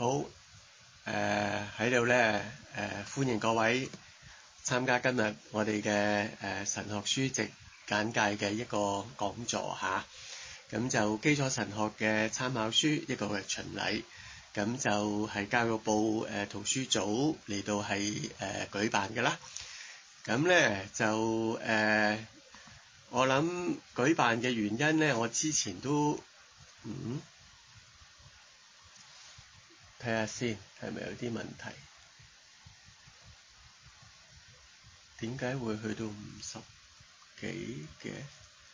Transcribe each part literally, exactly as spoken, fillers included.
好，誒喺度咧，誒、呃、歡迎各位參加今日我哋嘅誒神學書籍簡介嘅一個講座嚇。咁就基礎神學嘅參考書一個嘅巡禮，咁就係教育部誒、呃、圖書組嚟到係誒、呃、舉辦嘅啦。咁咧就誒、呃，我諗舉辦嘅原因咧，我之前都嗯。睇下先，係咪有啲問題？點解會去到五十幾嘅？誒、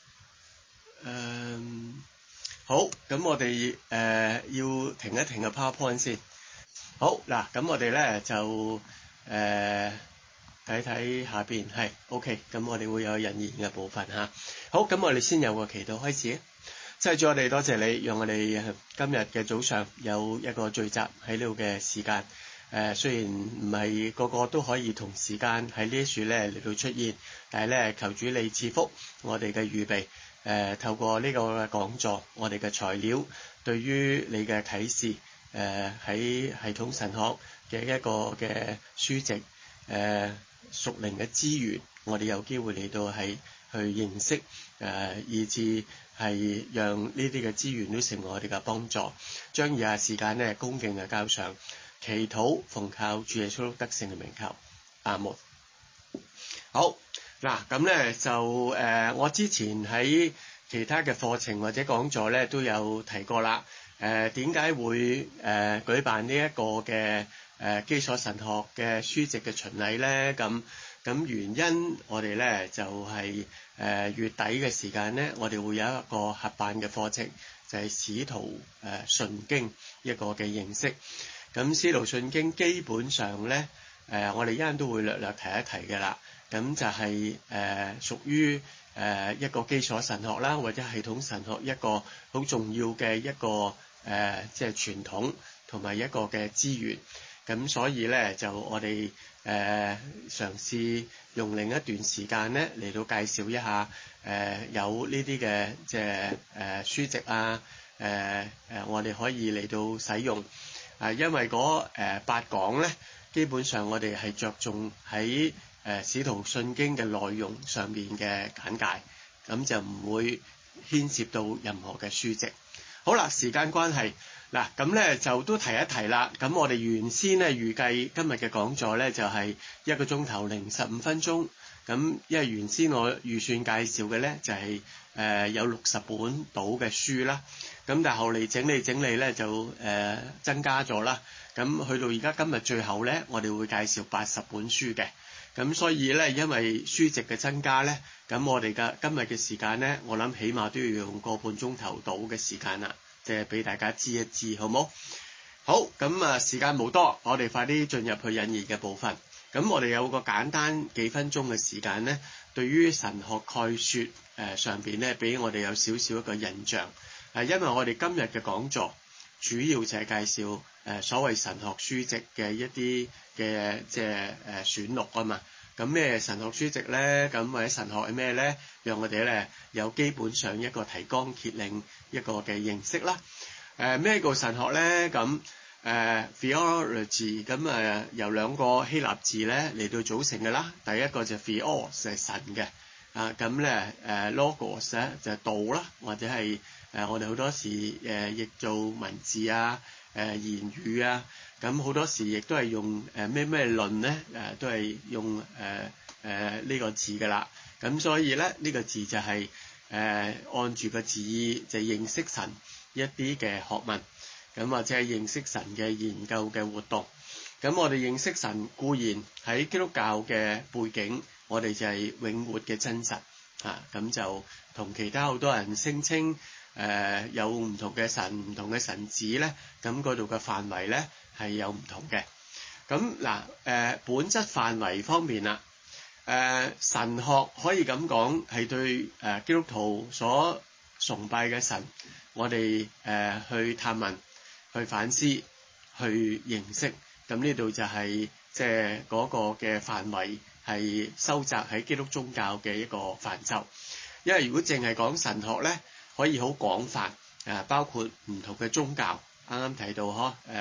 嗯，好，咁我哋誒、呃、要停一停個 PowerPoint 先。好嗱，咁我哋咧就誒睇睇下邊係 OK。咁我哋會有引言嘅部分嚇。好，咁我哋先有個祈禱開始。即係主，我哋多謝你，讓我哋今日嘅早上有一個聚集喺呢度嘅時間。誒、呃，雖然唔係個個都可以同時間喺呢一處咧嚟到出現，但係咧求主你賜福我哋嘅預備。誒、呃，透過呢個嘅講座，我哋嘅材料對於你嘅啟示，誒、呃、喺系統神學嘅一個嘅書籍，誒、呃、屬靈嘅資源，我哋有機會嚟到係去認識，誒、呃、以至係讓呢啲嘅資源都成為我哋嘅幫助。將以下時間咧恭敬嘅交上，祈禱奉靠主耶穌得勝嘅名求，阿門。好嗱，咁咧就誒、呃，我之前喺其他嘅課程或者講座咧都有提過啦。誒點解會誒、呃、舉辦呢一個嘅誒、呃、基礎神學嘅書籍嘅巡禮咧？咁咁原因我哋咧就係、是、誒、呃、月底嘅時間咧，我哋會有一個合辦嘅課程，就係、是、使徒誒信經一個嘅認識。咁使徒信經基本上咧，誒、呃、我哋一陣都會略略提一提嘅啦。咁就係、是、誒、呃、屬於誒、呃、一個基礎神學啦，或者系統神學一個好重要嘅一個誒即係傳統同埋一個嘅資源。咁所以咧就我哋誒、呃、嘗試用另一段時間咧嚟到介紹一下誒、呃、有呢啲嘅即係誒書籍啊，誒、呃、誒我哋可以嚟到使用啊，因為嗰誒八講咧基本上我哋係着重喺誒使徒信經嘅內容上面嘅簡介，咁就唔會牽涉到任何嘅書籍。好啦，時間關係嗱，咁咧就都提一提啦。咁我哋原先咧預計今日嘅講座咧就係一個鐘頭零十五分鐘。咁因為原先我預算介紹嘅咧就係、是、誒、呃、有六十本到嘅書啦。咁但係後嚟整理整理咧就誒、呃、增加咗啦。咁去到而家今日最後咧，我哋會介紹八十本書嘅。咁所以咧，因為書籍嘅增加咧，咁我哋嘅今日嘅時間咧，我諗起碼都要用個半鐘頭到嘅時間啦，即係俾大家知一知，好冇？好，咁啊時間冇多，我哋快啲進入去引言嘅部分。咁我哋有個簡單幾分鐘嘅時間咧，對於神學概説誒、呃、上邊咧，俾我哋有少少一個印象。係因為我哋今日嘅講座主要就係介紹誒、呃、所謂神學書籍嘅一啲嘅即係誒選錄啊嘛。咁咩神學書籍咧？咁或者神學係咩咧？讓我哋咧有基本上一個提綱挈領一個嘅認識啦。誒咩叫神學咧？咁誒 theology 咁誒由兩個希臘字咧嚟到組成嘅啦。第一個就 theos 係神嘅啊，咁咧誒 logos 咧就係道啦，或者係誒、呃、我哋好多時誒譯、呃、做文字啊、誒、呃、言語啊。咁好多時亦都係用誒咩咩論咧，誒、呃、都係用誒誒呢個字㗎啦。咁所以咧呢、呢個字就係、是、誒、呃、按住個字意就認識神一啲嘅學問，咁或者係認識神嘅研究嘅活動。咁我哋認識神固然喺基督教嘅背景，我哋就係永活嘅真實啊。咁就同其他好多人聲稱誒、呃、有唔同嘅神、唔同嘅神子咧，咁嗰度嘅範圍咧係有唔同嘅。咁嗱誒本質範圍方面啦，誒、呃、神學可以咁講係對誒、呃、基督徒所崇拜嘅神，我哋誒、呃、去探問、去反思、去認識。咁呢度就係即係嗰個嘅範圍係收窄喺基督宗教嘅一個範疇。因為如果淨係講神學咧，可以好廣泛，誒、呃、包括唔同嘅宗教。啱啱提到呵，誒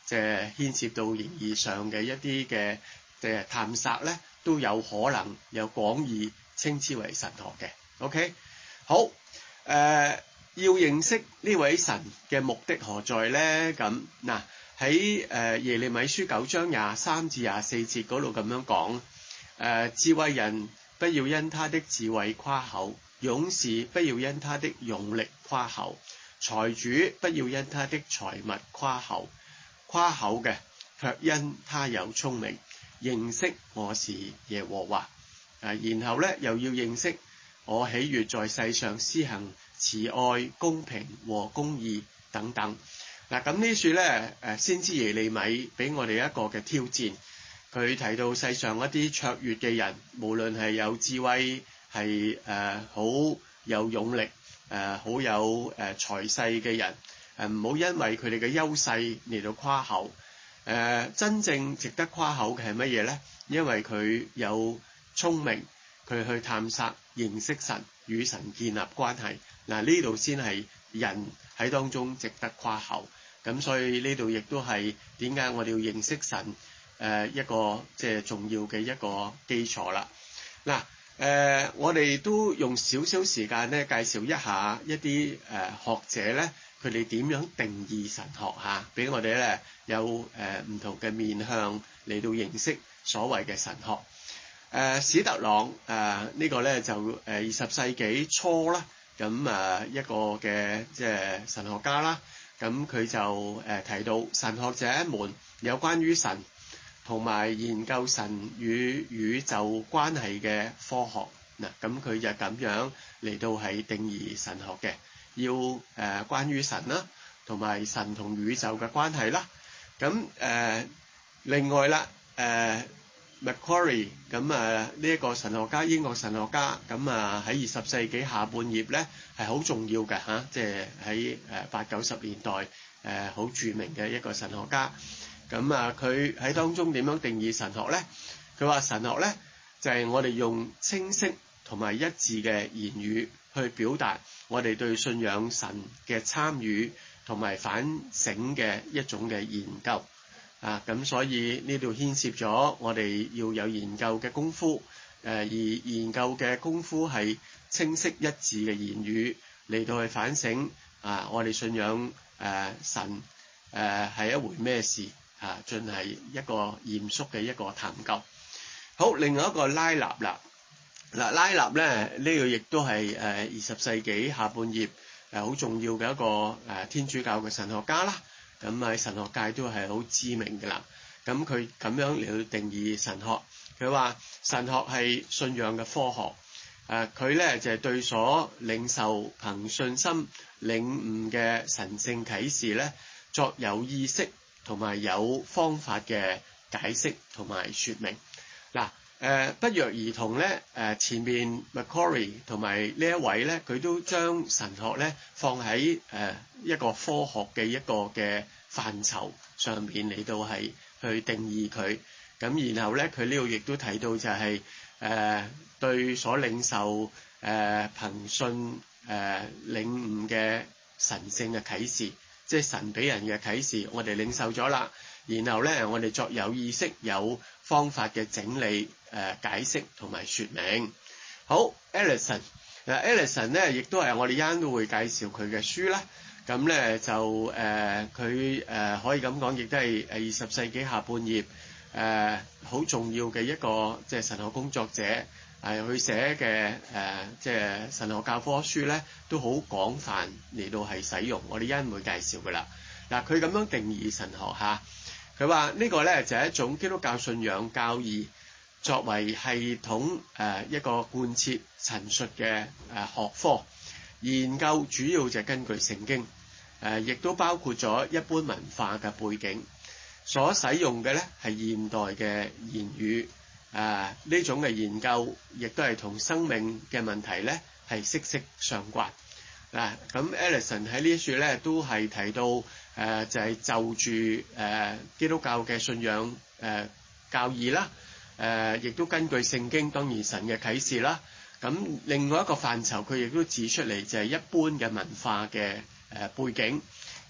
即係牽涉到形而上嘅一啲嘅嘅探索咧，都有可能有廣義稱之為神學嘅。OK， 好，誒、呃、要認識呢位神嘅目的何在咧？咁嗱喺誒耶利米書九章廿三至廿四節嗰度咁樣講，誒、呃、智慧人不要因他的智慧誇口，勇士不要因他的勇力誇口，財主不要因他的財物誇口，誇口嘅卻因他有聰明，認識我是耶和華。啊，然後咧又要認識我喜悅在世上施行慈愛、公平和公義等等。嗱，咁呢處咧誒先知耶利米俾我哋一個嘅挑戰，佢提到世上一啲卓越嘅人，無論係有智慧，係誒好有勇力，誒、呃、好有誒才勢嘅人，誒唔好因為佢哋嘅優勢嚟到誇口。誒、呃、真正值得誇口嘅係乜嘢咧？因為佢有聰明，佢去探索認識神，與神建立關係。嗱，呢度先係人喺當中值得誇口。咁所以呢度亦都係點解我哋要認識神誒、呃、一個即係重要嘅一個基礎啦。嗱，誒我哋都用少少時間咧介紹一下一啲誒、呃、學者咧，佢哋點樣定義神學嚇，俾我哋咧有誒唔、呃、同嘅面向嚟到認識所謂嘅神學。誒、呃、史特朗誒、呃這個、呢個咧就誒二十世紀初啦，咁啊一個嘅即係神學家啦。咁佢就誒提到神學就係一門有關於神同埋研究神與宇宙關係嘅科學。嗱，咁佢就咁樣嚟到係定義神學嘅，要誒、呃、關於神啦，同埋神同宇宙嘅關係啦。咁誒、呃、另外啦，誒、呃、Macquarie 咁啊呢一個神學家，英國神學家，咁啊喺二十世紀下半葉咧係好重要嘅嚇，即係喺誒八九十年代誒好、呃、著名嘅一個神學家。咁啊佢喺當中點樣定義神學咧？佢話神學咧就係、是、我哋用清晰同埋一致嘅言語去表達我哋對信仰神嘅參與同埋反省嘅一種嘅研究。啊，咁所以呢度牽涉咗我哋要有研究嘅功夫，誒、呃、而研究嘅功夫係清晰一致嘅言語嚟到去反省啊，我哋信仰誒、呃、神誒係、呃、一回咩事啊，進係一個嚴肅嘅一個探究。好，另外一個拉納啦，嗱拉納咧呢、這個亦都係誒二十世紀下半葉誒好重要嘅一個誒、呃、天主教嘅神學家啦。咁喺神學界都係好知名嘅啦。咁佢咁樣嚟去定義神學，佢話神學係信仰嘅科學。誒佢咧就係、是、對所領受憑信心領悟嘅神聖啟示咧，作有意識同埋有方法嘅解釋同埋説明。嗱。誒、呃、不約而同咧，誒、呃、前面 Macquarie 同埋呢一位咧，佢都將神學咧放喺誒、呃、一個科學嘅一個嘅範疇上面嚟到係去定義佢。咁然後咧，佢呢度亦都提到就係、是、誒、呃、對所領受誒、呃、憑信誒、呃、領悟嘅神聖嘅啟示，即係神俾人嘅啟示，我哋領受咗啦。然後咧，我哋作有意識有方法嘅整理、誒、呃、解釋同埋説明。好 Ellison 嗱 Ellison 咧，亦都係我哋一陣都會介紹佢嘅書啦。咁咧就誒佢誒可以咁講，亦都係誒二十世紀下半葉誒好重要嘅一個即係神學工作者。係佢寫嘅誒即係神學教科書咧，都好廣泛嚟到係使用。我哋一陣會介紹噶啦。嗱，佢咁樣定義神學嚇。佢話呢個咧就係一種基督教信仰教義作為系統誒、呃、一個貫徹陳述嘅誒、呃、學科，研究主要就係根據聖經，誒、呃、亦都包括咗一般文化嘅背景，所使用嘅咧係現代嘅言語，誒、呃、呢種嘅研究亦都係同生命嘅問題咧係息息相關。嗱，咁 Ellison 喺呢一處咧都係提到誒、呃、就係、是、就住誒、呃、基督教嘅信仰誒、呃、教義啦，誒、呃、亦都根據聖經當然神嘅啟示啦。咁另外一個範疇佢亦都指出嚟就係一般嘅文化嘅誒、呃、背景，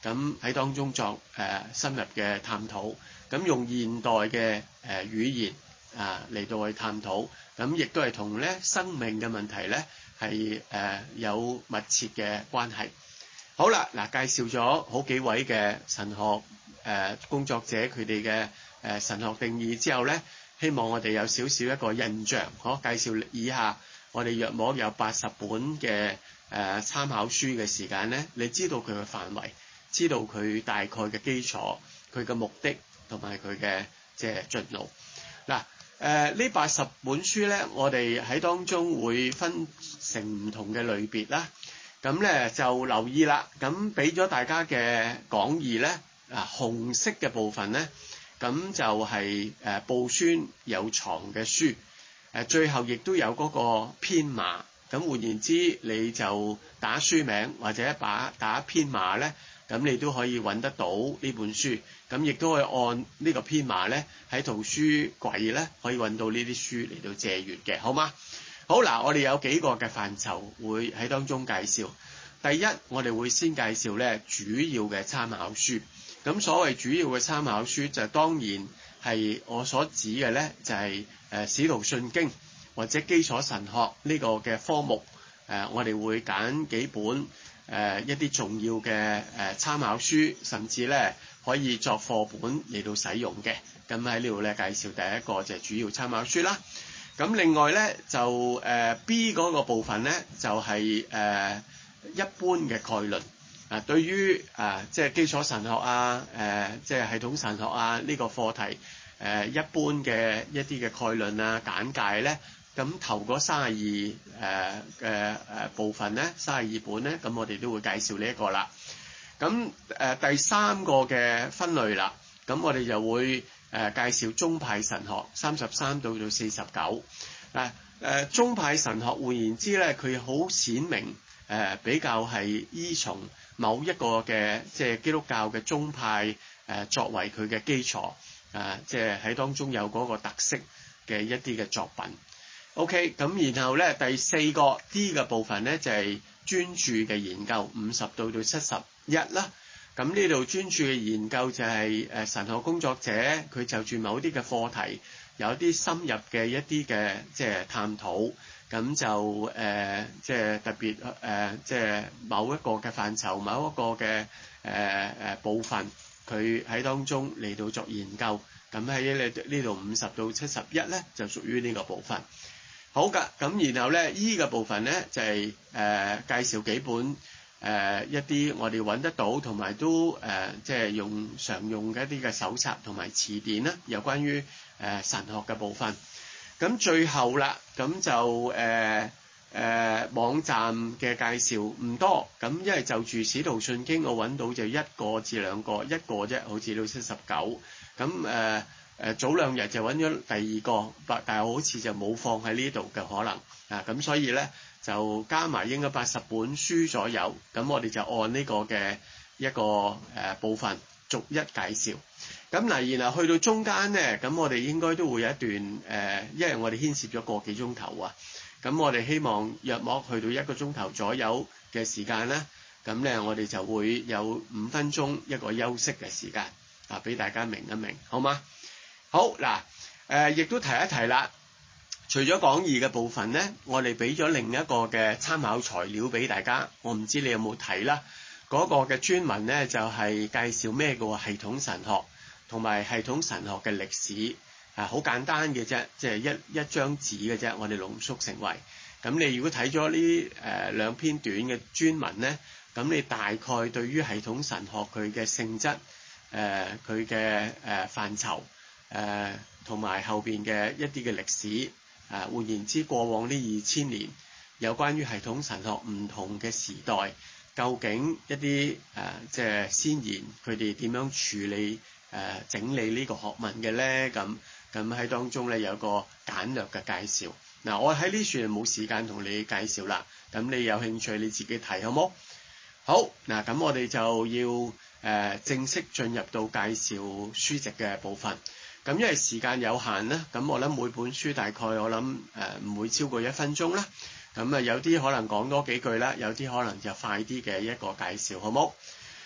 咁喺當中作誒、呃、深入嘅探討，咁用現代嘅誒、呃、語言啊嚟到去探討，咁亦都係同咧生命嘅問題咧係誒有密切嘅關係。好啦，嗱介紹咗好幾位嘅神學誒、呃、工作者佢哋嘅誒神學定義之後咧，希望我哋有少少一個印象，可介紹以下我哋約莫有八十本嘅誒、呃、參考書嘅時間咧，你知道佢嘅範圍，知道佢大概嘅基礎，佢嘅目的同埋佢嘅即係進路。嗱誒呢八十本書咧，我哋喺當中會分成唔同嘅類別啦。咁咧就留意啦，咁俾咗大家嘅講義咧，啊紅色嘅部分咧，咁就係誒報宣有藏嘅書，誒最後亦都有嗰個編碼，咁換言之，你就打書名或者把打編碼咧，咁你都可以揾得到呢本書，咁亦都可以按呢個編碼咧喺圖書櫃咧可以揾到呢啲書嚟到借閲嘅，好嗎？好嗱，我哋有幾個嘅範疇會喺當中介紹。第一，我哋會先介紹咧主要嘅參考書。咁所謂主要嘅參考書就當然係我所指嘅咧，就係誒使徒信經或者基礎神學呢個嘅科目。誒，我哋會揀幾本誒一啲重要嘅誒參考書，甚至咧可以作課本嚟到使用嘅。咁喺呢度咧介紹第一個就係主要參考書啦。咁另外咧就誒、呃、B 嗰個部分咧就係、是、誒、呃、一般嘅概論啊，對於誒、呃、即係基礎神學啊、誒、呃、即係系統神學啊呢、這個課題誒、呃、一般嘅一啲嘅概論啊簡介咧，咁頭嗰三十二誒嘅誒部分咧，三十二本咧，咁我哋都會介紹呢一個啦。咁誒、呃、第三個嘅分類啦，咁我哋就會誒、呃、介紹宗派神學三十三到到四十九。嗱誒宗派神學換言之咧，佢好鮮明誒、呃、比較係依從某一個嘅即係基督教嘅宗派誒、呃、作為佢嘅基礎啊，即係喺當中有嗰個特色嘅一啲嘅作品。OK， 咁然後咧第四個 D 嘅部分咧就係、是、專注嘅研究五十到到七十一啦。咁呢度專注嘅研究就係誒神學工作者佢就住某啲嘅課題有啲深入嘅一啲嘅即係探討，咁就誒即係特別誒即係某一個嘅範疇，某一個嘅誒誒部分，佢喺當中嚟到作研究。咁喺呢呢度五十到七十一咧就屬於呢個部分。好㗎，咁然後咧 E 嘅部分咧就係、是、誒、呃、介紹幾本誒、呃、一啲我哋揾得到同埋都誒即係用常用嘅一啲嘅手冊同埋詞典啦，有關於誒、呃、神學嘅部分。咁最後啦，咁就誒誒、呃呃、網站嘅介紹唔多，咁因為就住使徒信經我揾到就一個至兩個，一個啫，好似到七十九。咁誒。呃誒早兩日就揾咗第二個，但但係好似就冇放喺呢度嘅可能啊，咁所以咧就加埋應該八十本書左右，咁我哋就按呢個嘅一個誒、呃、部分逐一介紹。咁嗱，然後去到中間咧，咁我哋應該都會有一段誒、呃，因為我哋牽涉咗個幾鐘頭啊，咁我哋希望約莫去到一個鐘頭左右嘅時間咧，咁咧我哋就會有五分鐘一個休息嘅時間啊，俾大家明一明，好嗎？好嗱，誒、呃、亦都提一提啦。除咗講義嘅部分咧，我哋俾咗另一個嘅參考材料俾大家。我唔知你有冇睇啦。嗰、那個嘅專文咧就係、是、介紹咩叫系統神學同埋系統神學嘅歷史啊，好簡單嘅啫，即、就、係、是、一一張紙嘅啫。我哋濃縮成為咁。你如果睇咗呢誒兩篇短嘅專文咧，咁你大概對於系統神學佢嘅性質誒佢嘅誒範疇。誒同埋後邊嘅一啲嘅歷史，誒、呃、換言之，過往呢二千年有關於系統神學唔同嘅時代，究竟一啲誒、呃、即係先賢佢哋點樣處理誒、呃、整理呢個學問嘅咧？咁咁喺當中咧有個簡略嘅介紹。嗱、呃，我喺呢處冇時間同你介紹啦。咁你有興趣你自己睇好冇？好嗱，咁、呃、我哋就要誒、呃、正式進入到介紹書籍嘅部分。咁因為時間有限啦，咁我諗每本書大概我諗誒唔會超過一分鐘啦。咁啊有啲可能講多幾句啦，有啲可能就快啲嘅一個介紹，好冇？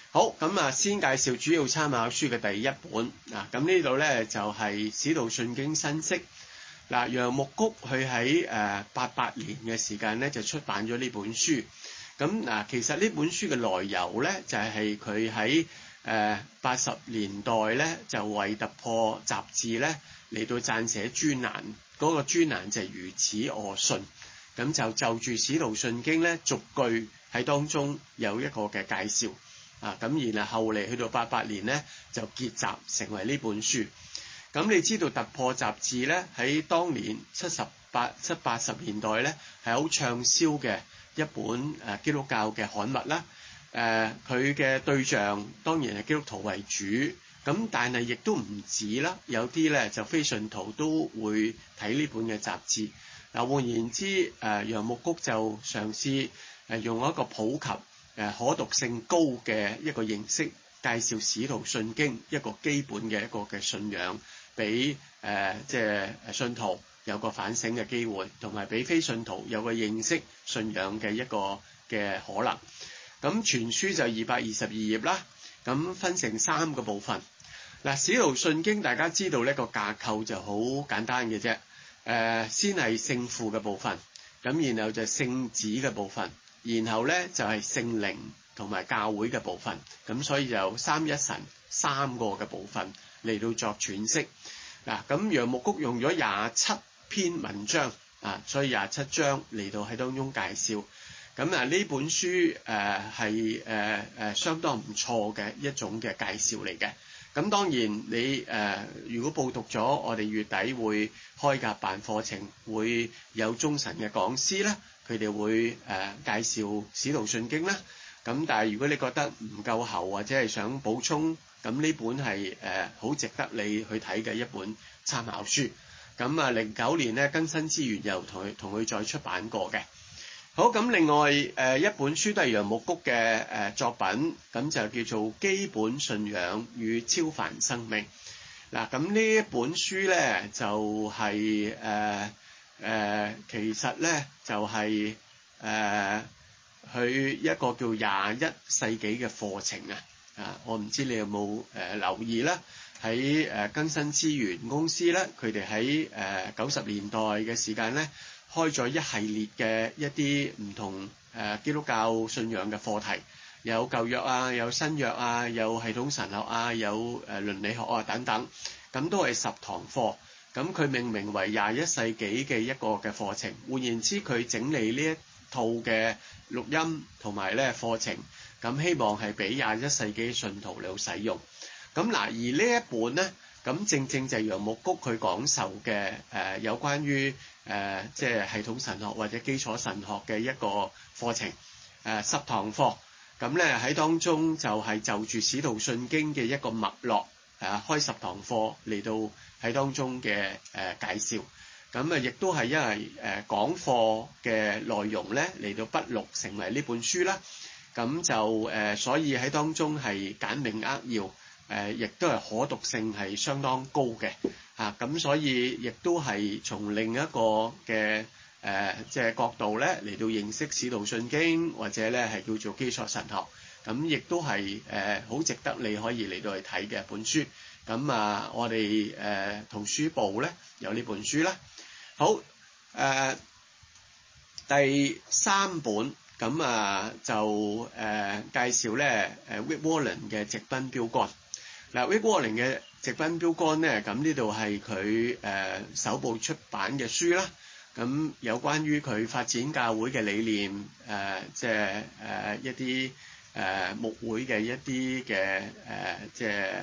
好，咁啊，先介紹主要參考書嘅第一本啊，咁呢度咧就係、是《使徒信經新釋》。嗱，楊牧谷佢喺誒八八年嘅時間咧就出版咗呢本書。咁嗱，其實呢本書嘅來由咧就係佢喺誒八十年代咧就為突破雜誌咧嚟到撰寫專欄，嗰、那個專欄就係如此我信。咁就就住《使徒信經》咧逐句喺當中有一個嘅介紹啊，咁然後後嚟去到八八年咧就結集成為呢本書。咁你知道突破雜誌咧喺當年七十八七八十年代咧係好暢銷嘅一本誒基督教嘅刊物啦。誒佢嘅對象當然係基督徒為主，咁但係亦都唔止啦，有啲咧就非信徒都會睇呢本嘅雜誌。嗱，換言之，誒楊牧谷就嘗試誒用一個普及誒可讀性高嘅一個形式介紹使徒信經一個基本嘅一個嘅信仰，俾誒即係信徒有個反省嘅機會，同埋俾非信徒有個認識信仰嘅一個嘅可能。咁全書就二百二十二頁啦，咁分成三個部分。嗱，使徒信經大家知道呢個架構就好簡單嘅啫。誒先係聖父嘅部分，咁然後就係聖子嘅部分，然後咧就係聖靈同埋教會嘅部分，咁所以就三一神三個嘅部分嚟到作詮釋。嗱，咁楊牧谷用咗廿七篇文章啊，所以廿七章嚟到喺當中介紹。咁啊呢本書誒係誒誒相當唔錯嘅一種嘅介紹嚟嘅。咁當然你誒、呃、如果報讀咗，我哋月底會開甲辦課程，會有中神嘅講師啦，佢哋會誒、呃、介紹使徒信經啦。咁但係如果你覺得唔夠喉或者係想補充，咁呢本係誒好值得你去睇嘅一本參考書。咁啊零九年咧更新資源又同佢同佢再出版過嘅。好，咁另外誒、呃、一本書都係楊牧谷嘅誒、呃、作品，咁就叫做《基本信仰與超凡生命》。嗱，咁呢一本書咧就係誒誒其實咧就係誒佢一個叫廿一世紀嘅課程啊。啊，我唔知你有冇誒、呃、留意啦？喺誒更新資源公司咧，佢哋喺誒九十年代嘅時間咧，開咗一系列嘅一啲唔同誒、呃、基督教信仰嘅課題，有舊約啊，有新約啊，有系統神學啊，有誒、呃、倫理學啊等等，咁都係十堂課。咁佢命名為廿一世紀嘅一個嘅課程。換言之，佢整理呢一套嘅錄音同埋咧課程，咁希望係俾廿一世紀信徒嚟使用。咁嗱，而呢一本咧，咁正正就係楊牧谷佢講授嘅誒、呃、有關於誒即係系統神學或者基礎神學嘅一個課程，誒、呃、十堂課。咁咧喺當中就係就住使徒信經嘅一個脈絡，誒、呃、開十堂課嚟到喺當中嘅誒、呃、介紹。咁啊亦都係因為誒講課嘅內容咧嚟到筆錄成為呢本書啦。咁就誒、呃、所以喺當中係簡明扼要。誒，亦都係可讀性係相當高嘅，嚇咁所以亦都係從另一個嘅誒即係角度咧嚟到認識使徒信經，或者咧係叫做基礎神學，咁亦都係誒好值得你可以嚟到去睇嘅一本書。咁啊，我哋誒圖書部咧有呢本書啦。好誒、呃，第三本咁啊就誒、呃、介紹咧誒 Rick Warren 嘅直奔標竿。嗱 Rick Warren 嘅直奔標竿咧，咁呢度係佢誒首部出版嘅書啦。咁有關於佢發展教會嘅理念，誒、呃、即係誒、呃、一啲誒、呃、牧會嘅一啲嘅誒即係誒誒誒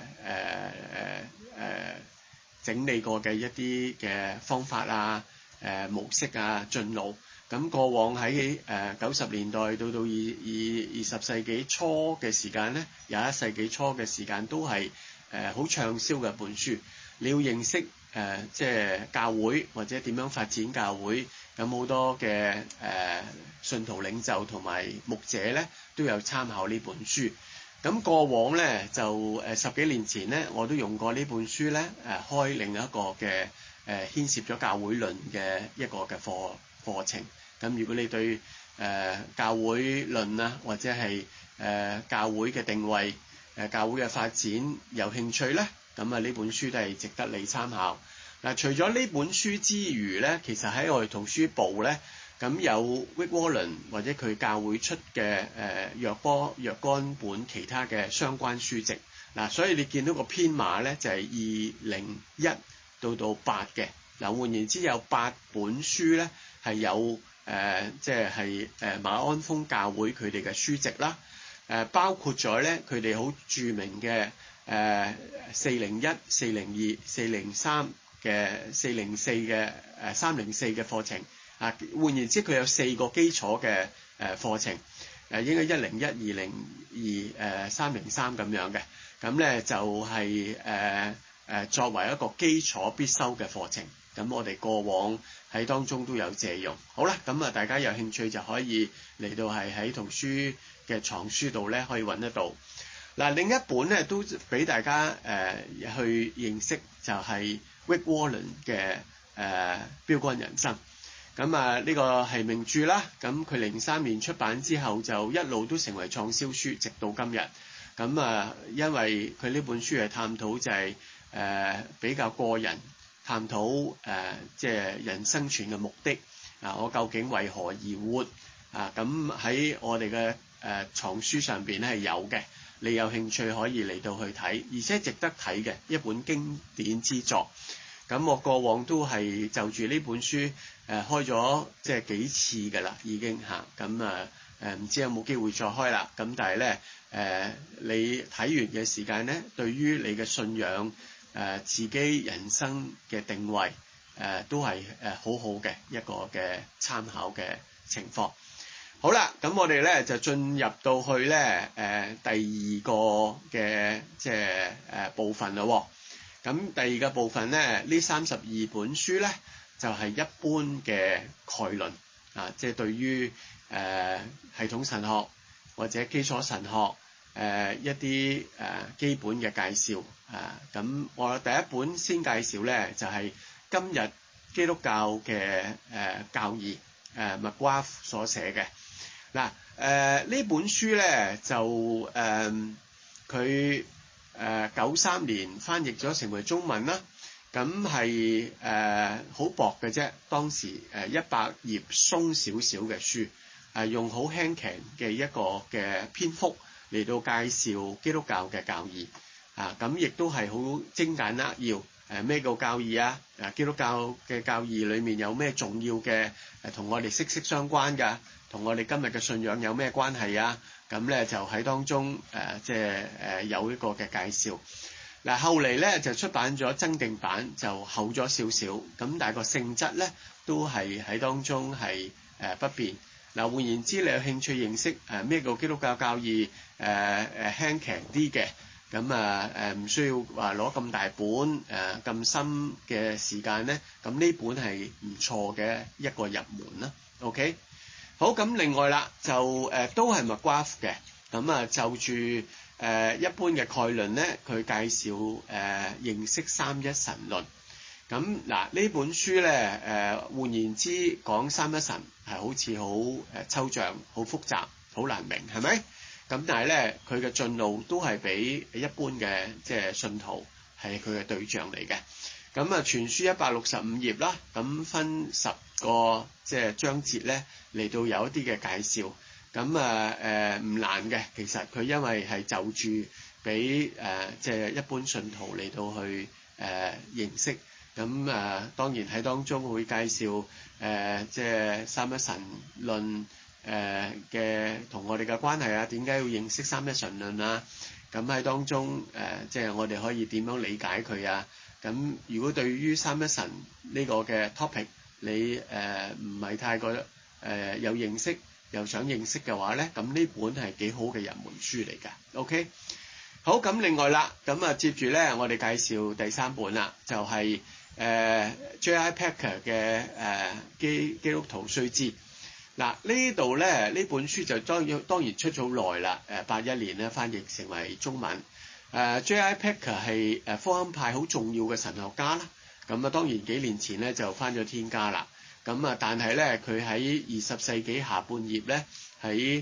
整理過嘅一啲嘅方法啊、誒、呃、模式啊、進路。咁過往喺誒九十年代到到二二二十世紀初嘅時間咧，廿一世紀初嘅時間都係誒好暢銷嘅本書。你要認識誒、呃、即係教會或者點樣發展教會，咁好多嘅誒、呃、信徒領袖同埋牧者咧都有參考呢本書。咁過往咧就誒、呃、十幾年前咧，我都用過呢本書咧誒、呃、開另一個嘅誒、呃、牽涉咗教會論嘅一個嘅課課程。咁如果你對誒、呃、教會論啊，或者係誒教會嘅定位、誒、呃、教會嘅發展有興趣咧，咁啊呢本書都係值得你參考。嗱、呃，除咗呢本書之餘咧，其實喺我哋圖書部咧，咁有 Rick Warren 或者佢教會出嘅誒、呃、若波若干本其他嘅相關書籍。嗱、呃，所以你見到個編碼咧就係二零一到到八嘅。嗱、呃，換言之有八本書咧係有。誒、呃、即係係誒馬鞍峰教會佢哋嘅書籍啦，誒、呃、包括咗咧佢哋好著名嘅誒四零一、四零二、四零三嘅四零四嘅誒三零四嘅課程啊，換言之佢有四個基礎嘅誒課程，誒、呃、應該一零一、二零二、誒三零三咁樣嘅，咁咧就係誒誒作為一個基礎必修嘅課程。咁我哋過往喺當中都有借用。好啦，咁啊大家有興趣就可以嚟到係喺圖書嘅藏書度咧可以揾得到。嗱，另一本咧都俾大家誒、呃、去認識，就係 Rick Warren 嘅誒、呃、標竿人生。咁啊呢個係名著啦，咁佢零三年出版之後就一路都成為暢銷書，直到今日。咁啊因為佢呢本書係探討就係、是、誒、呃、比較個人。探討誒、呃、即係人生存嘅目的啊！我究竟為何而活啊？咁喺我哋嘅誒藏書上邊咧係有嘅，你有興趣可以嚟到去睇，而且值得睇嘅一本經典之作。咁我過往都係就住呢本書誒、呃、開咗即係幾次㗎啦，已經嚇咁啊誒唔知有冇機會再開啦。咁但係咧誒你睇完嘅時間咧，對於你嘅信仰。誒、呃、自己人生嘅定位誒、呃、都係誒、呃、好好嘅一個嘅參考嘅情況。好啦，咁我哋咧就進入到去咧誒、呃、第二個嘅即係誒、呃、部分啦。咁第二個部分咧，呢三十二本書咧就係、是、一般嘅概論啊，即係對於誒、呃、系統神學或者基礎神學。誒、呃、一啲誒、呃、基本嘅介紹啊，咁我第一本先介紹咧就係、是、今日基督教嘅誒、呃、教義誒 McGrath 所寫嘅。嗱誒呢本書咧就誒佢誒九三年翻譯咗成為中文啦，咁係誒好薄嘅啫，當時誒一百頁鬆少少嘅書，係、呃、用好輕鬆嘅一個嘅篇幅。嚟到介紹基督教嘅教義啊，咁亦都係好精簡扼要。誒咩叫教義啊？誒基督教嘅教義裡面有咩重要嘅誒同我哋息息相關㗎？同我哋今日嘅信仰有咩關係啊？咁咧就喺當中誒即係誒有一個嘅介紹。嗱、啊、後嚟咧就出版咗增訂版，就厚咗少少，咁但係個性質咧都係喺當中係誒、呃、不變。嗱換言之，你有興趣認識誒咩叫基督教教義？誒誒輕強啲嘅，咁啊誒唔需要話攞咁大本誒咁、呃、深嘅時間咧，咁呢本係唔錯嘅一個入門啦。OK， 好，咁另外啦，就誒、呃、都係 McGrath 嘅，咁啊就住誒、呃、一般嘅概論咧，佢介紹誒、呃、認識三一神論。咁嗱呢本書咧誒、呃、換言之講三一神係好似好誒抽象、好複雜、好難明，係咪？咁但係咧佢嘅進路都係比一般嘅即係信徒係佢嘅對象嚟嘅。咁啊全書一百六十五頁啦，咁分十個即係章節咧嚟到有一啲嘅介紹。咁啊誒唔難嘅，其實佢因為係就住俾誒即係一般信徒嚟到去誒、呃、認識。咁啊，當然喺當中會介紹誒，即係三一神論誒嘅同我哋嘅關係啊，點解要認識三一神論啊？咁喺當中誒，即係我哋可以點樣理解佢啊？咁如果對於三一神呢個嘅 topic 你誒唔係太過誒有認識，又想認識嘅話咧，咁呢本係幾好嘅入門書嚟㗎。OK， 好，咁另外啦，咁啊接住咧，我哋介紹第三本啦，就係、是。誒、uh, J I Packer 嘅誒、uh, 基基督徒須知。嗱呢度咧呢本書就當然當然出咗好耐啦，誒八一年咧翻譯成為中文。誒、uh, J I Packer 係誒福音派好重要嘅神學家啦，咁啊當然幾年前咧就翻咗天家啦，咁啊但係咧佢喺二十世紀下半葉咧喺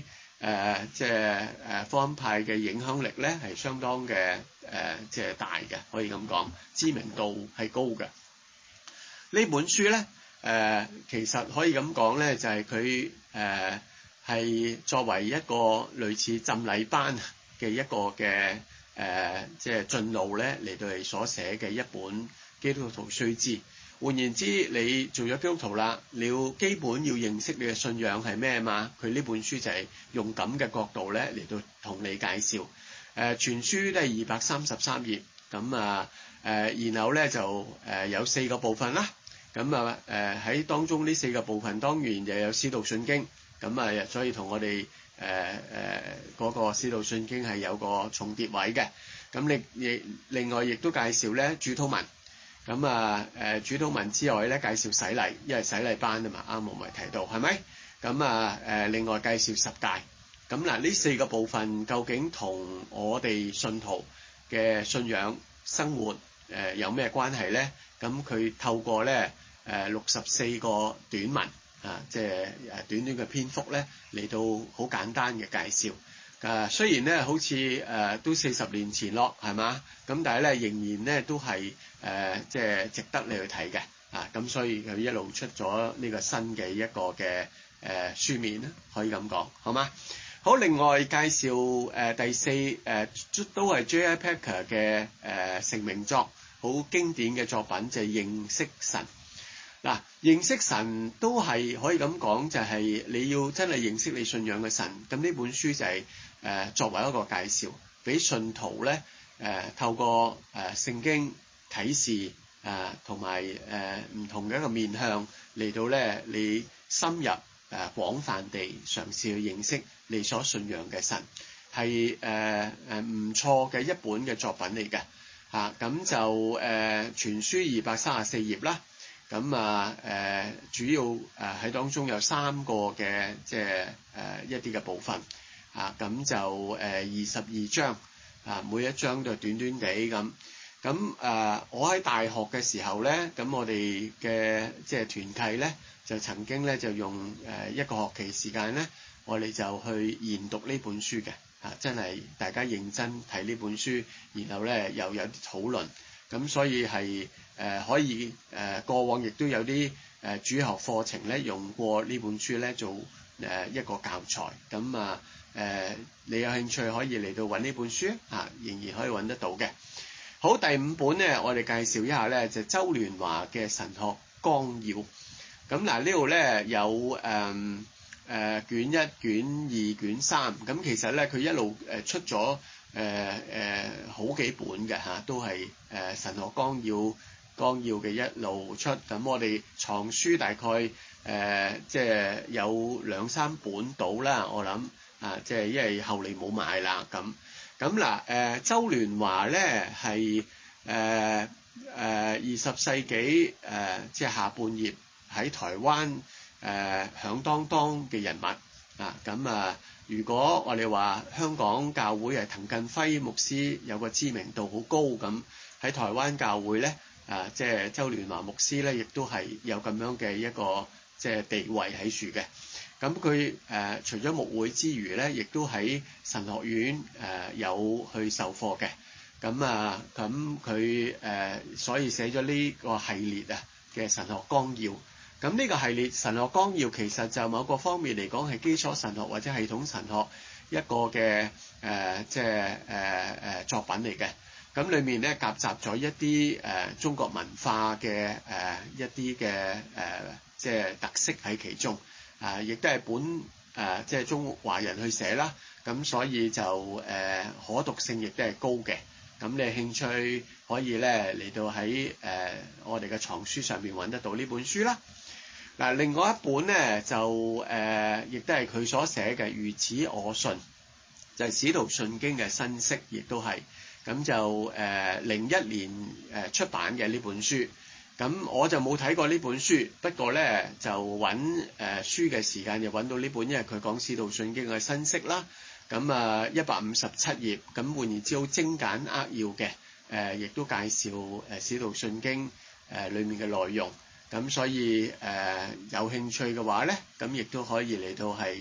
誒即係誒福音派嘅影響力咧係相當嘅誒即係大嘅，可以咁講，知名度係高嘅。呢本書咧誒、呃、其實可以咁講咧，就係佢誒係作為一個類似浸禮班嘅一個嘅誒即係進路咧嚟到嚟所寫嘅一本基督徒須知。換言之，你做咗基督徒啦，你要基本要認識你嘅信仰係咩嘛？佢呢本書就係用咁嘅角度咧嚟到同你介紹。誒、呃、全書都係二百三十三頁，咁啊誒，然後咧就誒、呃、有四個部分啦。咁啊誒喺當中呢四個部分，當然又有使徒信經，咁啊所以同我哋誒誒嗰個使徒信經係有個重疊位嘅。咁你亦另外亦都介紹咧主禱文。咁啊誒主禱文之外咧，介紹洗禮，因為洗禮班啊嘛，啱我咪提到係咪？咁啊誒另外介紹十誡。咁嗱呢四個部分究竟同我哋信徒嘅信仰生活誒、呃、有咩關係咧？咁佢透過咧誒六十四個短文啊，即係誒短短嘅篇幅咧嚟到好簡單嘅介紹。啊，雖然咧好似誒、呃、都四十年前咯，係嘛？咁但係咧仍然咧都係誒即係值得你去睇嘅啊！咁所以佢一路出咗呢個新嘅一個嘅誒、呃、書面啦，可以咁講，好嗎？好，另外介紹誒、呃、第四誒、呃、都係 J I Packer 嘅誒成名作，好經典嘅作品就係、是、認識神。嗱、啊，認識神都係可以咁講，就係、是、你要真係認識你信仰嘅神。咁呢本書就係、是、誒、呃、作為一個介紹，俾信徒咧誒、呃、透過誒聖、呃、經啟示誒同埋誒唔同嘅一個面向嚟到咧，你深入誒、呃、廣泛地嘗試去認識你所信仰嘅神，係誒誒唔錯嘅一本嘅作品嚟嘅嚇。咁、啊、就誒、呃、全書二百三十四頁啦。咁啊誒、呃、主要誒喺、呃、當中有三個嘅即係誒一啲嘅部分啊，咁就誒二十二章啊，每一章都係短短地咁。咁誒、呃、我喺大學嘅時候咧，咁我哋嘅即係團契咧，就曾經咧就用誒一個學期時間咧，我哋就去研讀呢本書嘅啊，真係大家認真睇呢本書，然後咧又有啲討論。咁所以係誒、呃、可以誒、呃、過往亦都有啲誒、呃、主學課程咧用過呢本書咧做誒、呃、一個教材。咁啊誒、呃、你有興趣可以嚟到揾呢本書啊，仍然可以揾得到嘅。好，第五本咧，我哋介紹一下咧，就係、周聯華嘅神學綱要。咁嗱呢度咧有誒誒、呃呃、卷一、卷二、卷三。咁其實咧佢一路誒出咗。誒誒、呃呃、好幾本嘅嚇、啊，都係誒、呃、神學綱要綱要嘅一路出。咁我哋藏書大概誒、呃、即係有兩三本到啦，我諗啊，即係因為後嚟冇買啦咁。咁嗱誒，周聯華咧係誒誒二十世紀誒、呃、即係下半葉喺台灣誒、呃、響當當嘅人物啊，咁啊。如果我哋話香港教會係滕近輝牧師有個知名度好高咁，喺台灣教會咧啊，即係周聯華牧師咧，亦都係有咁樣嘅一個即係地位喺處嘅。咁佢誒除咗牧會之餘咧，亦都喺神學院誒、呃、有去授課嘅。咁啊，咁佢誒所以寫咗呢個系列啊嘅神學綱要。咁呢個系列神學綱要其實就某個方面嚟講係基礎神學或者系統神學一個嘅誒、呃、即係誒誒作品嚟嘅。咁裏面咧夾雜咗一啲誒、呃、中國文化嘅誒、呃、一啲嘅誒即係特色喺其中啊，亦、呃、都係本誒、呃、即係中華人去寫啦。咁所以就誒、呃、可讀性亦都係高嘅。咁你興趣可以咧嚟到喺誒、呃、我哋嘅藏書上面揾得到呢本書啦。嗱，另外一本咧就誒、呃，亦都係佢所寫嘅《如此我信》，就係、是《使徒信經》嘅新釋，亦都係咁就誒零一年誒出版嘅呢本書。咁我就冇睇過呢本書，不過咧就揾誒、呃、書嘅時間就揾到呢本，因為佢講《使徒信經》嘅新釋啦。咁啊一百五十七頁，咁換言之好精簡扼要嘅，誒、呃、亦都介紹誒《使徒信經》誒裡面嘅內容。咁所以誒、呃、有興趣嘅話咧，咁亦都可以嚟到係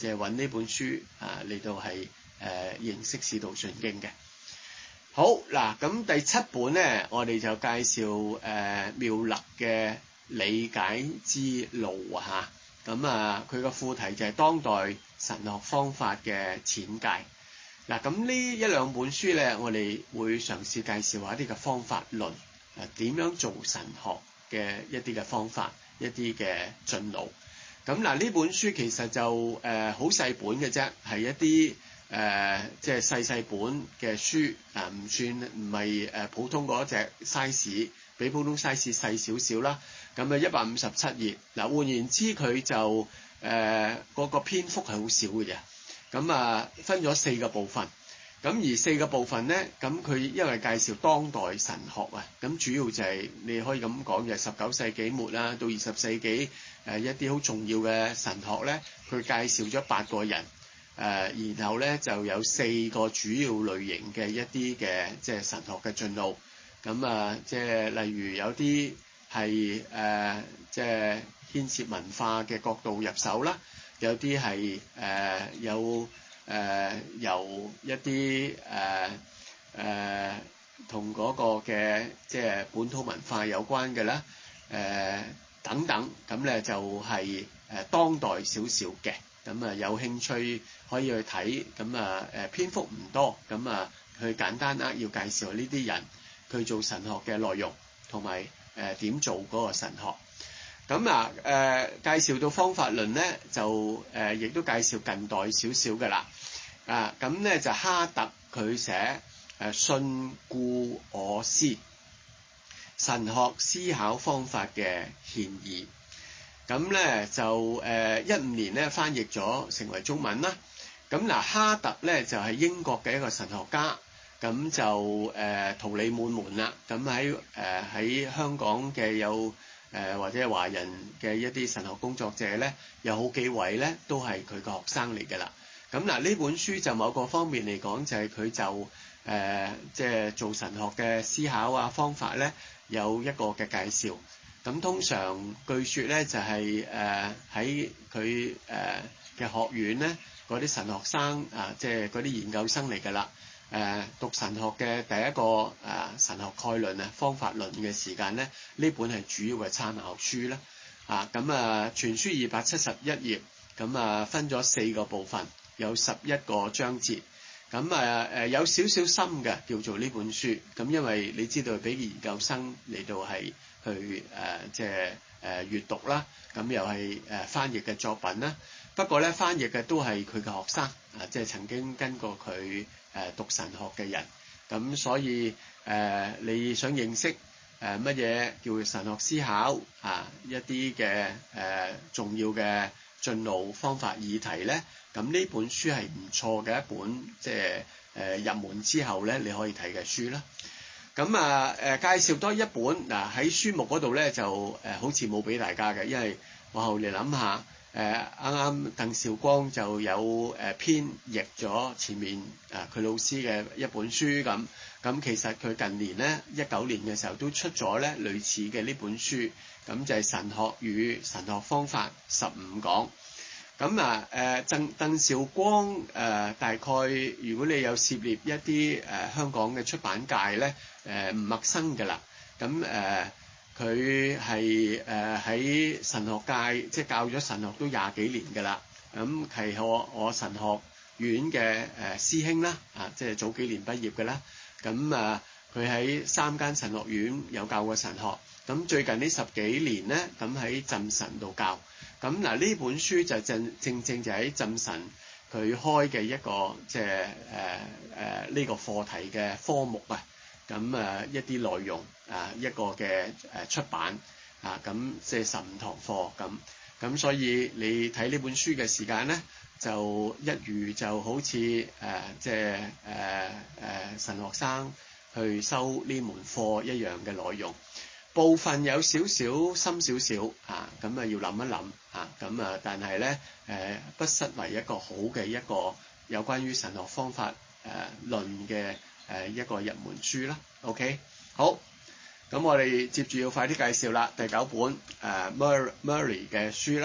即係揾呢本書啊嚟到係誒、呃、認識使徒信經嘅。好嗱，咁第七本咧，我哋就介紹誒、呃、妙勒嘅理解之路啊嚇。咁啊，佢個副題就係當代神學方法嘅淺介。嗱，咁呢一兩本書咧，我哋會嘗試介紹下啲嘅方法論，誒點樣做神學嘅一啲嘅方法，一啲嘅進路。咁嗱，呢本書其實就誒好細本嘅啫，係一啲誒即係細細本嘅書，啊唔算唔係誒普通嗰隻 size，比普通 size 細少少啦。咁啊一百五十七頁。嗱，換言之，佢就誒嗰、呃嗰個篇幅係好少嘅啫。咁啊，分咗四個部分，咁而四個部分咧，咁佢因為介紹當代神學啊，咁主要就係、是、你可以咁講，就係十九世紀末啦，到二十世紀誒一啲好重要嘅神學咧，佢介紹咗八個人，誒、呃，然後咧就有四個主要類型嘅一啲嘅即係神學嘅進路，咁啊，即係例如有啲係誒即係牽涉文化嘅角度入手啦。有啲係誒有誒、呃、由一啲誒誒同嗰個嘅即係本土文化有關嘅啦，誒、呃、等等，咁咧就係、是、誒、呃、當代少少嘅，咁啊有興趣可以去睇，咁啊誒篇幅唔多，咁啊去簡單呃要介紹呢啲人佢做神學嘅內容，同埋誒點做嗰個神學。咁啊，誒、呃、介紹到方法論咧，就誒亦、呃、都介紹近代少少嘅啦。啊，咁咧就哈特佢寫誒信故我思神學思考方法嘅獻議。咁咧就誒一五年咧翻譯咗成為中文啦。咁嗱，哈特咧就係、是、英國嘅一個神學家，咁就誒桃李滿門啦。咁喺誒喺香港嘅有。誒、呃、或者係華人嘅一啲神學工作者咧，有好幾位咧都係佢個學生嚟㗎啦。咁嗱，呢本書就某個方面嚟講，就係、是、佢就誒即係做神學嘅思考啊方法咧，有一個嘅介紹。咁通常據説咧就係誒喺佢誒嘅學院咧，嗰啲神學生啊，即係嗰啲研究生嚟㗎啦。誒、呃、讀神學嘅第一個誒、呃、神學概論啊方法論嘅時間咧，呢本係主要嘅參考書啦。啊咁啊，全書二百七十一頁，咁啊分咗四個部分，有十一個章節。咁啊誒有少少深嘅叫做呢本書。咁因為你知道俾研究生嚟到係去誒即係誒閱讀啦，咁又係誒、呃、翻譯嘅作品啦。不過咧翻譯嘅都係佢嘅學生啊，即係曾經跟過佢。誒讀神學嘅人，咁所以誒、呃、你想認識誒乜嘢叫神學思考啊，一啲嘅誒重要嘅進路方法議題咧，咁呢本書係唔錯嘅一本，即係誒入門之後咧你可以睇嘅書啦。咁啊誒介紹多一本嗱喺、啊、書目嗰度咧就誒、呃、好似冇俾大家嘅，因為我後嚟諗下。誒啱啱鄧兆光就有誒編譯咗前面啊佢老師嘅一本書咁，咁其實佢近年咧一九年嘅時候都出咗咧類似嘅呢本書，咁就係神學與神學方法十五講。咁啊誒鄧鄧兆光誒、呃、大概如果你有涉獵一啲誒、呃、香港嘅出版界咧誒唔陌生㗎啦，咁誒。呃佢係誒喺神學界，即係教咗神學都廿幾年㗎啦。咁係我我神學院嘅誒、呃、師兄啦，啊，即係早幾年畢業㗎啦。咁啊，佢喺三間神學院有教過神學。咁最近呢十幾年咧，咁喺浸神度教。咁嗱，呢本書就正正正就喺浸神佢開嘅一個即係誒誒呢個課題嘅科目啊。咁啊一啲內容啊一個嘅誒出版啊，咁即係十五堂課咁，咁所以你睇呢本書嘅時間咧，就一如就好似誒即係誒誒神學生去修呢門課一樣嘅內容，部分有少少深少少啊，咁啊要諗一諗啊，咁啊但係咧誒不失為一個好嘅一個有關於神學方法誒、呃、論嘅。誒一個入門書啦 ，OK， 好，咁我哋接住要快啲介紹啦，第九本誒 Murray 嘅書啦，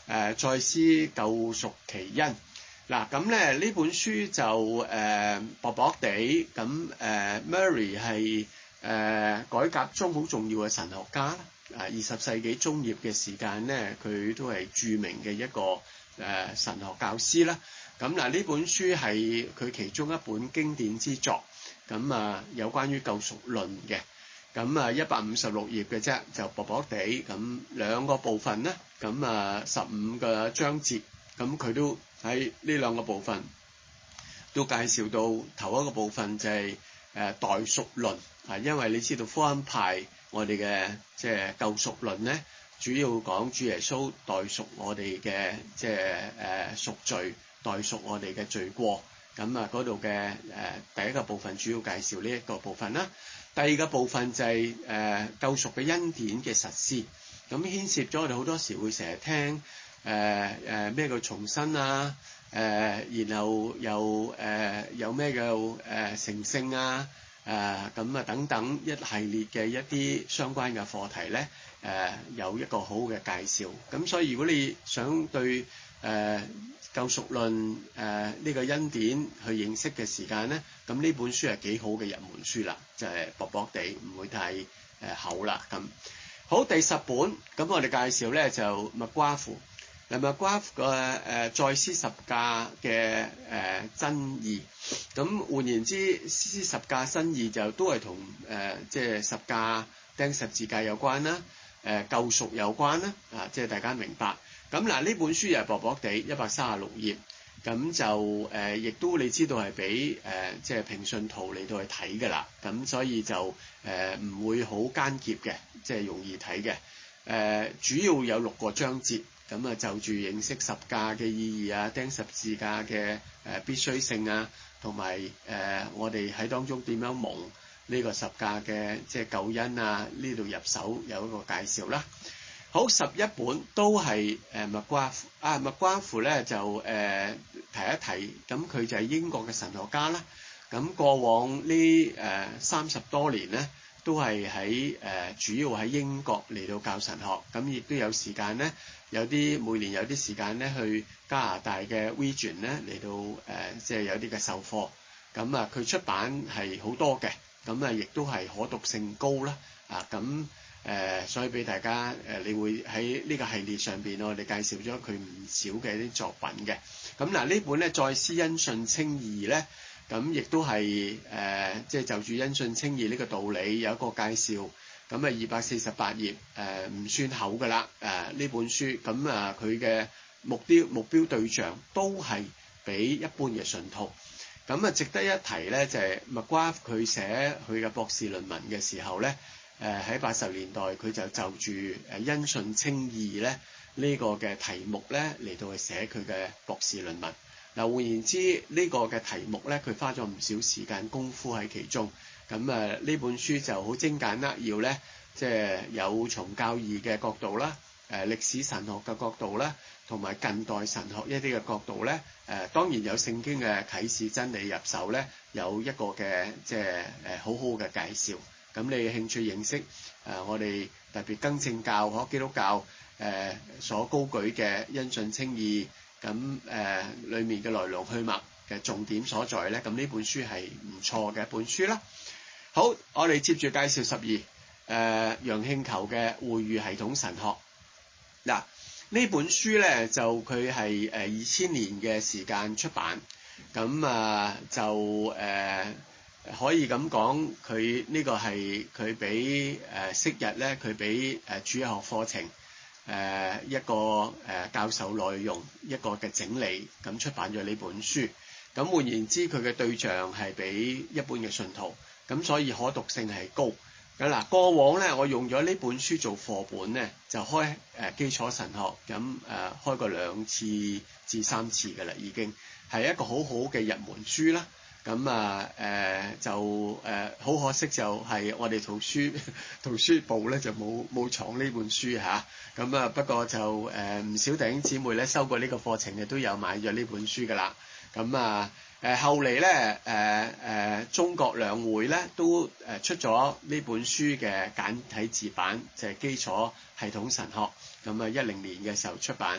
誒再思救贖其恩。嗱咁咧呢本書就誒、呃、薄薄地咁誒、呃、Murray 係誒、呃、改革中好重要嘅神學家啦。啊二十世紀中葉嘅時間咧，佢都係著名嘅一個誒、呃、神學教師啦。咁嗱呢本書係佢其中一本經典之作，咁啊有關於救贖論嘅。咁啊一百五十六頁嘅啫，就薄薄地咁兩個部分咧，咁啊十五個章節，咁佢都喺呢兩個部分都介紹到。頭一個部分就係誒代贖論啊，因為你知道福音派我哋嘅即係救贖論咧，主要講主耶穌代贖我哋嘅即係誒贖罪，代贖我哋嘅罪過。咁啊嗰度嘅誒第一個部分主要介紹呢一個部分啦。第二個部分就係、是、誒、呃、救贖嘅恩典嘅實施，咁牽涉咗我哋好多時會成日聽誒誒咩叫重生啊，誒、呃、然後又誒、呃、有咩叫誒成聖啊，誒咁啊等等一系列嘅一啲相關嘅課題咧，誒、呃、有一個好嘅介紹。咁所以如果你想對誒、呃救贖論誒呢、呃這個恩典去認識嘅時間咧，咁呢本書係幾好嘅入門書啦，就係、是、薄薄地，唔會太誒、呃、厚啦。咁好，第十本，咁我哋介紹咧就麥瓜夫。嗱麥瓜夫嘅誒再思十架嘅誒、呃、真義，咁換言之，思十架新義就都係同誒即係十架釘十字架有關啦，誒、呃、救贖有關啦，啊即係大家明白。咁嗱，呢本書又係薄薄地一百三十六頁，咁就誒，亦、呃、都你知道係俾誒即係平信徒嚟到去睇㗎啦，咁所以就誒唔、呃、會好艱澀嘅，即係容易睇嘅。誒、呃、主要有六個章節，咁啊就住認識十架嘅意義啊，釘十字架嘅誒必須性啊，同埋誒我哋喺當中點樣蒙呢個十架嘅即係救恩啊，呢度入手有一個介紹啦。好，十一本都係誒麥瓜夫啊，麥瓜夫咧就誒、呃、提一提，咁佢就係英國嘅神學家啦。咁過往呢誒三十多年咧，都係喺誒主要喺英國嚟到教神學，咁亦都有時間咧，有啲每年有啲時間咧去加拿大嘅 region 咧嚟到誒即係有啲嘅授課。咁啊，佢出版係好多嘅，咁啊亦都係可讀性高啦。啊咁。誒、呃，所以俾大家誒、呃，你會喺呢個系列上邊，我哋介紹咗佢唔少嘅一啲作品嘅。咁嗱，呢本咧再思因信稱義咧，咁亦都係誒，即、呃、係、就是、就住因信稱義呢個道理有一個介紹。咁啊，二百四十八頁，誒、呃、唔算厚㗎啦。誒、呃、呢本書，咁啊佢嘅目標目標對象都係俾一般嘅信徒。咁啊，值得一提咧，就係麥瓜夫佢寫佢嘅博士論文嘅時候咧。誒喺八十年代，佢就就住誒因信稱義咧呢個嘅題目咧嚟到去寫佢嘅博士論文。嗱換言之，呢、這個嘅題目咧，佢花咗唔少時間功夫喺其中。咁啊，呢本書就好精簡扼要咧，即係有從教義嘅角度啦，誒歷史神學嘅角度啦，同埋近代神學一啲嘅角度咧。誒當然有聖經嘅啟示真理入手咧，有一個嘅即係誒好好嘅介紹。咁你興趣認識誒、呃、我哋特別更正教可基督教誒、呃、所高舉嘅因信稱義，咁誒、呃、裡面嘅來龍去脈嘅重點所在咧，咁呢本書係唔錯嘅一本書啦。好，我哋接住介紹十二誒楊慶球嘅會喻系統神學。嗱呢本書咧就佢係誒二千年嘅時間出版，咁啊就誒。呃可以咁講，佢呢個係佢俾誒昔日咧，佢俾誒主日學課程誒、呃、一個誒、呃、教授內容一個嘅整理，咁出版咗呢本書。咁換言之，佢嘅對象係俾一般嘅信徒，咁所以可讀性係高。咁嗱，過往咧我用咗呢本書做課本咧，就開誒、呃、基礎神學，咁誒、呃、開過兩次至三次㗎啦，已經係一個好好嘅入門書啦。咁啊誒就誒好、呃、可惜就係我哋圖書圖書部咧就冇冇藏呢本書嚇，咁啊不過就誒唔、呃、少弟兄姊妹咧收過呢個課程嘅都有買咗呢本書㗎啦。咁啊誒、呃、後嚟咧誒誒中國兩會咧都誒出咗呢本書嘅簡體字版，就係、是、基礎系統神學，咁啊一零年嘅時候出版。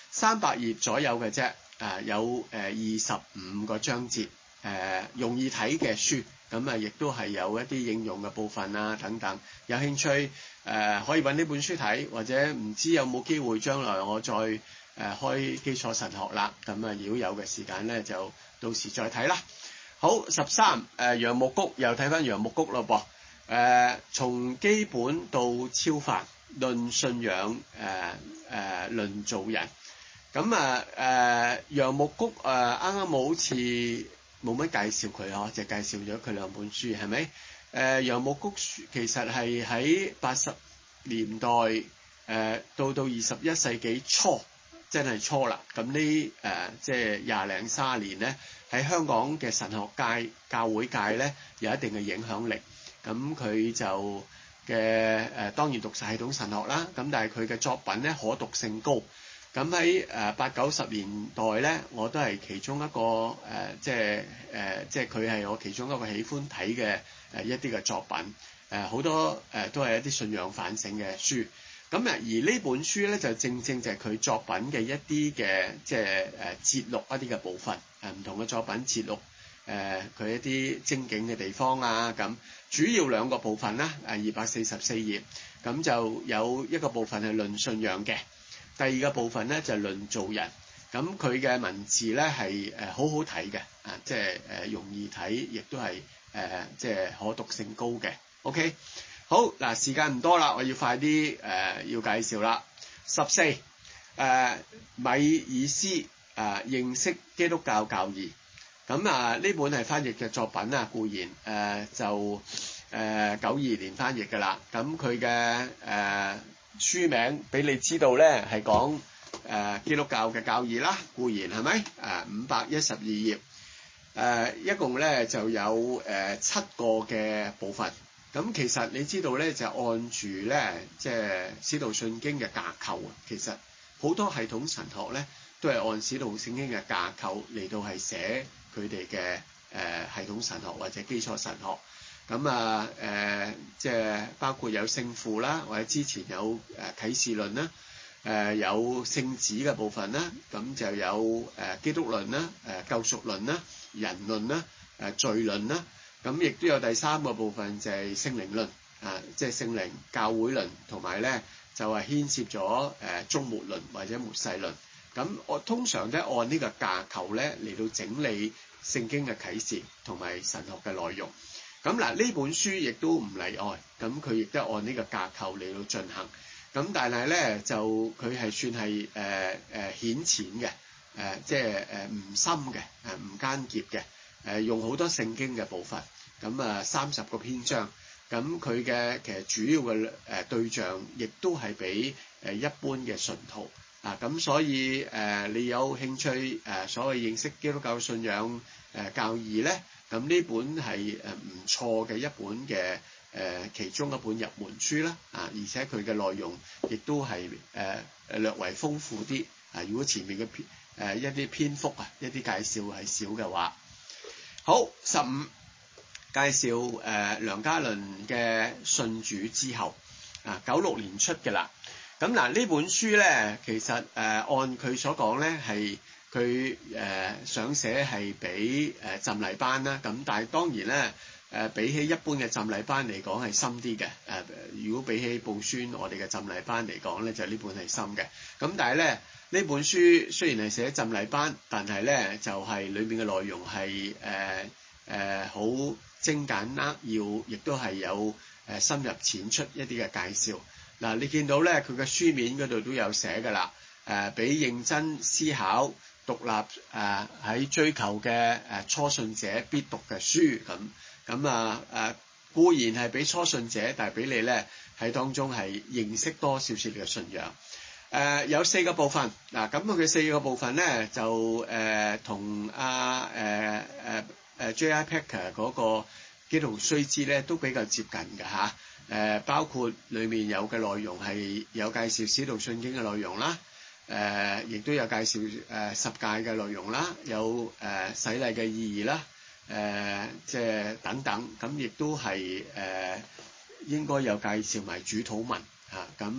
三百頁左右嘅啫，啊有誒二十五個章節，誒、呃、容易睇嘅書，咁啊亦都係有一啲應用嘅部分啊等等。有興趣誒、呃、可以揾呢本書睇，或者唔知有冇機會將來我再誒、呃、開基礎神學啦。咁啊如果有嘅時間咧，就到時再睇啦。好，十三誒楊牧谷，又睇翻楊牧谷咯噃。誒、呃、從基本到超凡，論信仰，誒、呃、誒、呃、論做人。咁啊誒楊牧谷誒啱啱好似冇乜介紹佢呵，就介紹咗佢兩本書係咪？誒楊牧谷其實係喺八十年代誒、呃、到到二十一世紀初，真係初啦。咁呢誒即係廿零卅年咧，喺香港嘅神學界、教會界咧有一定嘅影響力。咁佢就嘅誒、呃、當然讀系統神學啦。咁但係佢嘅作品咧可讀性高。咁喺誒八九十年代咧，我都係其中一個誒、呃，即係誒、呃，即係佢係我其中一個喜歡睇嘅誒一啲嘅作品。誒、呃、好多誒、呃、都係一啲信仰反省嘅書。咁啊，而呢本書咧就正正就係佢作品嘅一啲嘅即係誒節錄一啲嘅部分。誒、呃、唔同嘅作品節錄誒佢、呃、一啲精警嘅地方啊。咁主要兩個部分啦，誒二百四十四頁。咁就有一個部分係論信仰嘅。第二個部分咧就係、論做人，咁佢嘅文字咧係誒好好睇嘅，啊即係誒容易睇，亦都係誒即係可讀性高嘅。OK， 好嗱，時間唔多啦，我要快啲誒、呃、要介紹啦。十四誒米爾斯誒、呃、認識基督教教義，咁啊呢本係翻譯嘅作品啊，固然誒、呃、就誒九二年翻譯㗎啦，咁佢嘅誒。呃書名俾你知道咧，係講誒基督教嘅教義啦，固然係咪？誒五百一十二頁，誒、呃、一共咧就有誒、呃、七個嘅部分。咁其實你知道咧，就按住咧即係使徒信經嘅架構啊。其實好多系統神學咧都係按使徒聖經嘅架構嚟到係寫佢哋嘅誒系統神學或者基礎神學。咁啊誒、呃，即係包括有聖父啦，或者之前有誒啟示論啦，誒、呃、有聖子嘅部分啦，咁就有誒、呃、基督論啦、誒、呃、救贖論啦、人論啦、誒、呃、罪論啦，咁亦都有第三個部分就係聖靈論，啊，即係聖靈教會論，同埋咧就係、是、牽涉咗誒終末論或者末世論。咁我通常咧按呢個架構咧嚟到整理聖經嘅啟示同埋神學嘅內容。咁嗱，呢本書亦都唔例外，咁佢亦都按呢個架構嚟到進行。咁但係咧就佢係算係誒誒顯淺嘅，誒、呃、即係誒唔深嘅，誒唔艱澀嘅，誒、呃、用好多聖經嘅部分。咁啊三十個篇章，咁佢嘅其實主要嘅誒對象，亦都係俾誒一般嘅信徒啊。咁所以誒、呃、你有興趣誒、呃、所謂認識基督教信仰誒、呃、教義咧？咁呢本係誒唔錯嘅一本嘅誒、呃、其中一本入門書啦，啊，而且佢嘅內容亦都係誒誒略為豐富啲啊。如果前面嘅篇誒一啲篇幅啊，一啲介紹係少嘅話，好十五介紹誒、呃、梁家麟嘅信主之後啊，九六年出嘅啦。咁嗱呢本書咧，其實誒、呃、按佢所講咧係。佢誒、呃、想寫係俾誒浸禮班啦，咁但係當然咧誒、呃、比起一般嘅浸禮班嚟講係深啲嘅。誒、呃、如果比起報宣我哋嘅浸禮班嚟講咧，就呢本係深嘅。咁但係咧呢本書雖然係寫浸禮班，但係咧就係、是、裏面嘅內容係誒誒好精簡扼要，亦都係有誒、呃、深入淺出一啲嘅介紹。嗱、呃，你見到咧佢嘅書面嗰度都有寫㗎啦，誒俾認真思考。獨立誒喺、呃、追求嘅誒、呃、初信者必讀嘅書，咁咁啊誒固然係俾初信者，但係俾你咧喺當中係認識多少少你嘅信仰。誒、呃、有四個部分嗱，咁佢嘅四個部分咧就誒同阿誒誒誒 J I Packer 嗰個基督徒須知咧都比較接近嘅嚇。誒、呃、包括裡面有嘅內容係有介紹使徒信經嘅內容啦。誒，亦、呃、都有介紹誒、呃、十誡嘅內容啦，有誒、呃、洗禮嘅意義啦，誒、呃、即係等等，咁亦都係誒應該有介紹埋主禱文嚇，咁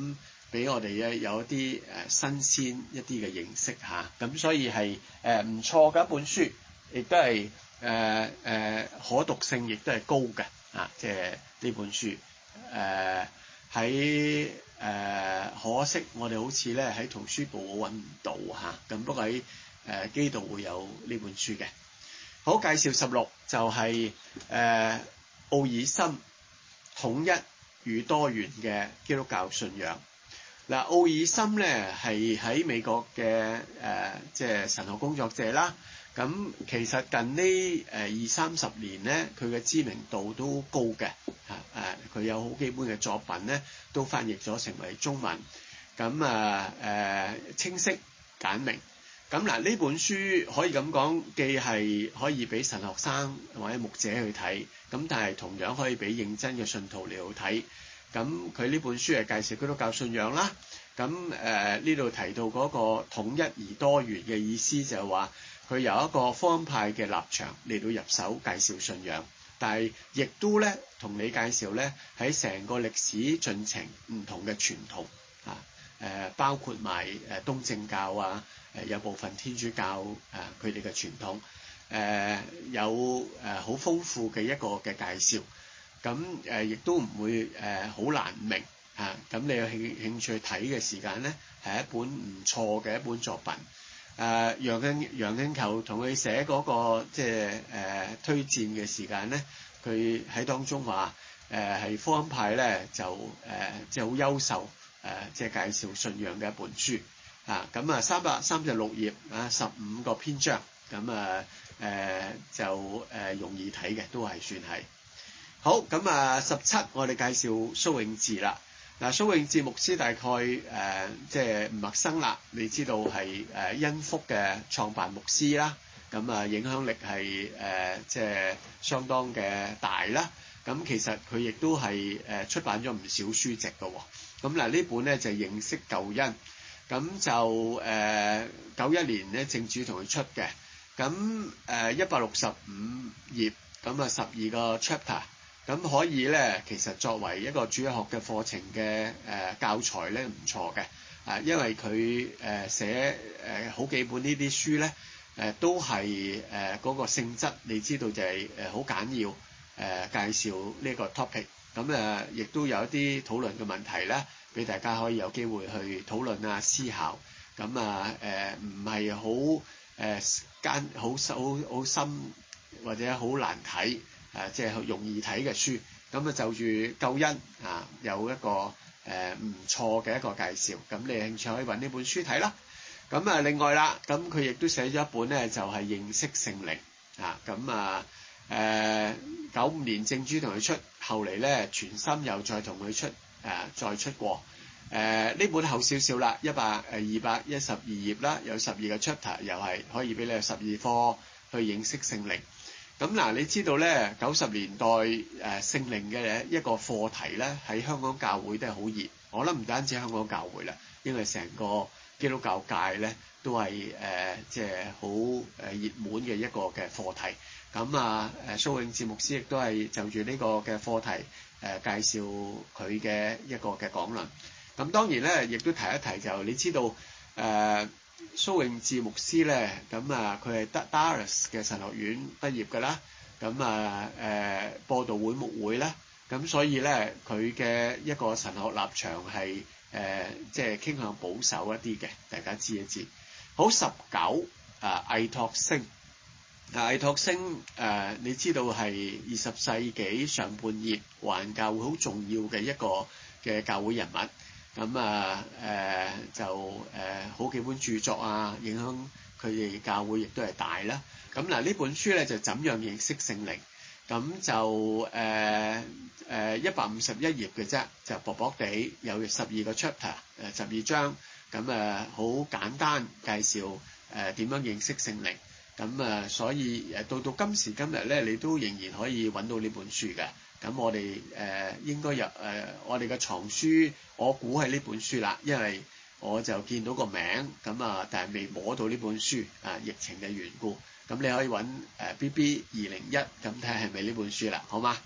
俾我哋咧有一啲誒新鮮一啲嘅認識嚇，咁、啊、所以係誒唔錯嘅一本書，亦都係誒誒可讀性亦都係高嘅啊！即係呢本書誒喺誒可惜我哋好似咧喺圖書部揾唔到嚇，咁、啊、不過喺誒基道會有呢本書嘅。好，介紹十六就係誒奧爾森統一與多元嘅基督教信仰。嗱，奧爾森咧係喺美國嘅誒，即係神學工作者啦。咁其實近呢誒二三十年咧，佢嘅知名度都高嘅嚇誒，佢有好基本嘅作品咧，都翻譯咗成為中文。咁啊誒清晰簡明。咁嗱，呢本書可以咁講，既係可以俾神學生或者牧者去睇，咁但係同樣可以俾認真嘅信徒嚟去睇。咁佢呢本書係介紹基督教信仰啦。咁誒呢度提到嗰個統一而多元嘅意思就係話，佢由一個福音派嘅立場嚟到入手介紹信仰，但係亦都咧同你介紹咧喺成個歷史進程唔同嘅傳統啊。誒包括埋誒東正教啊，誒有部分天主教誒佢哋嘅傳統，誒有誒好豐富嘅一個嘅介紹，咁誒亦都唔會誒好難明啊。咁你有興興趣睇嘅時間咧，係一本唔錯嘅一本作品。誒楊敬楊敬球同佢寫嗰個即係誒推薦嘅時間咧，佢喺當中話誒係福音派咧就誒即係好優秀。誒、呃，即係介紹信仰嘅一本書啊，咁啊三百三十六頁啊，十五個篇章，咁啊誒、呃、就誒、呃、容易睇嘅，都係算係好。咁啊十七，我哋介紹蘇永智啦。嗱，蘇永智牧師大概誒、呃、即係唔陌生啦，你知道係誒恩福嘅創辦牧師啦，咁啊影響力係誒、呃、即係相當嘅大啦。咁其實佢亦都係誒出版咗唔少書籍嘅喎。咁嗱呢本咧就係認識救恩，咁就誒九一年咧正主同佢出嘅，咁誒一百六十五頁，咁啊十二個 chapter，咁可以咧其實作為一個主日學嘅課程嘅誒教材咧唔錯嘅，啊因為佢誒寫誒好幾本呢啲書咧誒都係誒嗰個性質，你知道就係誒好簡要誒介紹呢個 topic。咁誒，亦都有一啲討論嘅問題咧，俾大家可以有機會去討論啊、思考。咁啊誒，唔係好誒間好好好深或者好難睇誒，即係容易睇嘅書。咁啊，就住救恩啊，有一個誒唔錯嘅一個介紹。咁你有興趣可以揾呢本書睇啦。咁啊，另外啦，咁佢亦都寫咗一本咧，就係認識聖靈啊。咁啊〜誒九五年正主同佢出，後嚟咧全心又再同佢出誒、呃、再出過誒呢、呃、本厚少少啦，一百誒二百一十二頁啦，有十二個 chapter，又係可以俾你有十二課去認識聖靈。咁嗱、呃，你知道咧九十年代誒、呃、聖靈嘅一個課題咧喺香港教會都係好熱，我諗唔單止香港教會啦，因為成個基督教界咧都係誒、呃、即係好誒熱門嘅一個嘅課題。咁啊，誒蘇永智牧師亦都係就住呢個嘅課題誒、呃、介紹佢嘅一個嘅講論。咁當然咧，亦都提一提就你知道誒、呃、蘇永智牧師咧，咁啊佢係德 Dallas 嘅神學院畢業㗎啦。咁啊誒播道會牧會啦。咁所以咧佢嘅一個神學立場係誒即係傾向保守一啲嘅，大家知一知。好，十九啊，魏托星。啊，魏托星誒、呃，你知道係二十世紀上半葉環教會好重要嘅一個嘅教會人物，咁啊誒、呃、就誒、呃、好幾本著作啊，影響佢哋教會亦都係大啦。咁嗱呢本書咧就怎樣認識聖靈，咁就誒誒一百五十一頁嘅啫，就薄薄地有十二個 chapter 誒十二章，咁誒好簡單介紹誒點樣認識聖靈。咁啊，所以誒到到今時今日咧，你都仍然可以揾到呢本書嘅。咁我哋誒、呃、應該有誒、呃、我哋嘅藏書，我估係呢本書啦，因為我就見到個名，咁啊，但係未摸到呢本書啊，疫情嘅緣故。咁你可以揾誒 B B 二零一，咁睇下係咪呢本書啦，好嗎？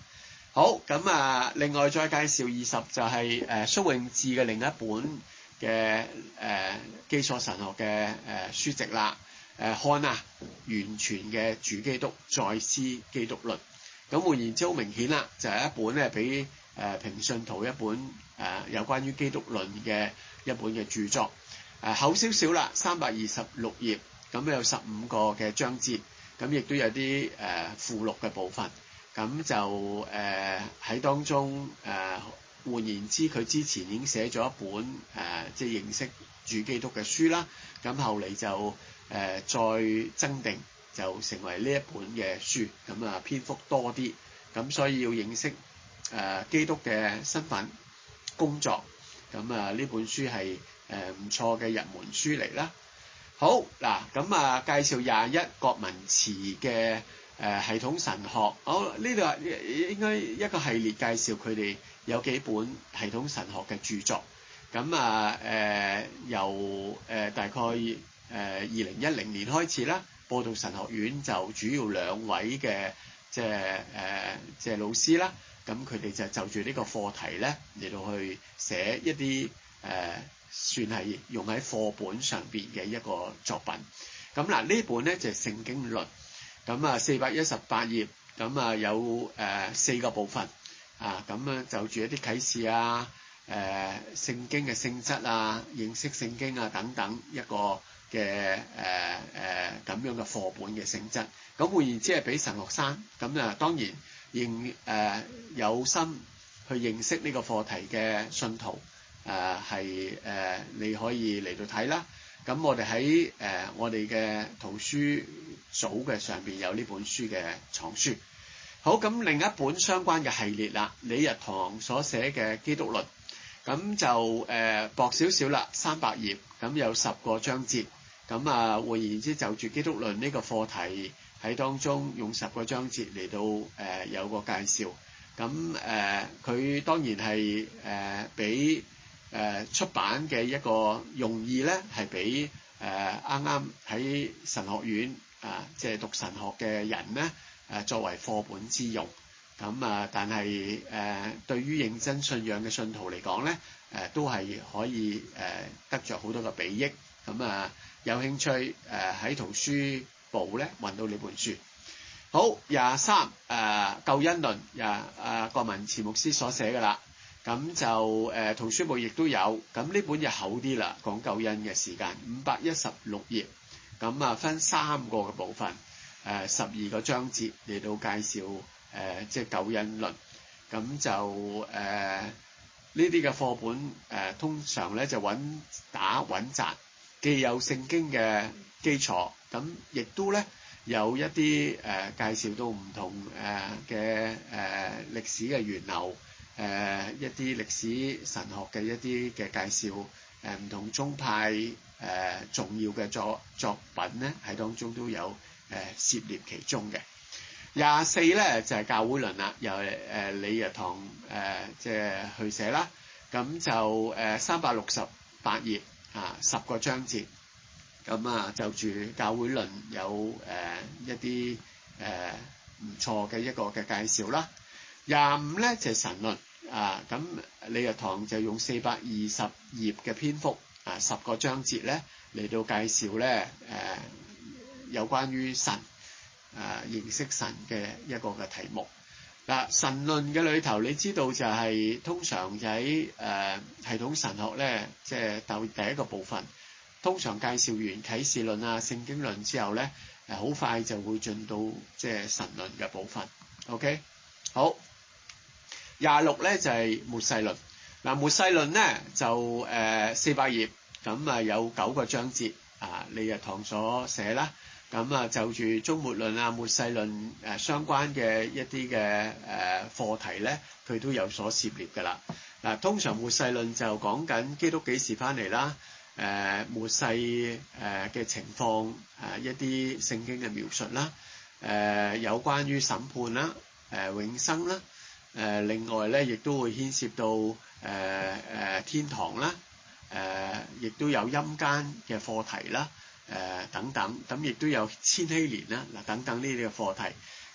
好，咁啊，另外再介紹二十就係誒蘇永智嘅另一本嘅誒、呃、基礎神學嘅誒、呃、書籍啦。誒、呃、看啊，完全嘅主基督再思基督論。咁換言之，好明顯啦，就係、是、一本咧，比誒平信徒一本誒、呃、有關於基督論嘅一本嘅著作。誒、呃、厚少少啦，三百二十六頁，咁有十五個嘅章節，咁亦都有啲誒、呃、附錄嘅部分。咁就誒喺、呃、當中誒、呃、換言之，佢之前已經寫咗一本誒、呃、即係認識主基督嘅書啦。咁後嚟就誒、呃、再增訂，就成為呢一本嘅書。咁啊篇幅多啲，咁所以要認識誒、呃、基督嘅身份、工作。咁啊呢本書係誒唔錯嘅入門書嚟啦。好嗱，咁啊介紹廿一郭文慈嘅誒系統神學。好，呢度應該一個系列介紹佢哋有幾本系統神學嘅著作。咁啊誒、呃、由誒、呃、大概誒二零一零年開始啦，播道神學院就主要兩位嘅即係誒即係老師啦。咁佢哋就就住呢個課題咧嚟到去寫一啲誒、呃、算係用喺課本上邊嘅一個作品。咁嗱呢本咧就係、是、聖經論。咁啊四百一十八頁，咁啊有誒、呃、四個部分啊。咁啊就住一啲啟示啊、誒、呃、聖經嘅性質啊、認識聖經啊等等一個嘅誒誒咁樣嘅課本嘅性質。咁換言之係俾神學生，咁啊當然認誒、呃、有心去認識呢個課題嘅信徒誒係誒你可以嚟到睇啦。咁我哋喺誒我哋嘅圖書組嘅上邊有呢本書嘅藏書。好，咁另一本相關嘅系列啦，李日堂所寫嘅基督論，咁就誒、呃、薄少少啦，三百頁，咁有十個章節。咁啊換言之，就住基督論呢個課題喺當中用十個章節嚟到誒、呃、有個介紹。咁誒佢當然係誒俾誒出版嘅一個用意咧，係俾誒啱啱喺神學院啊，即係讀神學嘅人咧，誒作為課本之用。咁啊，但係誒對於認真信仰嘅信徒嚟講咧，誒都係可以誒得着好多嘅裨益。咁啊，有興趣誒喺圖書部咧揾到呢本書。好，廿三誒救恩論，廿誒郭文慈牧師所寫嘅啦。咁就誒、呃、圖書部亦都有，咁呢本就厚啲啦，講救恩嘅時間五百一十六頁，咁啊分三個嘅部分，誒十二個章節嚟到介紹誒、呃、即係救恩論。咁就誒呢啲嘅課本誒、呃、通常咧就穩打穩紮，既有聖經嘅基礎，咁亦都咧有一啲誒、呃、介紹到唔同誒嘅誒歷史嘅源流。誒、呃、一啲歷史神學嘅一啲嘅介紹，誒、呃、唔同宗派誒、呃、重要嘅作作品咧，喺當中都有誒、呃、涉獵其中嘅。廿四咧就係、是、教會論啦，由誒、呃、李日堂誒即係去寫啦。咁就誒三百六十八頁啊，十個章節。咁啊就住教會論有誒、呃、一啲誒唔錯嘅一個嘅介紹啦。廿五咧就係、是、神論啊，咁李日堂就用四百二十頁嘅篇幅啊，十個章節咧嚟到介紹咧誒、啊、有關於神啊認識神嘅一個嘅題目。嗱、啊、神論嘅裏頭，你知道就係、是、通常就喺誒、啊、系統神學咧，即係第第一個部分，通常介紹完啟示論啊、聖經論之後咧，誒、啊、好快就會進到即係神論嘅部分。OK， 好。廿六咧就係、是、末世論。嗱末世論咧就誒四百頁，咁啊有九個章節啊，李日堂所寫啦。咁啊就住終末論啊、末世論誒、呃、相關嘅一啲嘅誒課題咧，佢都有所涉獵㗎啦。嗱、啊、通常末世論就講緊基督幾時翻嚟啦，誒、呃、末世誒嘅情況，誒、呃、一啲聖經嘅描述啦，誒、呃、有關於審判啦，誒、呃、永生啦。誒、呃、另外咧，亦都會牽涉到誒誒、呃呃、天堂啦，誒、呃、亦都有陰間嘅課題啦，誒、呃、等等，咁亦都有千禧年啦，嗱等等呢啲嘅課題。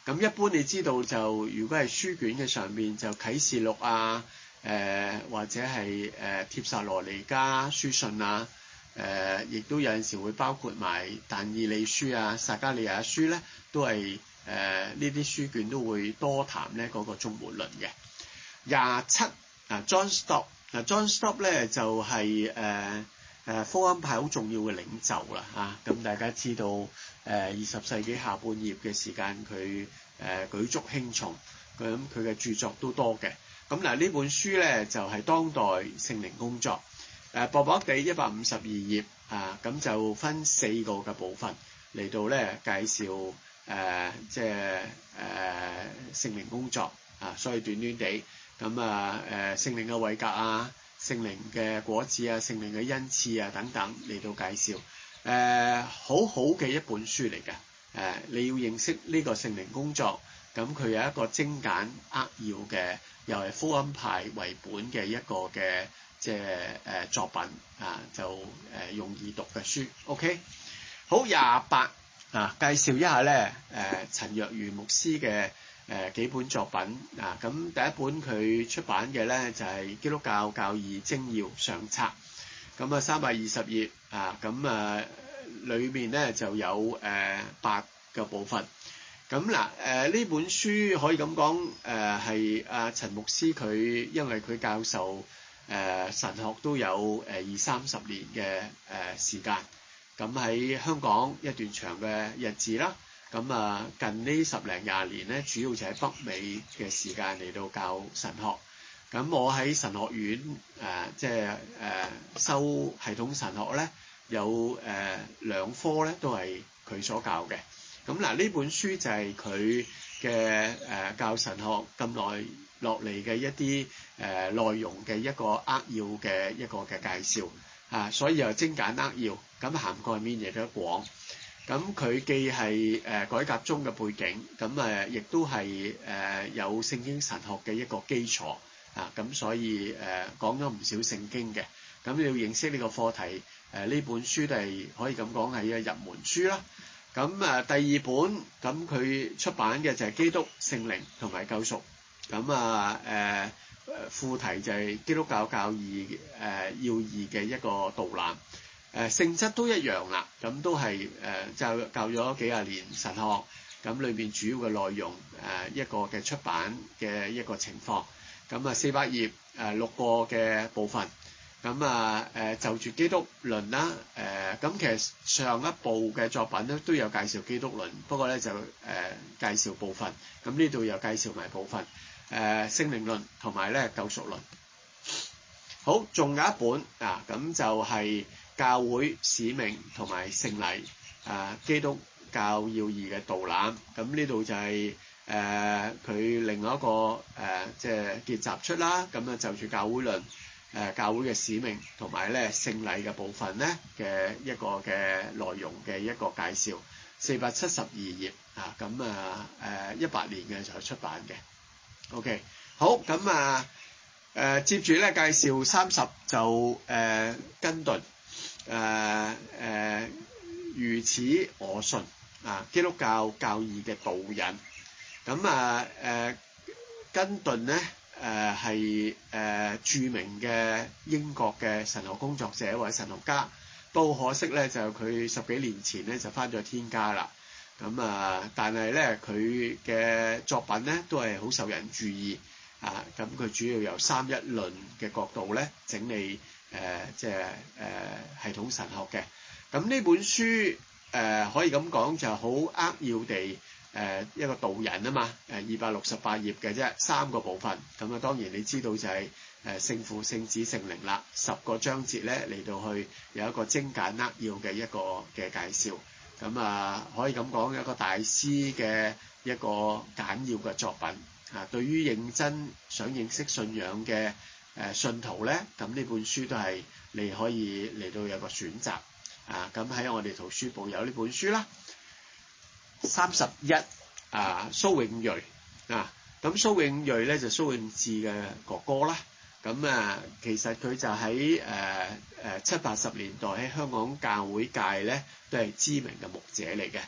咁一般你知道就如果係書卷嘅上面就啟示錄啊，誒、呃、或者係誒帖撒羅尼迦書信啊，誒、呃、亦都有陣時會包括埋但以理書啊、撒迦利亞書咧，都係誒呢啲書卷都會多談咧嗰個終末論嘅。廿七啊 John Stott 嗱 John Stott 咧就係誒誒福音派好重要嘅領袖啦嚇，咁、啊、大家知道誒二十世紀下半葉嘅時間佢誒、呃、舉足輕重，咁佢嘅著作都多嘅。咁嗱呢本書咧就係、是、當代聖靈工作，誒薄薄地一百五十二頁啊，咁就分四個嘅部分嚟到咧介紹誒即係誒聖靈工作啊，所以短短地。咁啊誒聖靈嘅位格啊、聖靈嘅果子啊、聖靈嘅恩賜啊等等嚟到介紹，誒、呃、好好嘅一本書嚟嘅。誒、呃、你要認識呢個聖靈工作，咁佢有一個精簡扼要嘅，又係福音派為本嘅一個嘅即係誒作品啊，就誒、呃、容易讀嘅書。OK， 好廿八啊，介紹一下咧誒、呃、陳若愚牧師嘅。誒、呃、幾本作品啊，咁第一本佢出版嘅咧就係、是《基督教教義精要上冊》，咁啊三百二十頁啊，咁啊裏面咧就有誒、呃、八個部分，咁嗱誒呢本書可以咁講誒係阿陳牧師佢因為佢教授誒、呃、神學都有誒二三十年嘅誒、呃、時間，咁喺香港一段長嘅日子啦。咁啊，近呢十零廿年咧，主要就喺北美嘅時間嚟到教神學。咁我喺神學院誒，即係誒修系統神學咧，有誒、呃、兩科咧都係佢所教嘅。咁嗱，呢本書就係佢嘅誒教神學咁耐落嚟嘅一啲誒、呃、內容嘅一個扼要嘅一個嘅介紹啊，所以又精簡扼要，咁涵蓋面亦都廣。咁佢既係誒改革宗嘅背景，咁誒亦都係誒有聖經神學嘅一個基礎啊，咁所以誒講咗唔少聖經嘅。咁你要認識呢個課題，誒呢本書都係可以咁講係一個入門書啦。咁啊第二本咁佢出版嘅就係基督聖靈同埋救贖。咁啊誒副題就係基督教教義誒要義嘅一個導覽。誒、呃、性質都一樣啦，咁都係誒、呃、教教咗幾廿年神學，咁裏邊主要嘅內容誒、呃、一個嘅出版嘅一個情況，咁啊四百頁誒、呃、六個嘅部分，咁啊誒就住基督論啦，誒、呃、咁其實上一部嘅作品咧都有介紹基督論，不過咧就誒、呃、介紹部分，咁呢度又介紹埋部分，誒聖靈論同埋咧救贖論。好，仲有一本啊，咁就係、是。教會使命同埋聖禮啊，基督教要義嘅導覽，咁呢度就係誒佢另外一個誒即係結集出啦，咁啊就住教會論誒、呃、教會嘅使命同埋咧聖禮嘅部分咧嘅一個嘅內容嘅一個介紹，四百七十二頁啊，咁啊誒一八年嘅就出版嘅。OK， 好，咁啊誒、呃、接住咧介紹三十就誒跟頓。誒誒、呃呃、如此我信啊，基督教教義嘅導引，咁啊誒跟頓咧誒係誒著名嘅英國嘅神學工作者或者神學家，不過可惜咧就佢十幾年前咧就返咗天家啦，咁啊但係咧佢嘅作品咧都係好受人注意啊，咁佢主要由三一論嘅角度咧整理。誒、呃、即係誒、呃、系統神學嘅，咁呢本書誒、呃、可以咁講就好扼要地誒、呃、一個導引啊嘛，誒二百六十八頁嘅啫，三個部分，咁啊當然你知道就係誒聖父、聖子、聖靈啦，十個章節咧嚟到去有一個精簡扼要嘅一個嘅介紹，咁啊可以咁講一個大師嘅一個簡要嘅作品啊，對於認真想認識信仰嘅。誒信徒咧，咁呢本書都係你可以嚟到有個選擇啊！咁喺我哋圖書部有呢本書啦。三十一啊，蘇永睿啊，咁蘇永睿咧就蘇永智嘅哥哥啦。咁啊，其實佢就喺誒誒七八十年代喺香港教會界咧都係知名嘅牧者嚟嘅。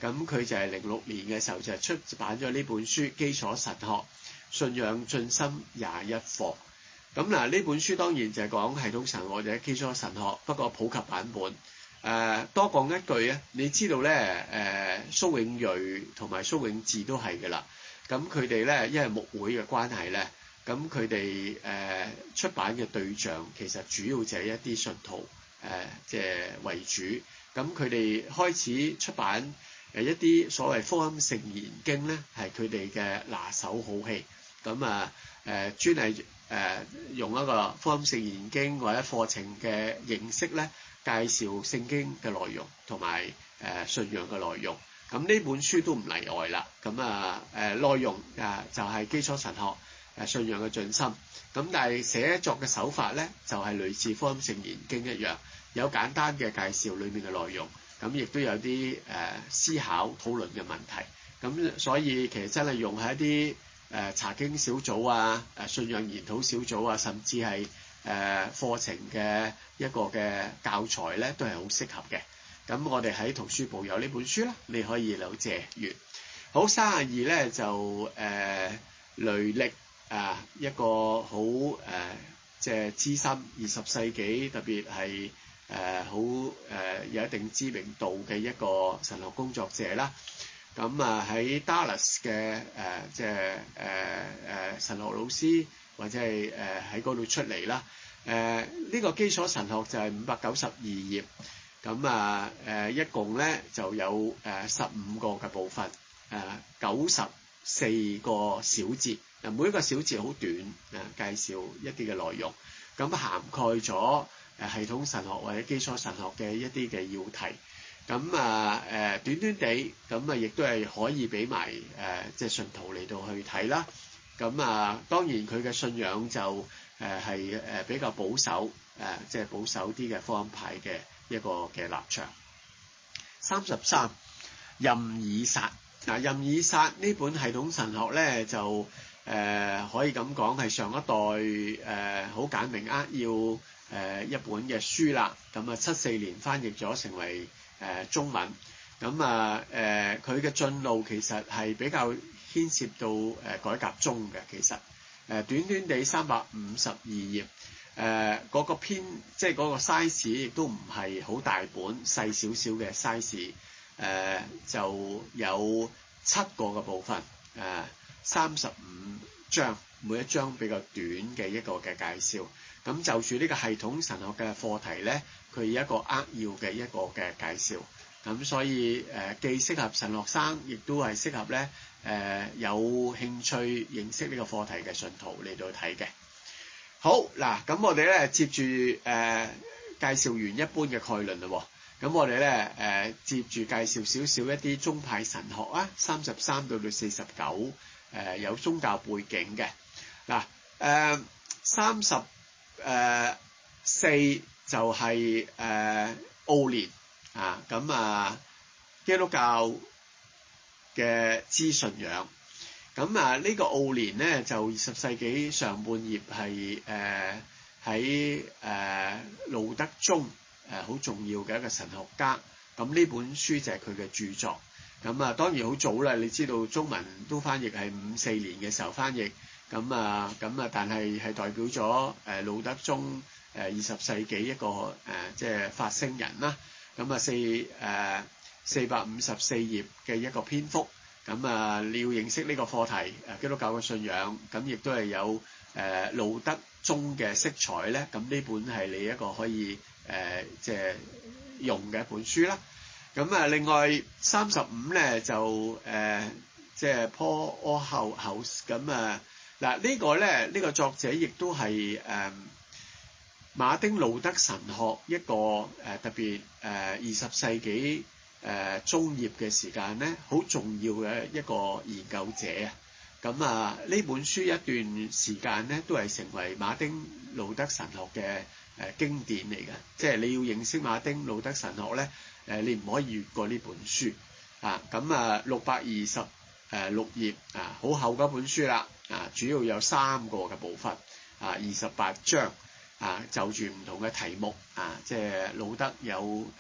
咁佢就係零六年嘅時候就出版咗呢本書《基礎神學信仰進深廿一課》。咁嗱，呢本書當然就係講系統神學或者基礎神學，不過普及版本。誒、呃、多講一句啊，你知道咧誒、呃、蘇永瑞同埋蘇永智都係㗎啦。咁佢哋咧因為牧會嘅關係咧，咁佢哋誒出版嘅對象其實主要就係一啲信徒誒即係為主。咁佢哋開始出版誒一啲所謂福音聖言經咧，係佢哋嘅拿手好戲。咁啊誒專係誒、呃、用一個福音聖言經或者課程嘅形式咧，介紹聖經嘅內容同埋誒信仰嘅內容。咁呢本書都唔例外啦。咁啊誒內容啊就係基礎神學誒信仰嘅進深。咁但係寫作嘅手法咧就係類似福音聖言經一樣，有簡單嘅介紹裏面嘅內容，咁亦都有啲誒思考討論嘅問題。咁所以其實真係用喺一啲誒查經小組啊、誒信仰研討小組啊，甚至係誒課程嘅一個嘅教材咧，都係好適合嘅。咁我哋喺圖書部有呢本書啦，你可以留借閱。好，三十二咧就誒、呃、雷力啊，一個好誒即係資深二十世紀，特別係誒好誒有一定知名度嘅一個神學工作者啦。咁啊喺 Dallas 嘅誒即係誒誒神學老師或者係誒喺嗰度出嚟啦。誒、呃、呢、這個基礎神學就係五百九十二頁。咁啊誒一共咧就有誒十五個嘅部分，誒九十四個小節，嗱每一個小節好短，誒介紹一啲嘅內容，咁涵蓋咗誒系統神學或者基礎神學嘅一啲嘅要題，咁啊誒短短地，咁啊亦都係可以俾埋誒即係信徒嚟到去睇啦。咁啊當然佢嘅信仰就誒係誒比較保守，誒即係保守啲嘅福音派嘅一個嘅立場。三十三任以撒，嗱任以撒呢本系統神學咧就誒、呃、可以咁講係上一代誒好、呃、簡明扼要誒、呃、一本嘅書啦。咁啊七四年翻譯咗成為誒、呃、中文。咁啊誒佢嘅進路其實係比較牽涉到誒、呃、改革宗嘅，其實誒、呃、短短地三百五十二頁。誒嗰、呃那個篇即係嗰個 size 亦都唔係好大本，細少少嘅 size，誒就有七個嘅部分，誒三十五章，每一章比較短嘅一個嘅介紹。咁就住呢個系統神學嘅課題咧，佢有一個扼要嘅一個嘅介紹。咁所以誒、呃、既適合神學生，亦都係適合咧誒、呃、有興趣認識呢個課題嘅信徒嚟到睇嘅。好嗱，咁我哋咧接住誒、呃、介紹完一般嘅概論啦，咁我哋咧誒接住介紹少少一啲宗派神學啊，三十三到到四十九誒有宗教背景嘅嗱誒三十誒四就係誒奧年啊，咁啊基督教嘅資信仰。咁啊，呢個奧年咧就二十世紀上半葉係誒喺誒路德宗誒好重要嘅一個神學家。咁呢本書就係佢嘅著作。咁啊當然好早啦，你知道中文都翻譯係五四年嘅時候翻譯。咁啊咁啊，但係係代表咗誒路德宗誒二十世紀一個誒即係發聲人啦。咁啊四誒四百五十四頁嘅一個篇幅。咁啊，你要認識呢個課題，誒基督教嘅信仰，咁亦都係有誒路德宗嘅色彩咧。咁呢本係你一個可以誒即係用嘅一本書啦。咁啊，另外三十五咧就誒即係 Paul Orthouse 咁啊嗱呢個咧呢個作者亦都係誒馬丁路德神學一個誒特別誒二十世紀。誒、呃、中葉嘅時間咧，好重要嘅一個研究者啊！咁啊，呢本書一段時間咧，都係成為馬丁路德神學嘅誒、呃、經典嚟嘅。即係你要認識馬丁路德神學咧，誒、呃、你唔可以越過呢本書啊！咁啊，六百二十誒六頁啊，好厚嗰本書啦啊，主要有三個嘅部分啊，二十八章啊，就住唔同嘅題目啊，即係路德有誒。呃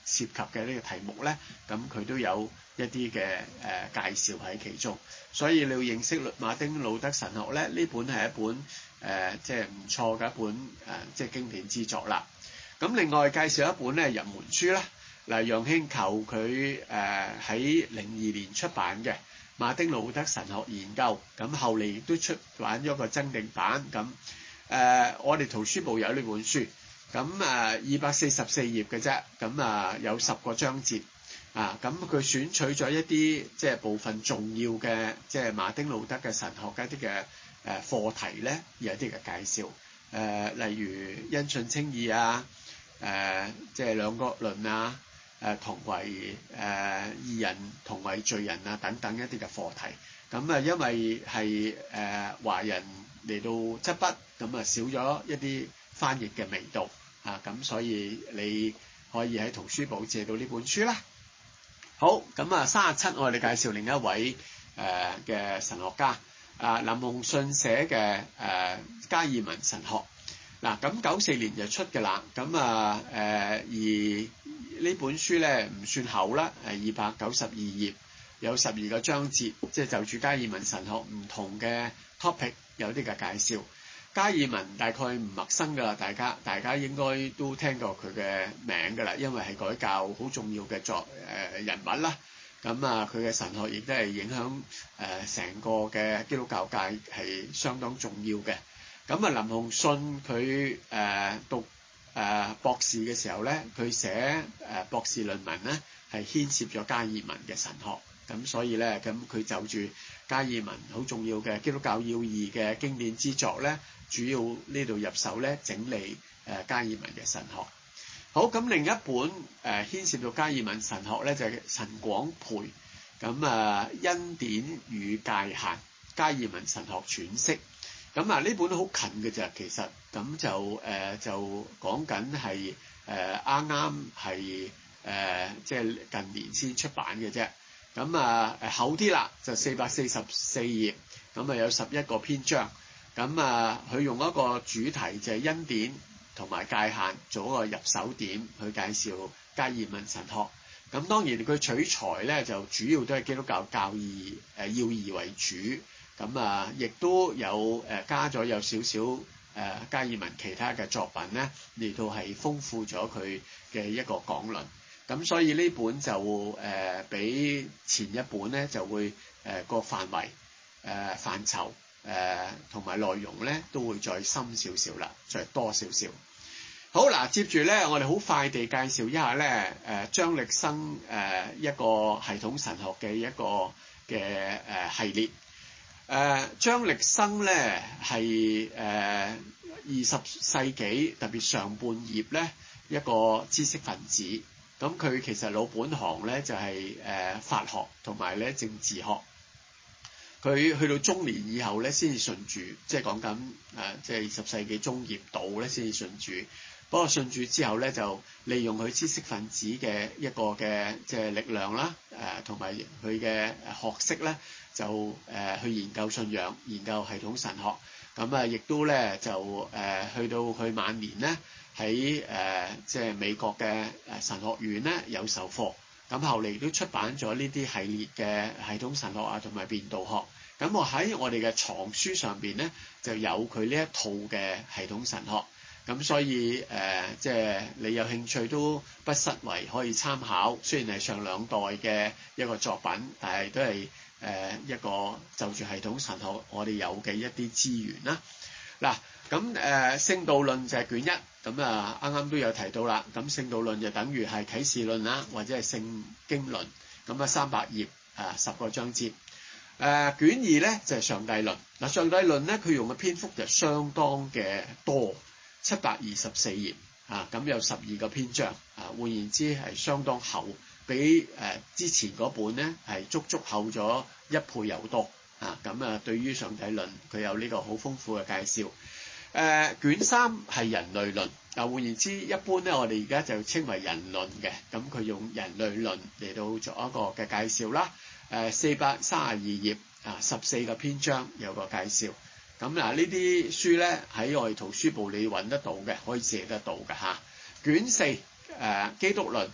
涉及嘅呢個題目咧，咁佢都有一啲嘅誒介紹喺其中。所以你要認識馬丁路德神學咧，呢本係一本誒、呃、即係唔錯嘅一本誒、呃、即係經典之作啦。咁另外介紹一本咧入門書啦，嗱楊慶球佢誒喺零二年出版嘅馬丁路德神學研究，咁後嚟亦都出版咗個增訂版。咁誒、呃、我哋圖書部有呢本書，咁誒二百四十四頁嘅啫，咁啊有十個章節啊，咁佢選取咗一啲即係部分重要嘅即係馬丁路德嘅神學嘅一啲嘅誒課題咧，有一啲嘅介紹，誒、呃、例如因信稱義啊，誒、呃、即係兩國論啊，誒、呃、同為誒義人同為罪人啊等等一啲嘅課題。咁啊因為係誒、呃、華人嚟到執筆，咁啊少咗一啲翻譯嘅味道啊，咁所以你可以喺圖書部借到呢本書啦。好，咁啊三十七我哋介紹另一位誒嘅、呃、神學家啊，林鴻信寫嘅誒加爾文神學。嗱，咁九四年就出嘅啦，咁啊誒而呢本書咧唔算厚啦，誒二百九十二頁，有十二個章節，即係就住加爾文神學唔同嘅 topic 有啲嘅介紹。加爾文大概唔陌生㗎啦，大家大家應該都聽過佢嘅名㗎啦，因為係改教好重要嘅作誒人物啦。咁啊，佢嘅神學亦都係影響誒成個嘅基督教界係相當重要嘅。咁啊，林鴻信佢誒讀誒博士嘅時候咧，佢寫誒博士論文咧係牽涉咗加爾文嘅神學。咁所以咧，咁佢就住加爾文好重要嘅基督教要義嘅經典之作咧，主要呢度入手咧整理誒加爾文嘅神學。好，咁另一本誒、呃、牽涉到加爾文神學咧就係、是、陳廣培咁啊恩典與界限加爾文神學詮釋。咁啊呢本好近嘅咋，其實咁就誒、呃、就講緊係誒啱啱係誒即係近年先出版嘅啫。咁啊誒厚啲啦，就四百四十四頁，咁啊有十一個篇章。咁啊佢用一個主題就係恩典同埋界限做一個入手點去介紹加爾文神學。咁當然佢取材咧就主要都係基督教教義誒要義為主。咁啊亦都有誒加咗有少少誒加爾文其他嘅作品咧嚟到係豐富咗佢嘅一個講論。咁所以呢本就誒、呃、比前一本咧就會誒、呃、個範圍誒、呃、範疇誒同埋內容咧都會再深少少啦，再多少少。好嗱，接住咧我哋好快地介紹一下咧誒張力生誒、呃、一個系統神學嘅一個嘅誒、呃、系列。誒、呃、張力生咧係誒二十世紀特別上半葉咧一個知識分子。咁佢其實老本行咧就係、是、誒、呃、法學同埋咧政治學。佢去到中年以後咧先至信主，即係講緊誒即係二十世紀中葉度咧先至信主。不過信主之後咧就利用佢知識分子嘅一個嘅即係力量啦，誒同埋佢嘅學識咧就誒、呃、去研究信仰、研究系統神學。咁啊亦都咧就誒、呃、去到佢晚年咧。喺誒即係美國嘅誒神學院咧有授課，咁後嚟都出版咗呢啲系列嘅系統神學啊同埋變道學。咁我喺我哋嘅藏書上邊咧就有佢呢一套嘅系統神學。咁所以誒即係你有興趣都不失為可以參考。雖然係上兩代嘅一個作品，但係都係誒、呃、一個就住系統神學我哋有嘅一啲資源啦。嗱。咁誒聖道論就係卷一，咁啊啱啱都有提到啦。咁聖道論就等於係啟示論啦，或者係聖經論。咁啊三百頁啊十個章節。誒、呃、卷二咧就係、是、上帝論。嗱上帝論咧佢用嘅篇幅就相當嘅多，七百二十四頁啊。咁有十二個篇章啊，換言之係相當厚，比誒、呃、之前嗰本咧係足足厚咗一倍有多啊。咁啊對於上帝論佢有呢個好豐富嘅介紹。誒、呃、卷三係人類論，嗱換言之，一般咧我哋而家就稱為人論嘅，咁佢用人類論嚟到做一個嘅介紹啦。誒四百三十二頁啊，十四個篇章有個介紹。咁嗱呢啲書咧喺我哋圖書部你揾得到嘅，可以借得到嘅嚇。卷四誒、呃、基督論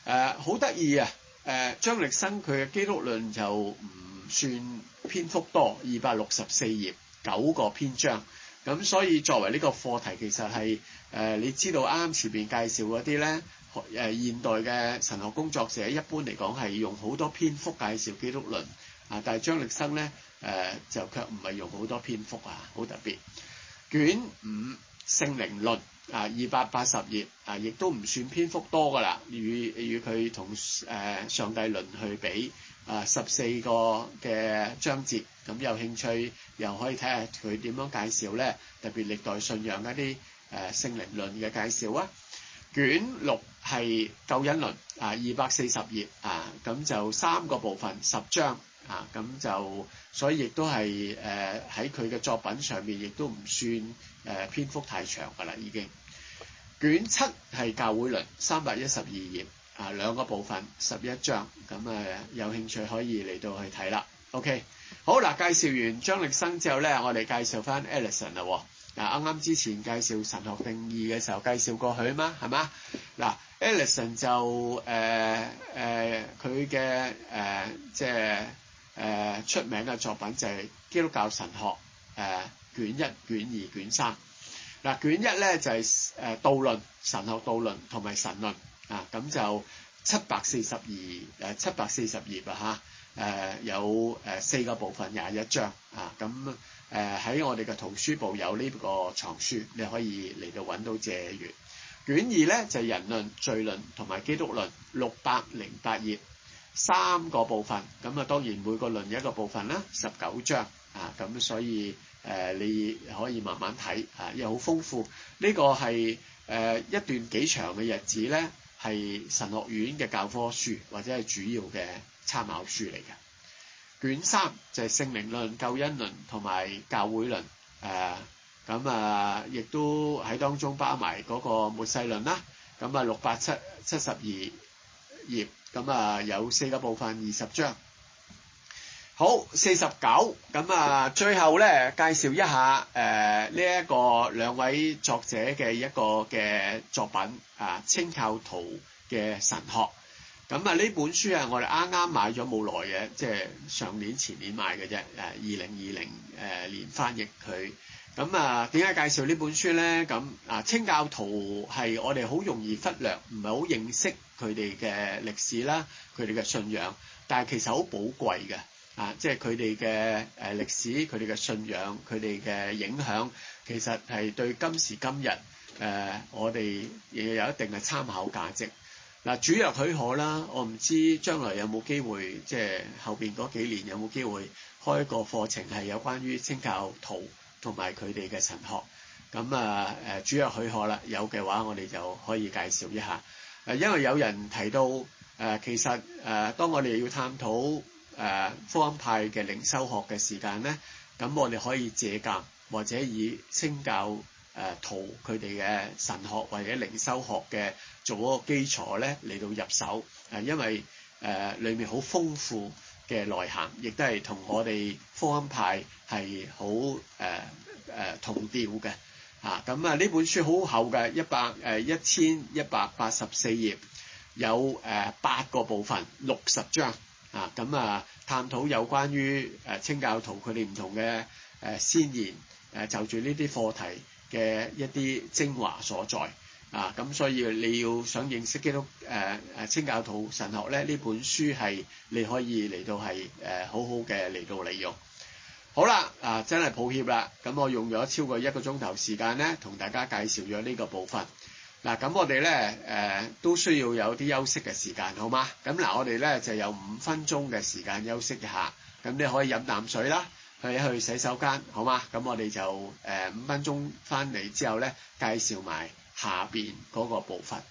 誒好得意啊！誒張力生佢嘅基督論就唔算篇幅多，二百六十四頁，九個篇章。咁所以作為呢個課題，其實係誒、呃、你知道啱啱前面介紹嗰啲咧，誒現代嘅神學工作者一般嚟講係用好多篇幅介紹基督論啊，但係張力生咧誒、呃、就卻唔係用好多篇幅啊，好特別。卷五聖靈論啊，二百八十頁啊，亦都唔算篇幅多㗎啦，與與佢同誒上帝論去比啊，十四個嘅章節，咁有興趣又可以睇下佢點樣介紹咧，特別歷代信仰一啲誒聖靈論嘅介紹啊。卷六係救恩論啊，二百四十頁啊，咁就三個部分，十章啊，咁就所以亦都係誒喺佢嘅作品上面，亦都唔算誒、呃、篇幅太長㗎啦，已經。卷七係教會論，三百一十二頁啊，兩個部分，十一章，咁啊有興趣可以嚟到去睇啦。OK， 好嗱，介紹完張力生之後咧，我哋介紹翻 Ellison 啦喎。嗱，啱啱之前介紹神學定義嘅時候介紹過去啊嘛，係嘛？嗱 ，Ellison 就誒誒佢嘅誒即係誒出名嘅作品就係基督教神學誒、呃、卷一、卷二、卷三。嗱，卷一咧就係誒道論、神學道論同埋神論啊，咁就七百四十二誒七百四十頁啊嚇，誒有誒四個部分，廿一章啊，咁誒喺我哋嘅圖書部有呢個藏書，你可以嚟到揾到借閱。卷二咧就係人論、罪論同埋基督論，六百零八頁，三個部分，咁啊當然每個論一個部分啦，十九章啊，咁所以。誒、呃、你可以慢慢睇啊，又好豐富。呢、這個係誒、呃、一段幾長嘅日子咧，係神學院嘅教科書或者係主要嘅參考書嚟嘅。卷三就係聖靈論、救恩論同埋教會論誒，咁啊亦都喺當中包埋嗰個末世論啦。咁啊六百七七十二頁，咁啊有四個部分，二十章。好，四十九，咁啊，最後咧介紹一下誒呢一個兩位作者嘅一個嘅作品啊，清教徒嘅神學。咁啊呢本書啊，我哋啱啱買咗冇耐嘅，即係上年前年買嘅啫，誒二零二零誒年翻譯佢。咁啊點解介紹呢本書咧？咁啊清教徒係我哋好容易忽略，唔係好認識佢哋嘅歷史啦，佢哋嘅信仰，但係其實好寶貴嘅。啊，即係佢哋嘅誒歷史，佢哋嘅信仰，佢哋嘅影響，其實係對今時今日誒、呃、我哋亦有一定嘅參考價值。嗱、啊，主若許可啦，我唔知將來有冇機會，即係後邊嗰幾年有冇機會開一個課程係有關於清教徒同埋佢哋嘅神學。咁啊誒，主若許可啦，有嘅話我哋就可以介紹一下。誒、啊，因為有人提到誒、呃，其實誒、呃，當我哋要探討誒、呃、福音派嘅靈修學嘅時間咧，咁我哋可以借鑑或者以清教誒、呃、徒佢哋嘅神學或者靈修學嘅做嗰個基礎咧嚟到入手，誒、呃、因為誒、呃、裏面好豐富嘅內涵，亦都係同我哋福音派係好誒誒同調嘅嚇。咁啊呢本書好厚嘅，一百誒一千一百八十四頁，有誒八、呃、個部分，六十章。啊，咁啊，探討有關於誒清教徒佢哋唔同嘅誒先言誒就住呢啲課題嘅一啲精華所在啊，咁所以你要想認識基督誒誒清教徒神學咧，呢本書係你可以嚟到係誒好好嘅嚟到利用。好啦，啊真係抱歉啦，咁我用咗超過一個鐘頭時間咧，同大家介紹咗呢個部分。嗱，咁我哋咧誒都需要有啲休息嘅時間，好嗎？咁嗱，我哋咧就有五分鐘嘅時間休息一下，咁你可以飲啖水啦，去去洗手間，好嗎？咁我哋就誒五分鐘翻嚟之後咧，介紹埋下邊嗰個部分。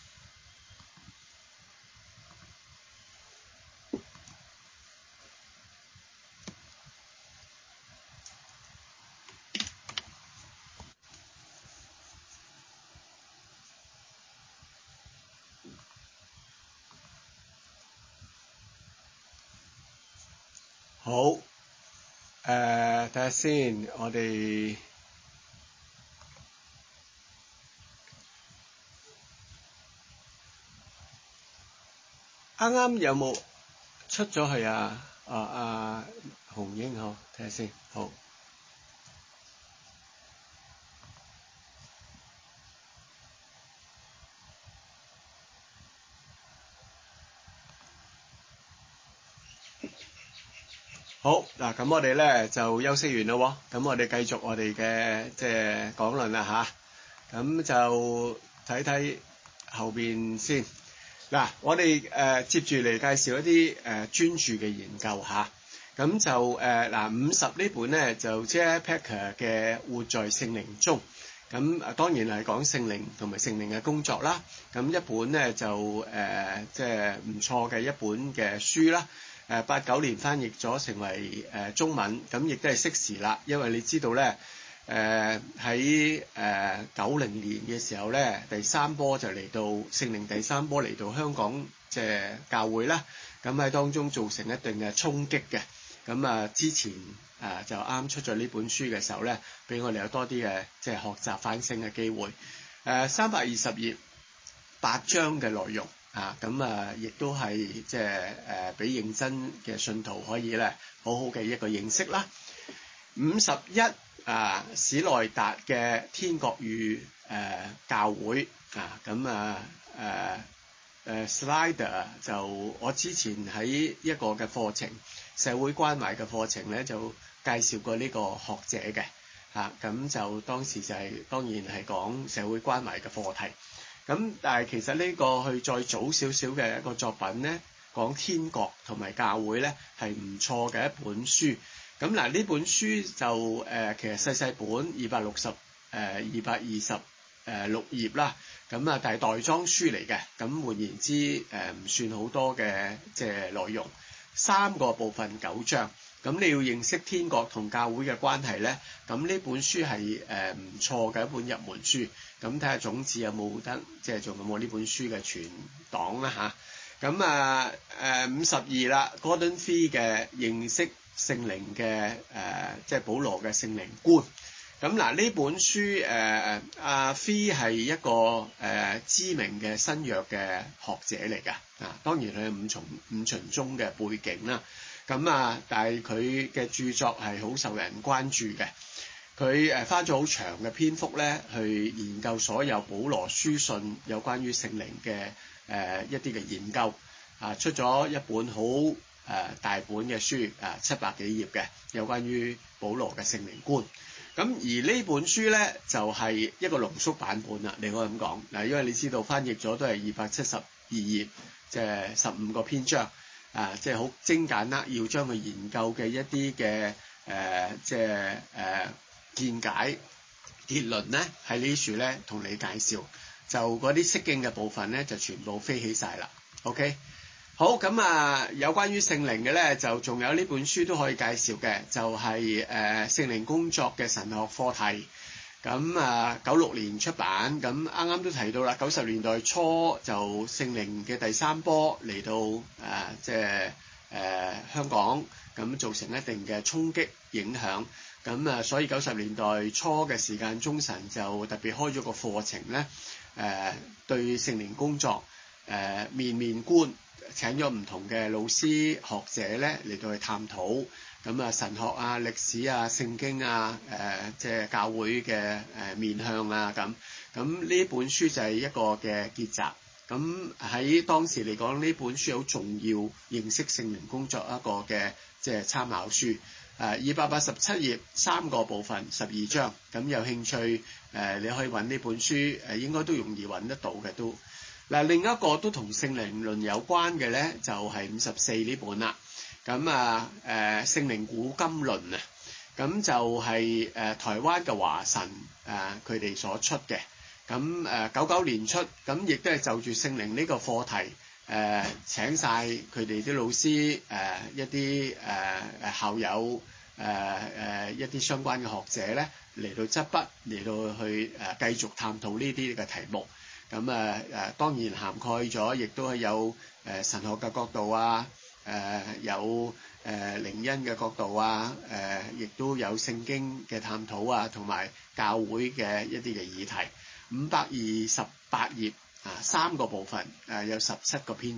好，誒睇下先，我哋啱啱有冇出咗去啊？啊啊紅英好，睇下先，好。好嗱，咁我哋咧就休息完咯喎，咁我哋繼續我哋嘅即係講論啦吓，咁就睇睇後邊先。嗱，我哋誒、呃、接住嚟介紹一啲誒、呃、專注嘅研究吓，咁就誒嗱五十呢本咧就 J. Packer 嘅活在聖靈中，咁啊當然係講聖靈同埋聖靈嘅工作啦，咁一本咧就誒即係唔錯嘅一本嘅書啦。誒八九年翻譯咗成為誒、呃、中文，咁亦都係適時啦，因為你知道咧，誒喺誒九零年嘅時候咧，第三波就嚟到聖靈第三波嚟到香港即係教會啦，咁喺當中造成一定嘅衝擊嘅，咁啊之前誒、呃、就啱出咗呢本書嘅時候咧，俾我哋有多啲嘅即係學習反省嘅機會，誒三百二十頁八章嘅內容。啊，咁啊，亦都係即係誒，俾、呃、認真嘅信徒可以咧，好好嘅一個認識啦。五十一啊，史內達嘅天國與誒、呃、教會啊，咁啊誒誒 Slider 就我之前喺一個嘅課程社會關懷嘅課程咧，就介紹過呢個學者嘅嚇，咁、啊、就當時就係、是、當然係講社會關懷嘅課題。咁但係其實呢個去再早少少嘅一個作品咧，講天國同埋教會咧係唔錯嘅一本書。咁嗱呢本書就誒、呃、其實細細本二百六十誒二百二十誒六頁啦。咁啊但係袋裝書嚟嘅。咁換言之誒唔、呃、算好多嘅即係內容，三個部分九章。咁你要認識天國同教會嘅關係咧，咁呢本書係誒唔錯嘅一本入門書。咁睇下種子有冇得，即係仲有冇呢本書嘅存檔啦吓，咁啊誒五十二啦 ，Gordon Fee 嘅認識聖靈嘅誒，即係保羅嘅聖靈觀。咁嗱呢本書誒阿 Fee 係一個誒、呃、知名嘅新約嘅學者嚟㗎，啊當然佢係五重五旬宗嘅背景啦。咁啊，但係佢嘅著作係好受人關注嘅。佢誒花咗好長嘅篇幅咧，去研究所有保羅書信有關於聖靈嘅誒一啲嘅研究，啊出咗一本好誒、呃、大本嘅書，啊七百幾頁嘅有關於保羅嘅聖靈觀。咁而呢本書咧就係、是、一個濃縮版本啦，你可以咁講嗱，因為你知道翻譯咗都係二百七十二頁，即係十五個篇章。啊，即係好精簡啦，要將佢研究嘅一啲嘅誒，即係誒、呃、見解結論咧，喺呢處咧同你介紹，就嗰啲釋經嘅部分咧就全部飛起晒啦。OK，好咁啊，有關於聖靈嘅咧，就仲有呢本書都可以介紹嘅，就係、是、誒、呃、聖靈工作嘅神學課題。咁啊，九六年出版，咁啱啱都提到啦。九十年代初就聖靈嘅第三波嚟到誒，即係誒香港，咁造成一定嘅衝擊影響。咁啊，所以九十年代初嘅時間，中神就特別開咗個課程咧，誒、呃、對聖靈工作誒、呃、面面觀，請咗唔同嘅老師學者咧嚟到去探討。咁啊，神學啊、歷史啊、聖經啊、誒、呃、即係教會嘅誒、呃、面向啊，咁咁呢本書就係一個嘅結集。咁喺當時嚟講，呢本書好重要，認識聖靈工作一個嘅即係參考書。誒二百八十七頁，三個部分，十二章。咁有興趣誒、呃，你可以揾呢本書，誒、呃、應該都容易揾得到嘅都。嗱、呃，另一個都同聖靈論有關嘅咧，就係五十四呢本啦。咁啊誒聖靈古今論啊，咁就係、是、誒、呃、台灣嘅華神誒佢哋所出嘅，咁誒九九年出，咁亦都係就住聖靈呢個課題誒、呃、請晒佢哋啲老師誒、呃、一啲誒誒校友誒誒、呃、一啲相關嘅學者咧嚟到執筆嚟到去誒、呃、繼續探討呢啲嘅題目，咁啊誒當然涵蓋咗，亦都係有誒、呃、神學嘅角度啊。誒、呃、有誒、呃、靈恩嘅角度啊，誒、呃、亦都有聖經嘅探討啊，同埋教會嘅一啲嘅議題。五百二十八頁啊，三個部分誒、呃、有十七個篇章。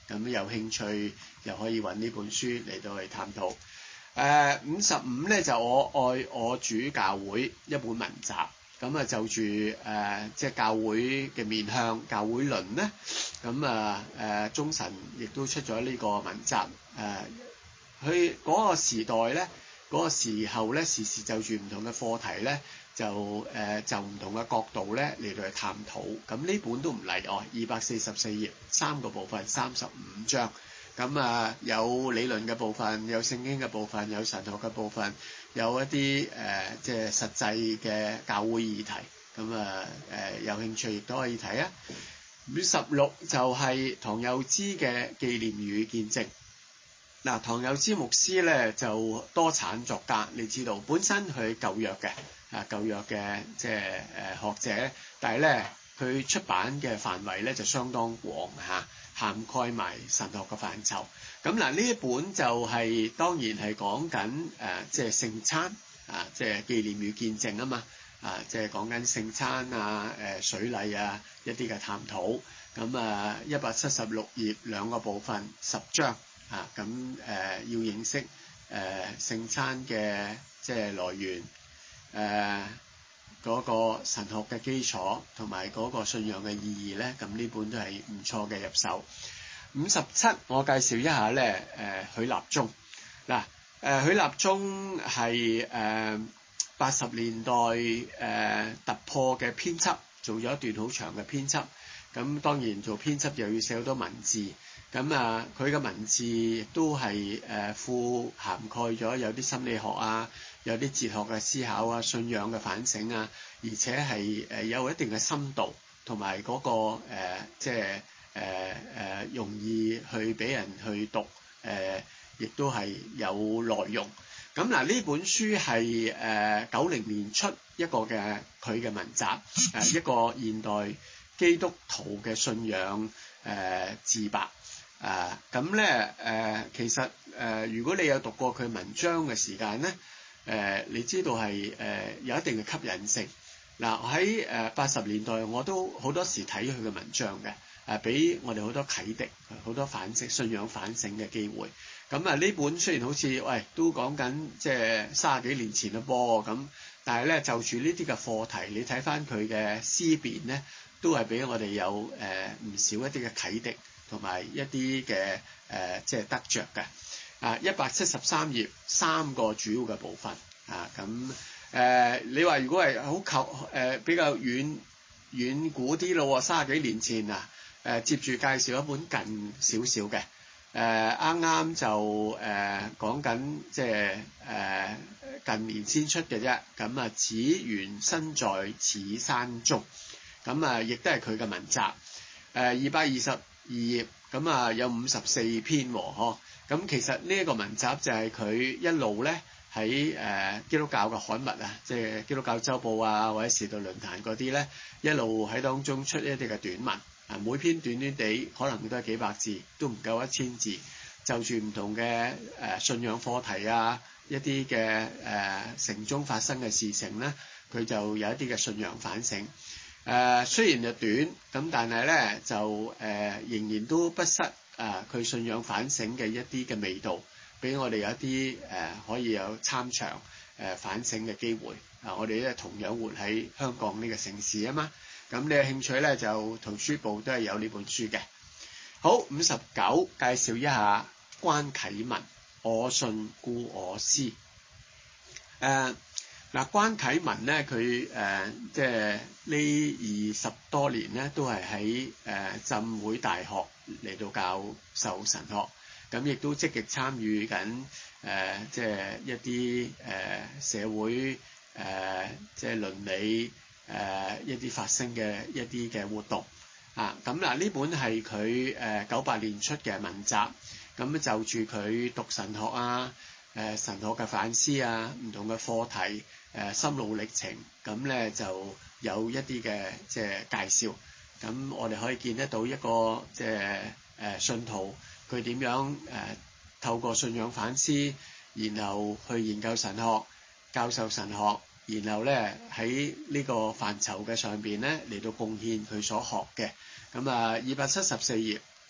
咁有興趣又可以揾呢本書嚟到去探討。誒五十五咧就我愛我主教會一本文集，咁啊就住誒、呃、即係教會嘅面向、教會論咧，咁啊誒中神亦都出咗呢個文集，誒佢嗰個時代咧，嗰、嗰個時候咧，時時就住唔同嘅課題咧，就誒、呃、就唔同嘅角度咧嚟到去探討，咁呢本都唔例外，二百四十四頁，三個部分，三十五章。咁啊，有理論嘅部分，有聖經嘅部分，有神學嘅部分，有一啲誒、呃、即係實際嘅教會議題。咁啊誒有興趣亦都可以睇啊。五十六就係唐幼之嘅紀念與見證。嗱，唐幼之牧師咧就多產作家，你知道，本身佢舊約嘅啊舊約嘅即係誒學者，但係咧佢出版嘅範圍咧就相當廣嚇。涵蓋埋神學嘅範疇，咁嗱呢一本就係、是、當然係講緊誒即係聖餐啊，即係紀念與見證啊嘛，啊即係講緊聖餐啊、誒、呃、水禮啊一啲嘅探討，咁啊一百七十六頁兩個部分十章啊，咁誒、呃、要認識誒、呃、聖餐嘅即係來源誒。呃嗰個神學嘅基礎同埋嗰個信仰嘅意義咧，咁呢本都係唔錯嘅入手。五十七，我介紹一下咧，誒、呃、許立中嗱，誒、呃、許立中係誒八十年代誒、呃、突破嘅編輯，做咗一段好長嘅編輯。咁當然做編輯又要寫好多文字，咁啊佢嘅文字亦都係誒富涵蓋咗有啲心理學啊，有啲哲學嘅思考啊，信仰嘅反省啊，而且係誒有一定嘅深度，同埋嗰個誒即係誒誒容易去俾人去讀，誒亦都係有內容。咁嗱呢本書係誒九零年出一個嘅佢嘅文集，誒一個現代基督徒嘅信仰誒、呃、自白啊，咁咧誒其實誒、呃、如果你有讀過佢文章嘅時間咧，誒、呃、你知道係誒、呃、有一定嘅吸引性。嗱喺誒八十年代我都好多時睇佢嘅文章嘅，誒俾我哋好多啟迪，好多反省、信仰反省嘅機會。咁啊呢本雖然好似喂都講緊即係卅幾年前嘅噃咁，但係咧就住呢啲嘅課題，你睇翻佢嘅思辨咧，都係俾我哋有誒唔、呃、少一啲嘅啟迪，同埋一啲嘅誒即係得着嘅。啊，一百七十三頁三個主要嘅部分啊，咁誒、呃、你話如果係好舊誒比較遠遠古啲咯，卅幾年前啊，誒、呃、接住介紹一本近少少嘅。誒啱啱就誒、呃、講緊即係誒近年先出嘅啫，咁啊只緣身在此山中，咁啊亦都係佢嘅文集，誒二百二十二頁，咁啊有五十四篇喎，嗬，咁其實呢一個文集就係佢一路咧喺誒基督教嘅刊物啊，即係基督教週報啊或者時代論壇嗰啲咧，一路喺當中出一啲嘅短文。每篇短短地，可能都係幾百字，都唔夠一千字。就住唔同嘅誒、呃、信仰課題啊，一啲嘅誒城中發生嘅事情咧，佢就有一啲嘅信仰反省。誒、呃、雖然就短，咁但係咧就誒、呃、仍然都不失啊佢、呃、信仰反省嘅一啲嘅味道，俾我哋有一啲誒、呃、可以有參詳誒、呃、反省嘅機會。啊、呃，我哋咧同樣活喺香港呢個城市啊嘛。咁你有興趣咧，就圖書部都係有呢本書嘅。好，五十九介紹一下關啟文，我信故我思。誒、呃、嗱，關啟文咧，佢誒、呃、即係呢二十多年咧，都係喺誒浸會大學嚟到教授神學，咁亦都積極參與緊誒、呃、即係一啲誒、呃、社會誒、呃、即係倫理。誒、呃、一啲發生嘅一啲嘅活動啊，咁嗱呢本係佢誒九八年出嘅文集，咁就住佢讀神學啊、誒、呃、神學嘅反思啊、唔同嘅課題、誒、呃、心路歷程，咁咧就有一啲嘅即係介紹，咁我哋可以見得到一個即係誒信徒佢點樣誒、呃、透過信仰反思，然後去研究神學、教授神學。然後咧喺呢個範疇嘅上邊咧嚟到貢獻佢所學嘅，咁啊二百七十四頁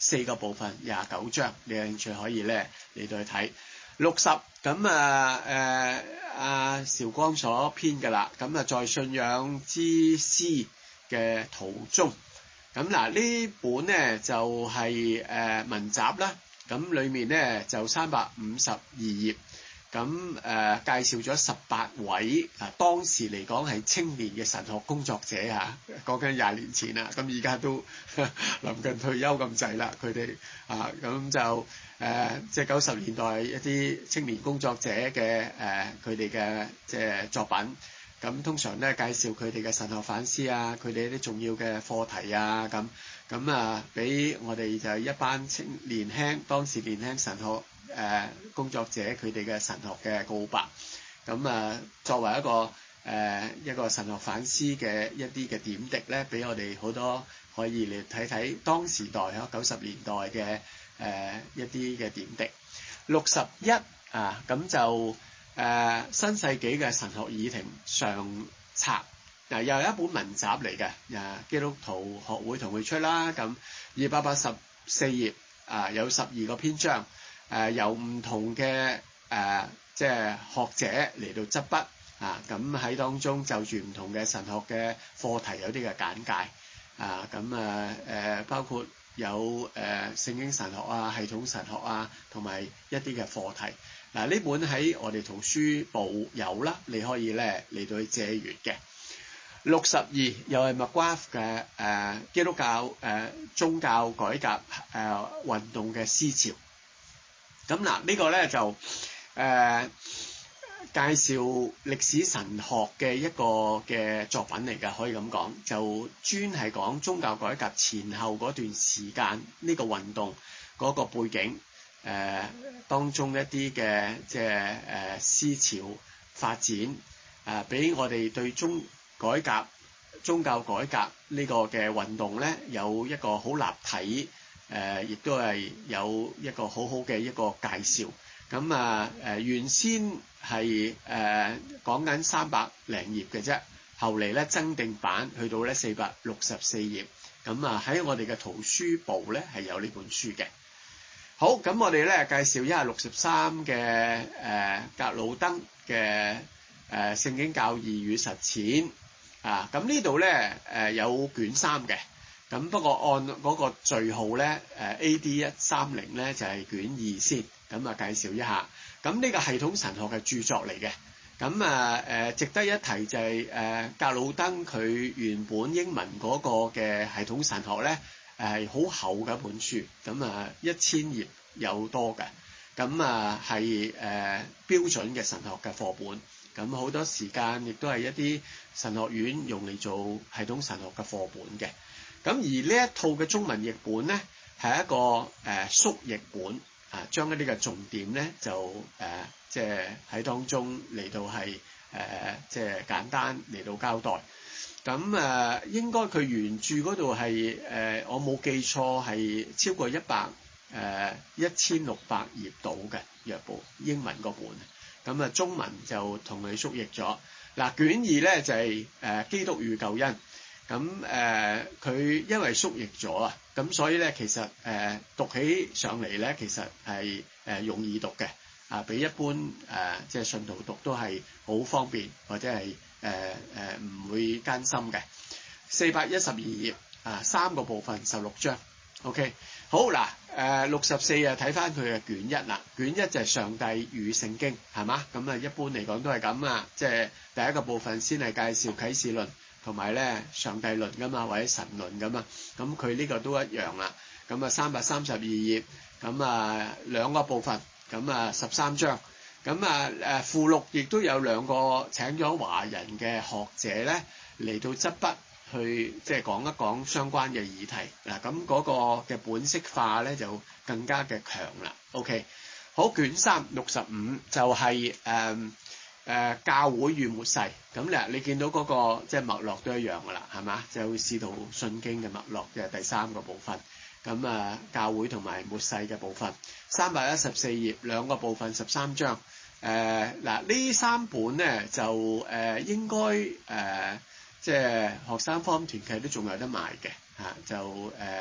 四個部分廿九章，你有興趣可以咧嚟到去睇。六十咁啊誒阿韶光所編嘅啦，咁啊在信仰之詩嘅途中，咁嗱呢本咧就係、是、誒、呃、文集啦，咁裡面咧就三百五十二頁。咁誒、呃、介紹咗十八位啊，當時嚟講係青年嘅神學工作者嚇，講緊廿年前啦，咁而家都臨近退休咁滯啦，佢哋啊咁就誒即係九十年代一啲青年工作者嘅誒佢哋嘅即係作品，咁通常咧介紹佢哋嘅神學反思啊，佢哋一啲重要嘅課題啊，咁咁啊俾我哋就一班青年輕當時年輕神學誒、呃、工作者佢哋嘅神學嘅告白，咁啊作為一個誒、呃、一個神學反思嘅一啲嘅點滴咧，俾我哋好多可以嚟睇睇當時代喺九十年代嘅誒、呃、一啲嘅點滴。六十一啊，咁就誒、呃、新世紀嘅神學議程上冊，嗱、啊、又係一本文集嚟嘅，啊基督徒學會同佢出啦，咁二百八十四頁啊，有十二個篇章。誒、呃、由唔同嘅誒、呃、即係學者嚟到執筆啊，咁喺當中就住唔同嘅神學嘅課題有啲嘅簡介啊，咁啊誒包括有誒、呃、聖經神學啊、系統神學啊，同埋一啲嘅課題。嗱、啊、呢本喺我哋圖書部有啦，你可以咧嚟到去借閲嘅。六十二又係 McGrath 嘅誒基督教誒、呃、宗教改革誒、呃、運動嘅思潮。咁嗱，呢個咧就誒、呃、介紹歷史神學嘅一個嘅作品嚟嘅，可以咁講，就專係講宗教改革前後嗰段時間呢、呢個運動嗰個背景，誒、呃、當中一啲嘅即係誒思潮發展，誒、呃、俾我哋對宗改革宗教改革呢個嘅運動咧有一個好立體。誒、呃，亦都係有一個好好嘅一個介紹。咁啊，誒、呃、原先係誒講緊三百零頁嘅啫，後嚟咧增訂版去到咧四百六十四頁。咁啊喺我哋嘅圖書部咧係有呢本書嘅。好，咁我哋咧介紹一下六十三嘅誒格魯登嘅誒聖經教義與實踐啊。咁呢度咧誒有卷三嘅。咁不過按嗰個序號咧，誒 A D 一三零咧就係卷二先，咁啊介紹一下。咁呢個系統神學嘅著作嚟嘅，咁啊誒值得一提就係誒格魯登佢原本英文嗰個嘅系統神學咧，誒係好厚嘅一本書，咁啊一千頁有多嘅，咁啊係誒標準嘅神學嘅課本，咁好多時間亦都係一啲神學院用嚟做系統神學嘅課本嘅。咁而呢一套嘅中文譯本咧，係一個誒、呃、縮譯本啊，將一啲嘅重點咧就誒、呃、即係喺當中嚟到係誒、呃、即係簡單嚟到交代。咁誒、呃、應該佢原著嗰度係誒我冇記錯係超過一百誒一千六百頁到嘅約部英文嗰本。咁啊中文就同佢縮譯咗。嗱、啊、卷二咧就係、是、誒、呃、基督與救恩。咁誒佢因為縮譯咗啊，咁所以咧其實誒、呃、讀起上嚟咧其實係誒、呃、容易讀嘅啊，比一般誒、呃、即係信徒讀都係好方便，或者係誒誒唔會艱深嘅。四百一十二頁啊，三個部分十六章 OK。好嗱誒六十四啊，睇翻佢嘅卷一啦，卷一就係上帝與聖經係嘛，咁啊一般嚟講都係咁啊，即係第一個部分先係介紹啟示論同埋咧上帝論噶嘛，或者神論噶嘛，咁佢呢個都一樣啦。咁啊三百三十二頁，咁啊兩個部分，咁啊十三章，咁啊誒附錄亦都有兩個請咗華人嘅學者咧嚟到執筆去即係講一講相關嘅議題嗱，咁嗰個嘅本色化咧就更加嘅強啦。OK， 好，卷三六十五就係、是、誒。呃誒、呃、教會與末世，咁咧你見到嗰、那個即係脈絡都一樣噶啦，係嘛？就使徒信經嘅脈絡嘅第三個部分，咁啊教會同埋末世嘅部分，三百一十四頁兩個部分十三章，誒嗱呢三本咧就誒、呃、應該誒、呃、即係學生方團契都仲有得賣嘅嚇，就誒、呃、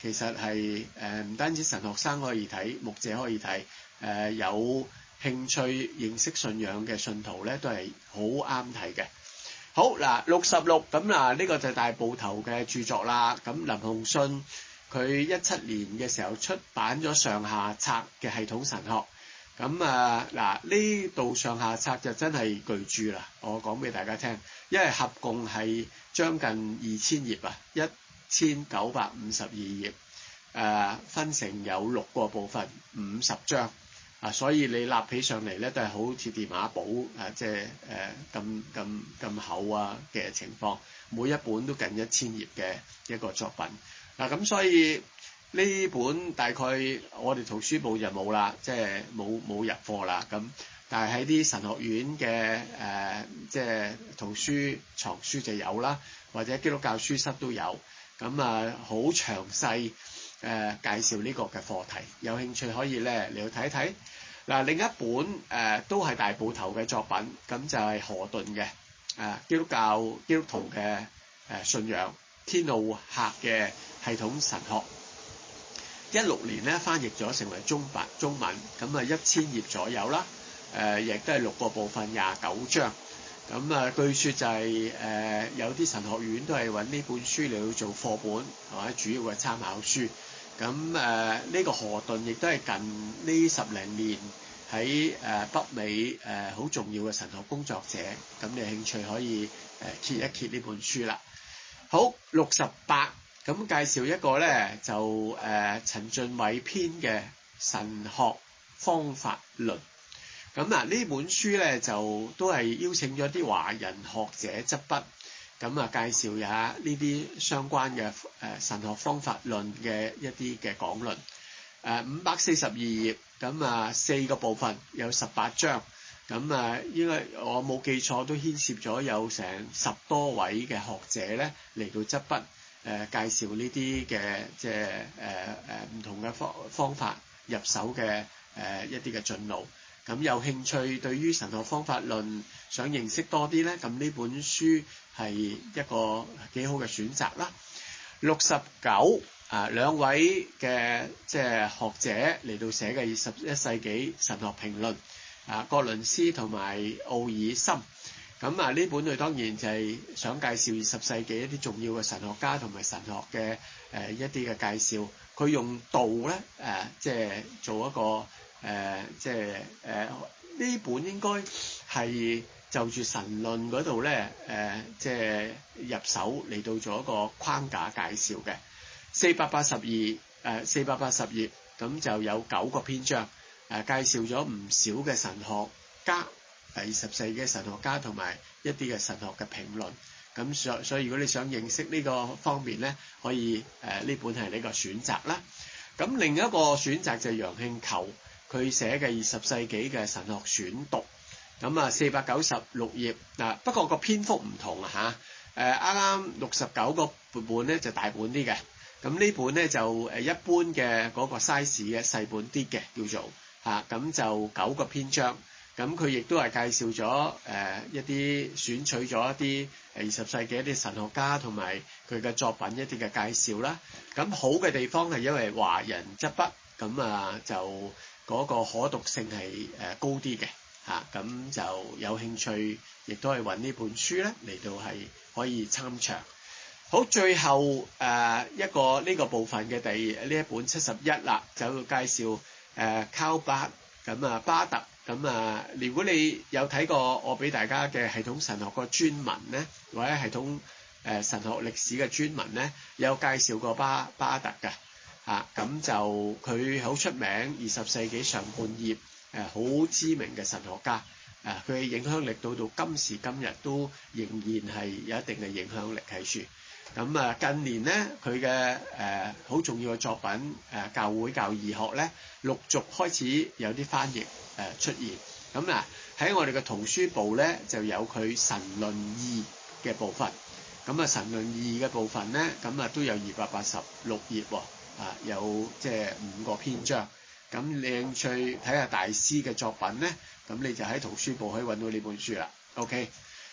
其實係誒唔單止神學生可以睇，牧者可以睇，誒、呃、有興趣認識信仰嘅信徒咧都係好啱睇嘅。好嗱，六十六咁嗱，呢個就係大部頭嘅著作啦。咁林鴻信佢一七年嘅時候出版咗上下冊嘅系統神學。咁啊嗱，呢度上下冊就真係巨著啦。我講俾大家聽，因為合共係將近二千頁啊，一千九百五十二頁，誒、呃、分成有六個部分，五十章。啊，所以你立起上嚟咧，都係好似電話簿啊，即係誒咁咁咁厚啊嘅情況，每一本都近一千頁嘅一個作品。嗱、啊，咁所以呢本大概我哋圖書部就冇啦，即係冇冇入貨啦。咁但係喺啲神學院嘅誒、呃，即係圖書藏書就有啦，或者基督教書室都有。咁啊，好詳細。誒、呃、介紹呢個嘅課題，有興趣可以咧嚟去睇睇。嗱、呃，另一本誒、呃、都係大部頭嘅作品，咁就係何頓嘅誒基督教基督徒嘅誒、呃、信仰天路客嘅系統神學。一六年咧翻譯咗成為中文中文，咁啊一千頁左右啦。誒、呃、亦都係六個部分，廿九章。咁啊，據說就係、是、誒、呃、有啲神學院都係揾呢本書嚟去做課本或者主要嘅參考書。咁誒呢個何頓亦都係近呢十零年喺誒、呃、北美誒好、呃、重要嘅神學工作者。咁你有興趣可以誒、呃、揭一揭呢本書啦。好，六十八咁介紹一個咧就誒、呃、陳俊偉編嘅神學方法論。咁嗱呢本書咧就都係邀請咗啲華人學者執筆。咁啊，介紹下呢啲相關嘅誒神學方法論嘅一啲嘅講論。誒五百四十二頁，咁啊四個部分，有十八章。咁啊，應該我冇記錯都牽涉咗有成十多位嘅學者咧嚟到執筆，誒、呃、介紹呢啲嘅即係誒誒唔同嘅方方法入手嘅誒、呃、一啲嘅進路。咁有興趣對於神學方法論想認識多啲咧，咁呢本書係一個幾好嘅選擇啦。六十九啊，兩位嘅即係學者嚟到寫嘅二十一世紀神學評論啊，葛倫斯同埋奧爾森。咁啊，呢本佢當然就係想介紹二十世紀一啲重要嘅神學家同埋神學嘅誒、呃、一啲嘅介紹。佢用道咧誒，即係做一個誒、呃，即係誒呢本應該係就住神論嗰度咧誒，即係入手嚟到做一個框架介紹嘅。四百八十二誒，四百八十頁，咁就有九個篇章誒、呃，介紹咗唔少嘅神學家。二十世紀嘅神學家同埋一啲嘅神學嘅評論，咁所所以如果你想認識呢個方面咧，可以誒呢、呃、本係呢個選擇啦。咁另一個選擇就係楊慶球佢寫嘅二十世紀嘅神學選讀，咁啊四百九十六頁嗱，不過個篇幅唔同啊嚇，誒啱啱六十九個本咧就大本啲嘅，咁呢本咧就誒一般嘅嗰個 size 嘅細本啲嘅叫做嚇，咁、啊、就九個篇章。咁佢亦都係介紹咗誒、呃、一啲選取咗一啲誒二十世紀一啲神學家同埋佢嘅作品一啲嘅介紹啦。咁好嘅地方係因為華人執筆，咁啊就嗰個可讀性係誒高啲嘅嚇。咁、啊、就有興趣亦都係揾呢本書咧嚟到係可以參詳。好，最後誒、呃、一個呢、這個部分嘅第呢一本七十一啦，就介紹誒考巴咁啊巴特。咁啊，如果你有睇過我俾大家嘅系統神學個專文咧，或者系統誒、呃、神學歷史嘅專文咧，有介紹過巴巴特嘅嚇，咁、啊、就佢好出名，二十世紀上半葉誒好知名嘅神學家，誒佢嘅影響力到到今時今日都仍然係有一定嘅影響力喺處。咁啊，近年咧佢嘅誒好重要嘅作品誒、呃、教會教義學咧，陸續開始有啲翻譯誒、呃、出現。咁嗱喺我哋嘅圖書部咧就有佢神論義嘅部分。咁啊神論義嘅部分咧，咁啊都有二百八十六頁喎，啊有即係五個篇章。咁你興趣睇下大師嘅作品咧，咁你就喺圖書部可以揾到呢本書啦。OK。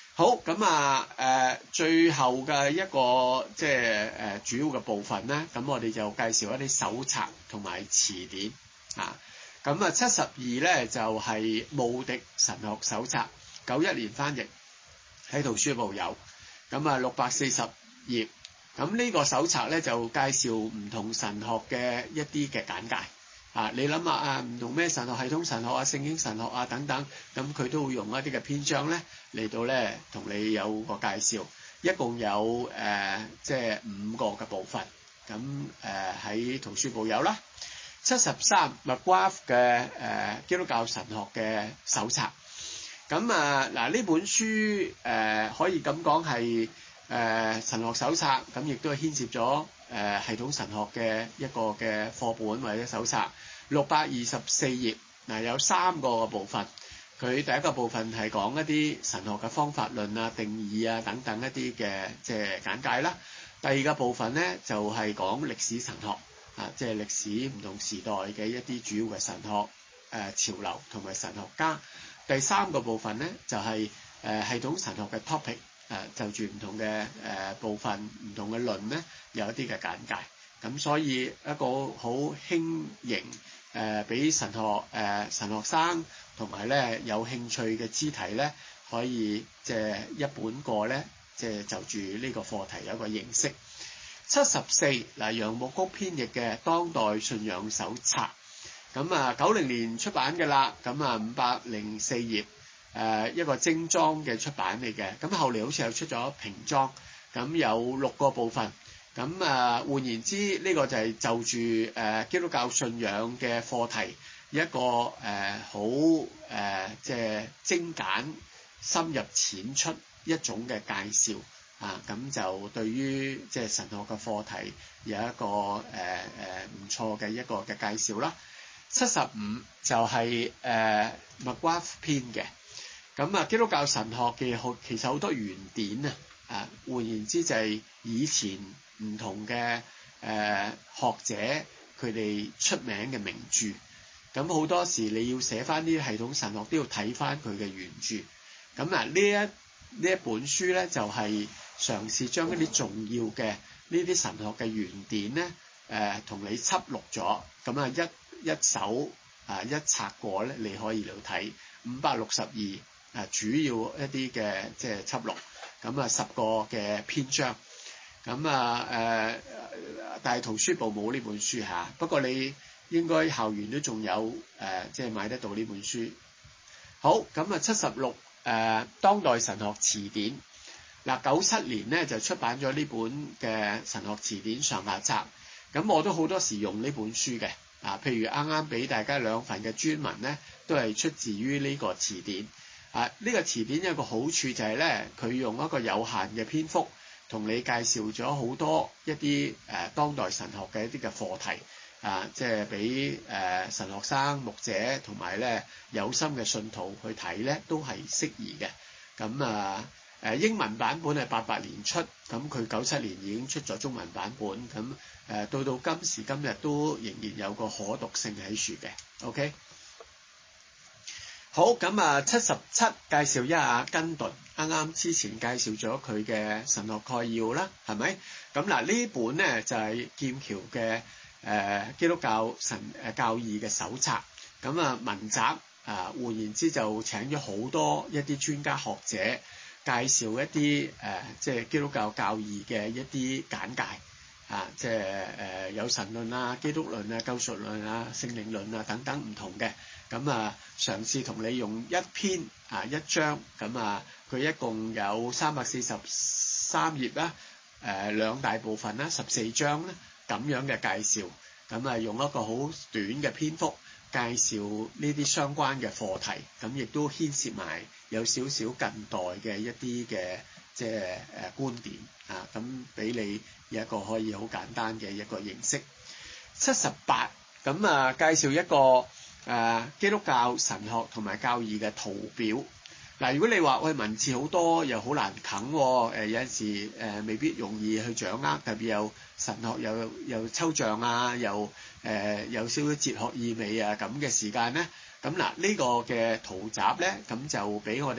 好，咁啊誒，最後嘅一個即係誒主要嘅部分咧，咁我哋就介紹一啲手冊同埋詞典啊。咁啊七十二咧就係慕迪神學手冊，九一年翻譯，喺圖書部有。咁啊六百四十頁，咁呢個手冊咧就介紹唔同神學嘅一啲嘅簡介。啊！你諗下啊，唔同咩神學系統神學啊、聖經神學啊等等，咁佢都會用一啲嘅篇章咧嚟到咧同你有個介紹，一共有誒、呃、即係五個嘅部分。咁誒喺圖書部有啦。七十三 McGrath 嘅誒基督教神學嘅手冊。咁啊嗱呢本書誒、呃、可以咁講係誒神學手冊，咁亦都係牽涉咗。誒、呃、系統神學嘅一個嘅課本或者手冊，六百二十四頁，嗱、呃、有三個嘅部分。佢第一個部分係講一啲神學嘅方法論啊、定義啊等等一啲嘅即係簡介啦。第二個部分咧就係、是、講歷史神學啊，即係歷史唔同時代嘅一啲主要嘅神學誒、呃、潮流同埋神學家。第三個部分咧就係、是、誒、呃、系統神學嘅 topic。誒、呃、就住唔同嘅誒、呃、部分，唔同嘅論咧，有一啲嘅簡介。咁所以一個好輕盈誒，俾、呃、神學誒、呃、神學生同埋咧有興趣嘅肢體咧，可以即係一本過咧，即係就住呢個課題有一個認識。七十四嗱，楊牧谷編譯嘅《當代信仰手冊》，咁啊九零年出版嘅啦，咁啊五百零四頁。誒、呃、一個精裝嘅出版嚟嘅，咁後嚟好似又出咗平裝，咁有六個部分，咁啊換言之，呢、這個就係就住誒、呃、基督教信仰嘅課題一個誒、呃、好誒即係精簡、深入淺出一種嘅介紹啊，咁就對於即係神學嘅課題有一個誒誒唔錯嘅一個嘅介紹啦。七十五就係誒 McGrath 編嘅。咁啊，基督教神學嘅好其實好多原典啊，啊換言之就係以前唔同嘅誒、呃、學者佢哋出名嘅名著，咁好多時你要寫翻啲系統神學都要睇翻佢嘅原著。咁啊呢一呢一本書咧就係、是、嘗試將一啲重要嘅呢啲神學嘅原典咧誒同你輯錄咗，咁啊一一手啊一冊過咧你可以嚟睇五百六十二。啊，主要一啲嘅即係輯錄，咁啊十個嘅篇章，咁啊誒，但係圖書部冇呢本書嚇、啊，不過你應該校園都仲有誒，即、呃、係、就是、買得到呢本書。好，咁啊七十六誒當代神學詞典，嗱九七年咧就出版咗呢本嘅神學詞典上下冊，咁我都好多時用呢本書嘅，啊譬如啱啱俾大家兩份嘅專文咧，都係出自於呢個詞典。啊！呢、這個詞典有一個好處就係咧，佢用一個有限嘅篇幅，同你介紹咗好多一啲誒、呃、當代神學嘅一啲嘅課題，啊，即係俾誒神學生、牧者同埋咧有心嘅信徒去睇咧，都係適宜嘅。咁啊誒英文版本係八八年出，咁佢九七年已經出咗中文版本，咁誒、呃、到到今時今日都仍然有個可讀性喺處嘅。OK。好，咁啊，七十七介紹一下根頓，啱啱之前介紹咗佢嘅神學概要啦，係咪？咁嗱呢本咧就係、是、劍橋嘅誒、呃、基督教神誒、呃、教義嘅手冊，咁啊文集啊、呃、換言之就請咗好多一啲專家學者介紹一啲誒、呃、即係基督教教義嘅一啲簡介。啊，即係誒、呃、有神論啊、基督論啊、救贖論啊、聖靈論啊等等唔同嘅，咁啊嘗試同你用一篇啊一章，咁啊佢一共有三百四十三頁啦，誒、呃、兩大部分啦，十四章咧咁樣嘅介紹，咁啊用一個好短嘅篇幅介紹呢啲相關嘅課題，咁亦都牽涉埋有少少近代嘅一啲嘅即係誒觀點啊，咁俾你有一個可以好簡單嘅一個認識。七十八咁啊，介紹一個誒、啊、基督教神學同埋教義嘅圖表。嗱、啊，如果你話喂文字好多又好難啃，誒、呃、有陣時誒、呃、未必容易去掌握，特別有神學又又抽象啊，又誒、呃、有少少哲學意味啊咁嘅時間咧，咁嗱呢個嘅圖集咧，咁就俾我哋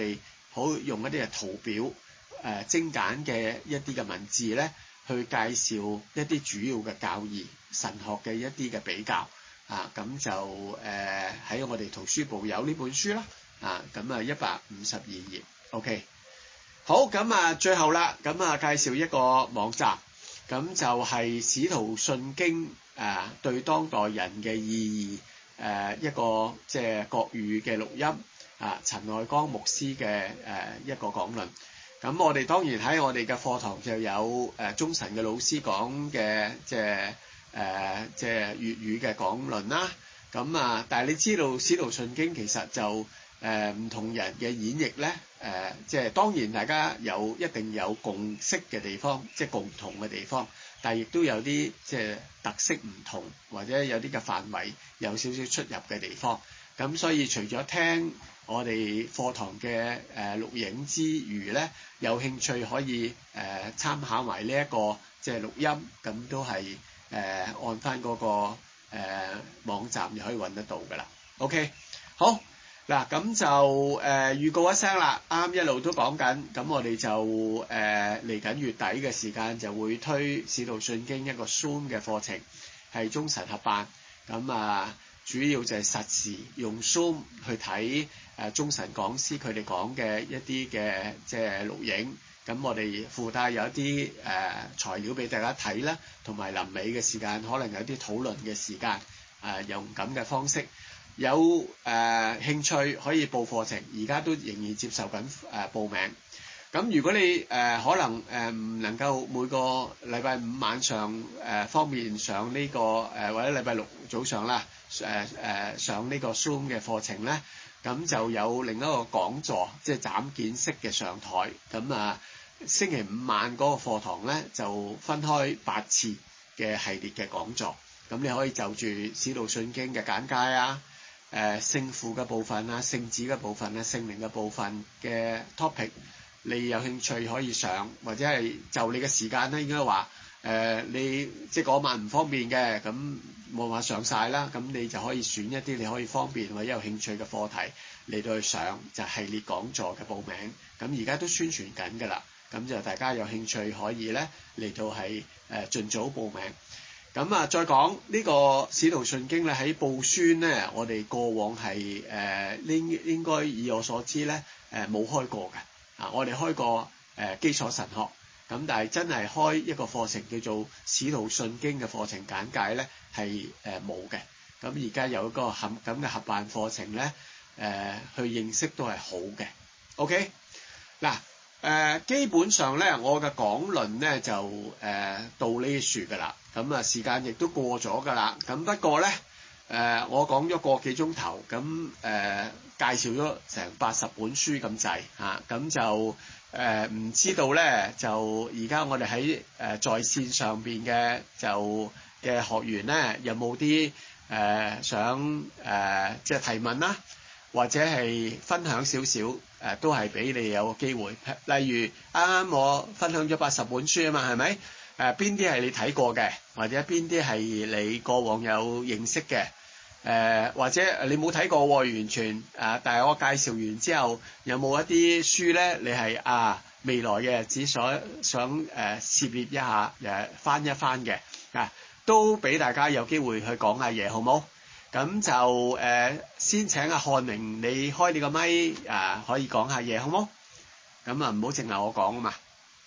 好用一啲嘅圖表誒、呃、精簡嘅一啲嘅文字咧，去介紹一啲主要嘅教義神學嘅一啲嘅比較啊，咁就誒喺、呃、我哋圖書部有呢本書啦，啊咁啊一百五十二頁 ，OK。好，咁啊最後啦，咁啊介紹一個網站，咁就係使徒信經誒、呃、對當代人嘅意義誒、呃、一個即係國語嘅錄音啊，陳愛光牧師嘅誒、呃、一個講論。咁我哋當然喺我哋嘅課堂就有誒、呃、中神嘅老師講嘅即係誒即係粵語嘅講論啦。咁啊，但係你知道使徒信經其實就誒唔、呃、同人嘅演繹咧，誒、呃、即係當然大家有一定有共識嘅地方，即係共同嘅地方，但係亦都有啲即係特色唔同，或者有啲嘅範圍有少少出入嘅地方。咁所以除咗聽我哋課堂嘅誒錄影之餘咧，有興趣可以誒、呃、參考埋呢一個即係錄音，咁都係誒、呃、按翻嗰、那個誒、呃、網站就可以揾得到㗎啦。OK，好嗱，咁就誒、呃、預告一聲啦。啱一路都講緊，咁我哋就誒嚟緊月底嘅時間就會推使徒信經一個 Zoom 嘅課程，係中神合辦，咁啊。主要就係實時用 Zoom 去睇誒中神講師佢哋講嘅一啲嘅即係錄影，咁我哋附帶有一啲誒、呃、材料俾大家睇啦，同埋臨尾嘅時間可能有啲討論嘅時間，誒、呃、用咁嘅方式。有誒、呃、興趣可以報課程，而家都仍然接受緊誒、呃、報名。咁如果你誒、呃、可能誒唔、呃、能夠每個禮拜五晚上誒、呃、方便上呢、這個誒、呃、或者禮拜六早上啦。誒誒、呃、上呢個 Zoom 嘅課程咧，咁就有另一個講座，即係斬件式嘅上台。咁啊，星期五晚嗰個課堂咧就分開八次嘅系列嘅講座。咁你可以就住使徒信經嘅簡介啊、誒、呃、聖父嘅部分啊、聖子嘅部分啊、聖靈嘅部分嘅 topic，你有興趣可以上，或者係就你嘅時間咧，應該話。誒、呃、你即係嗰晚唔方便嘅，咁冇話上晒啦，咁你就可以選一啲你可以方便或者有興趣嘅課題嚟到去上，就係、系列講座嘅報名。咁而家都宣傳緊㗎啦，咁就大家有興趣可以咧嚟到係誒、呃、盡早報名。咁啊，再講呢、呢個使徒信經咧喺報宣咧，我哋過往係誒應應該以我所知咧誒冇開過嘅，啊我哋開過誒、呃、基礎神學。咁但係真係開一個課程叫做使徒信經嘅課程簡介咧，係誒冇嘅。咁而家有一個合咁嘅合辦課程咧，誒、呃、去認識都係好嘅。OK，嗱誒基本上咧，我嘅講論咧就誒、呃、到呢樹㗎啦。咁啊時間亦都過咗㗎啦。咁不過咧誒、呃、我講咗個幾鐘頭，咁誒、呃、介紹咗成八十本書咁滯嚇，咁、啊、就。誒唔、呃、知道咧，就而家我哋喺誒在線上邊嘅就嘅學員咧，有冇啲誒想誒、呃、即係提問啦，或者係分享少少誒，都係俾你有個機會。例如啱啱我分享咗八十本書啊嘛，係咪？誒邊啲係你睇過嘅，或者邊啲係你過往有認識嘅？誒、呃、或者你冇睇過喎，完全啊、呃！但係我介紹完之後，有冇一啲書咧？你係啊未來嘅日子所想誒、呃、涉獵一下誒、呃、翻一翻嘅啊，都俾大家有機會去講下嘢，好冇？咁就誒、呃、先請阿漢明你開你個咪啊，可以講下嘢，好冇？咁啊唔好淨係我講啊嘛。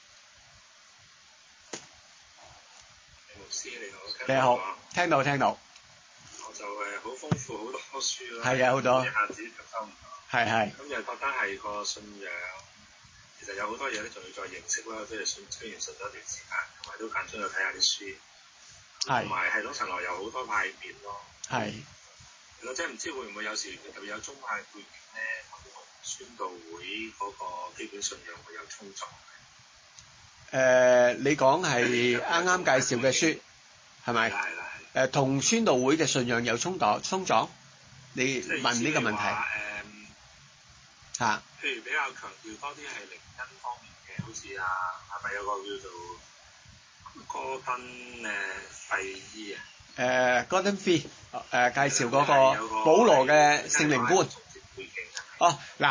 牧師你好， 你好，聽到聽到。 就誒好豐富好多書啦， 係啊好多， 一下子吸收唔到。係係。咁就覺得係個信仰，其實有好多嘢咧，仲要再認識啦。即係信雖然信咗一段時間，同埋都間中有睇下啲書。係。同埋系統神學有好多派別咯。係。係咯，即係唔知會唔會有時特別有宗派背景咧，同宣道會嗰個基本信仰會有衝撞。 誒、呃，你講係啱啱介紹嘅書，係咪？係啦。誒同宣道會嘅信仰有衝撞衝撞？你問呢個問題。誒嚇、啊。 譬如比較強調多啲係靈恩方面嘅，好似啊，係咪有個叫做戈登誒費伊啊？ 誒 Gordon Fee 誒介紹嗰個保羅嘅聖靈觀。哦嗱，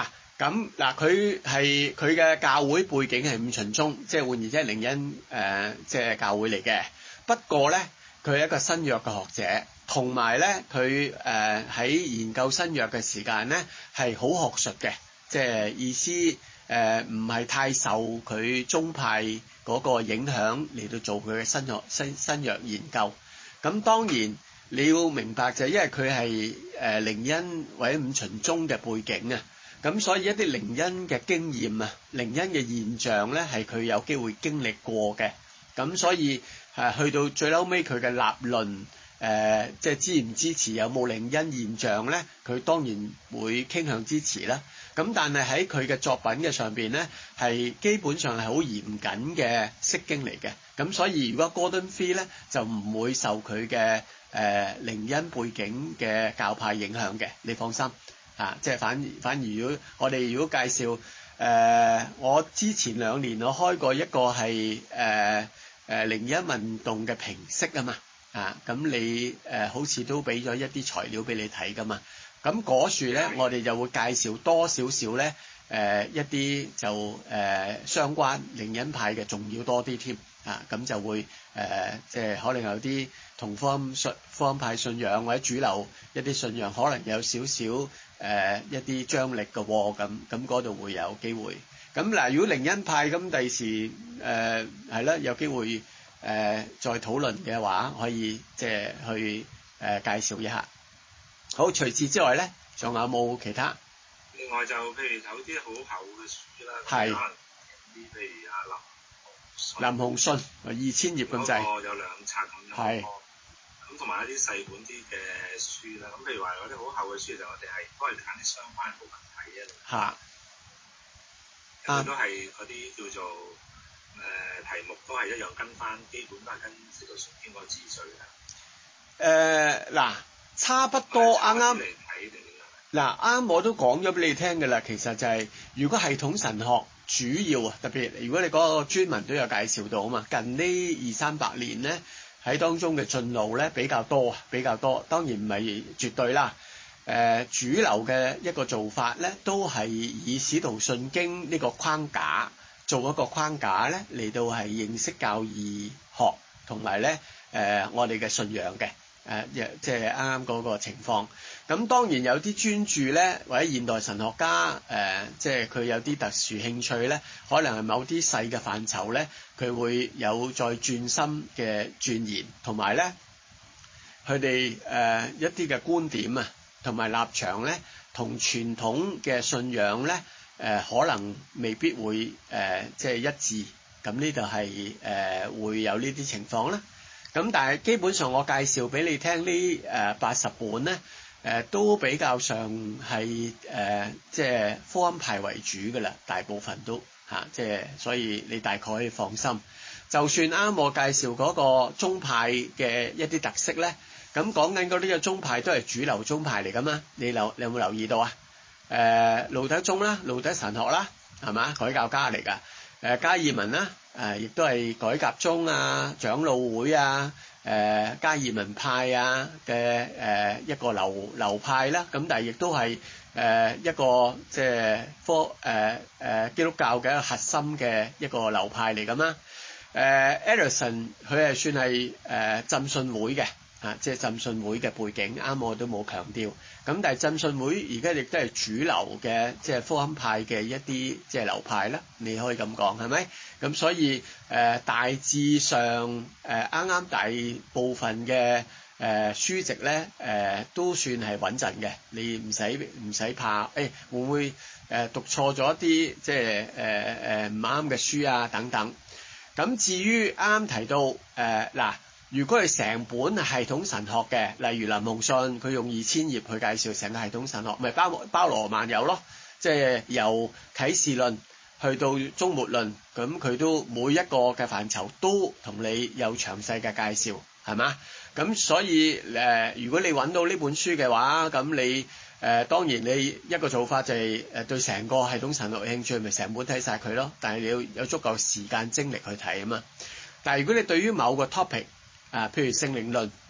咁嗱，佢係佢嘅教會背景係五旬宗，即係換言之係靈恩誒，即係教會嚟嘅。不過咧，佢係一個新約嘅學者，同埋咧佢誒喺研究新約嘅時間咧係好學術嘅，即係意思誒唔係太受佢宗派嗰個影響嚟到做佢嘅新約新新約研究。咁當然你要明白就係因為佢係誒靈恩或者五旬宗嘅背景啊。咁所以一啲靈恩嘅經驗啊，靈恩嘅現象咧，係佢有機會經歷過嘅。咁所以誒去到最嬲尾佢嘅立論誒，即係支唔支持有冇靈恩現象咧？佢當然會傾向支持啦。咁但係喺佢嘅作品嘅上邊咧，係基本上係好嚴謹嘅釋經嚟嘅。咁所以如果 Gordon Fee 咧，就唔會受佢嘅誒靈恩背景嘅教派影響嘅，你放心。啊，即係反而反而如果我哋如果介紹誒、呃，我之前兩年我開過一個係誒誒靈恩運動嘅評析啊嘛，啊咁你誒、呃、好似都俾咗一啲材料俾你睇噶嘛，咁嗰樹咧我哋就會介紹多少少咧誒一啲就誒、呃、相關靈恩派嘅仲要多啲添，啊咁就會誒、呃、即係可能有啲同福音信福音派信仰或者主流一啲信仰可能有少少。誒、呃、一啲張力嘅喎，咁咁嗰度會有機會。咁嗱，如果靈恩派咁第時誒係啦，有機會誒、呃、再討論嘅話，可以即係去誒、呃、介紹一下。好，除此之外咧，仲有冇其他？ 另外就譬如有啲好厚嘅書啦， 係可能啲譬如阿林林鴻信二千頁咁滯， 有兩冊咁樣。 係。 咁同埋一啲細本啲嘅書啦，咁譬如話有啲好厚嘅書，就我哋係都係揀啲相關部分睇嘅。嚇。咁都係嗰啲叫做誒、呃、題目都係一樣跟翻，基本都係跟《使徒信經》嗰個次序嘅。誒嗱， 差不多啱啱。 嚟睇定嗱啱我都講咗俾你聽嘅啦，其實就係、是、如果系統神學主要啊，特別如果你嗰個專文都有介紹到啊嘛，近呢二三百年咧。喺當中嘅進路咧比較多，比較多，當然唔係絕對啦。誒、呃、主流嘅一個做法咧，都係以使徒信經呢個框架做一個框架咧，嚟到係認識教義學同埋咧誒我哋嘅信仰嘅。誒、呃，即係啱啱嗰個情況。咁當然有啲專注咧，或者現代神學家誒、呃，即係佢有啲特殊興趣咧，可能係某啲細嘅範疇咧，佢會有再轉心嘅鑽研，同埋咧佢哋誒一啲嘅觀點啊，同埋立場咧，同傳統嘅信仰咧誒、呃，可能未必會誒、呃、即係一致。咁呢度係誒會有呢啲情況啦。咁但係基本上我介紹俾你聽呢誒八十本咧誒、呃、都比較上係誒、呃、即係福音派為主㗎啦，大部分都嚇、啊、即係所以你大概可以放心。就算啱我介紹嗰個宗派嘅一啲特色咧，咁講緊嗰啲嘅宗派都係主流宗派嚟㗎嘛，你留你有冇留意到啊？誒、呃、路德宗啦，路德神學啦，係嘛，改教家嚟㗎。誒加爾文啦，誒亦都係改革宗啊、長老會啊、誒加爾文派啊嘅誒一個流流派啦。咁但係亦都係誒一個即係科誒誒基督教嘅核心嘅一個流派嚟㗎嘛。誒 Ellison 佢係算係誒浸信會嘅。啊，即係浸信會嘅背景，啱我都冇強調。咁但係浸信會而家亦都係主流嘅，即係福音派嘅一啲即係流派啦。你可以咁講係咪？咁所以誒、呃、大致上誒啱啱大部分嘅誒、呃、書籍咧誒、呃、都算係穩陣嘅。你唔使唔使怕，誒、哎、會唔會誒讀錯咗一啲即係誒誒唔啱嘅書啊等等。咁至於啱啱提到誒嗱。呃如果係成本系統神學嘅，例如林鴻信，佢用二千頁去介紹成個系統神學，咪包包羅萬有咯。即係由啟示論去到終末論，咁佢都每一個嘅範疇都同你有詳細嘅介紹，係嘛？咁所以誒、呃，如果你揾到呢本書嘅話，咁你誒、呃、當然你一個做法就係誒對成個系統神學有興趣，咪成本睇晒佢咯。但係你要有足夠時間精力去睇啊嘛。但係如果你對於某個 topic，啊，譬如聖靈論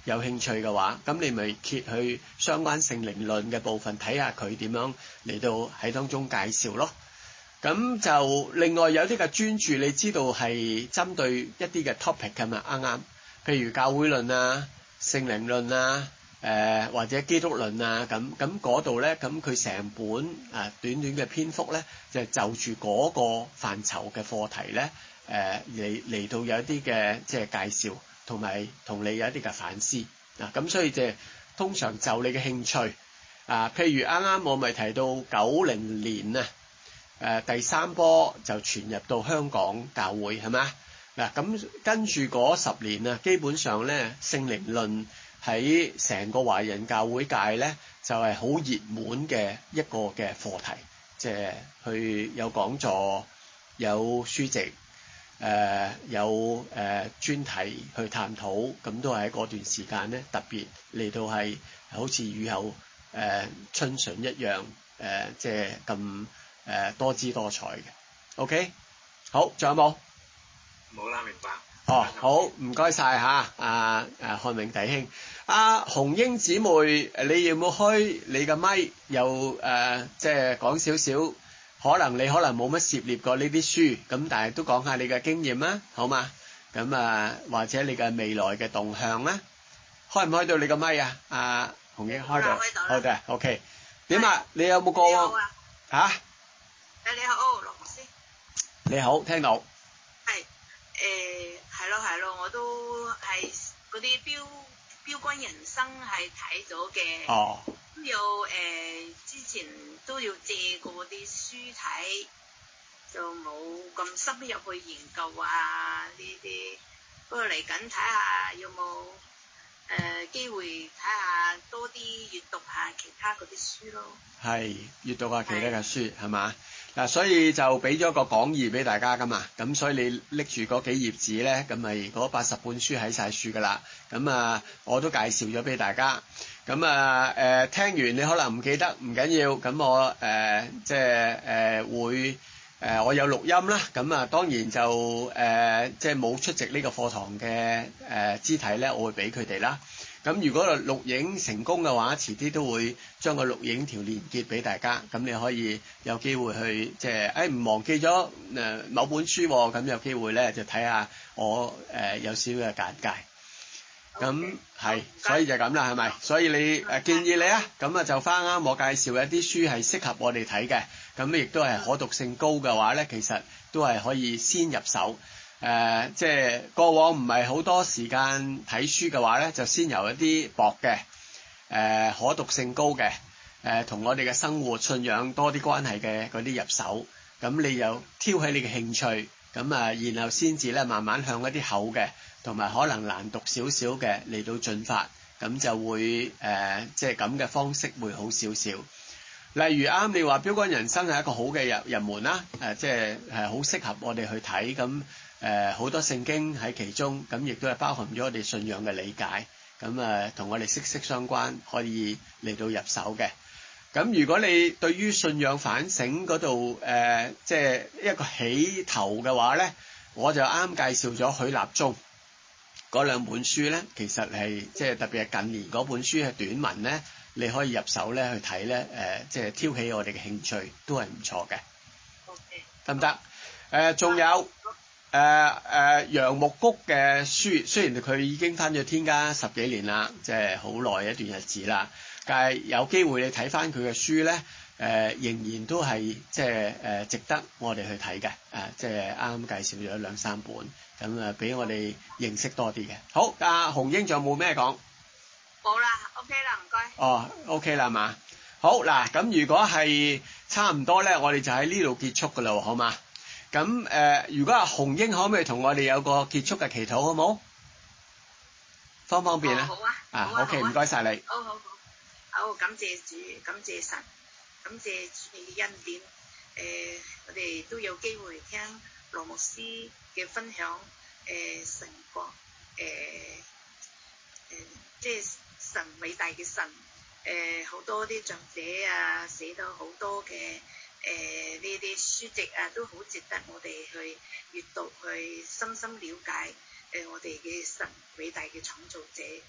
有興趣嘅話，咁你咪揭去相關聖靈論嘅部分，睇下佢點樣嚟到喺當中介紹咯。咁就另外有啲嘅專注，你知道係針對一啲嘅 topic 㗎嘛，啱啱？譬如教會論啊、聖靈論啊、誒、呃、或者基督論啊，咁咁嗰度咧，咁佢成本啊短短嘅篇幅咧，就就住嗰個範疇嘅課題咧，誒嚟嚟到有一啲嘅即係介紹，同埋同你有一啲嘅反思啊，咁所以就係通常就你嘅興趣啊，譬如啱啱我咪提到九零年啊，誒第三波就傳入到香港教會係咪啊？嗱，咁跟住嗰十年啊，基本上咧聖靈論喺成個華人教會界咧就係好熱門嘅一個嘅課題，即係去有講座、有書籍、誒、呃、有誒、呃、專題去探討，咁都係喺嗰段時間咧特別嚟到係好似雨後誒、呃、春筍一樣，誒、呃、即係咁誒多姿多彩嘅。OK， 好，仲有冇？ 冇啦，明白。 哦，好，唔該晒嚇，阿阿漢永弟兄，阿、啊、紅英姊妹，你要冇開你嘅咪？又誒、呃，即係講少少，可能你可能冇乜涉獵過呢啲書，咁但係都講下你嘅經驗啦，好嘛？咁啊，或者你嘅未來嘅動向啦，開唔開到你個咪啊？阿、啊、紅英開到，好嘅 ，OK。點啊？你有冇過喎？嚇？誒你好，羅牧師。 你好，聽到。 誒係咯係咯，我都係嗰啲標標竿人生係睇咗嘅， 哦， 都有誒、呃、之前都要借過啲書睇，就冇咁深入去研究啊呢啲。不過嚟緊睇下有冇誒機會睇下多啲閱讀下其他嗰啲書咯。係閱讀下其他嘅書係嘛？嗱，所以就俾咗個講義俾大家噶嘛，咁所以你拎住嗰幾頁紙咧，咁咪嗰八十本書喺晒書噶啦，咁啊我都介紹咗俾大家，咁啊誒、呃、聽完你可能唔記得，唔緊要，咁我誒、呃、即係誒、呃、會誒、呃、我有錄音啦，咁啊當然就誒、呃、即係冇出席呢個課堂嘅誒肢體咧，我會俾佢哋啦。咁如果錄影成功嘅話，遲啲都會將個錄影條連結俾大家，咁你可以有機會去即係誒唔忘記咗誒某本書喎，咁有機會咧就睇下我誒、呃、有少少嘅簡介。咁係，所以就咁啦，係咪？所以你誒、呃、建議你啊，咁啊就翻啱我介紹一啲書係適合我哋睇嘅，咁亦都係可讀性高嘅話咧，其實都係可以先入手。誒、呃，即係過往唔係好多時間睇書嘅話咧，就先由一啲薄嘅、誒、呃、可讀性高嘅、誒、呃、同我哋嘅生活信仰多啲關係嘅嗰啲入手。咁你又挑起你嘅興趣，咁啊，然後先至咧慢慢向一啲厚嘅，同埋可能難讀少少嘅嚟到進發，咁就會誒、呃，即係咁嘅方式會好少少。例如啱你話標竿人生係一個好嘅入入門啦，誒、呃、即係係好適合我哋去睇，咁誒好多聖經喺其中，咁亦都係包含咗我哋信仰嘅理解，咁誒同我哋息息相關，可以嚟到入手嘅。咁如果你對於信仰反省嗰度誒，即係一個起頭嘅話咧，我就啱介紹咗許立中嗰兩本書咧，其實係即係特別係近年嗰本書係短文咧，你可以入手咧去睇咧，誒、呃、即係挑起我哋嘅興趣都係唔錯嘅。 OK， 得唔得？誒仲、呃、有誒誒、呃呃、楊牧谷嘅書，雖然佢已經返咗天家十幾年啦，即係好耐一段日子啦。但係有機會你睇翻佢嘅書咧，誒、呃、仍然都係即係誒值得我哋去睇嘅，誒、呃、即係啱啱介紹咗兩三本，咁啊俾我哋認識多啲嘅。好，阿、啊、紅英仲有冇咩講？ 冇啦 ，OK 啦，唔該。 哦 ，OK 啦嘛。好嗱，咁如果係差唔多咧，我哋就喺呢度結束噶啦，好嘛？咁誒、呃，如果阿紅英可唔可以同我哋有個結束嘅祈禱，好冇？方唔方便啊？ 好啊。 啊 ，OK，唔該晒你。 好好好。好，感謝主，感謝神，感謝主你嘅恩典。誒、呃，我哋都有機會聽羅牧師嘅分享。誒、呃，神國，誒、呃，誒、呃，即係神偉大嘅神。誒、呃，好多啲長者啊，寫到好多嘅誒呢啲書籍啊，都好值得我哋去閱讀，去深深了解誒、呃、我哋嘅神偉大嘅創造者嘅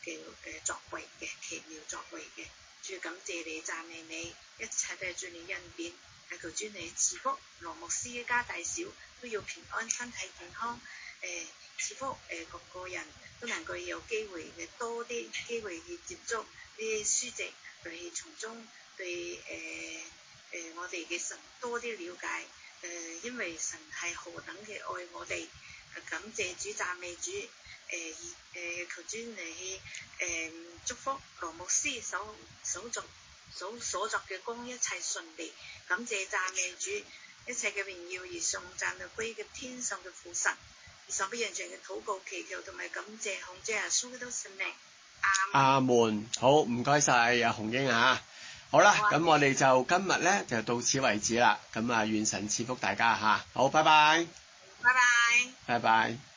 嘅誒作為嘅奇妙作為嘅。主感謝你讚美你，一切都係主你恩典，係求主你賜福羅牧師一家大小都要平安身體健康，誒、呃、賜福誒、呃、各個人都能夠有機會嘅多啲機會去接觸呢啲書籍，去從中對誒誒、呃呃、我哋嘅神多啲了解，誒、呃、因為神係何等嘅愛我哋，感謝主讚美主。誒誒求主嚟誒、呃、祝福羅牧師手手作手所作嘅工一切順利，感謝讚美主，一切嘅榮耀而頌讚到歸嘅天上嘅父神，以十一人像嘅禱告祈求同埋感謝控制耶穌基督聖名， 阿門。好，唔該晒阿紅英啊，好啦，咁我哋就今日咧就到此為止啦，咁啊願神賜福大家嚇，好，拜拜， 拜拜， 拜拜。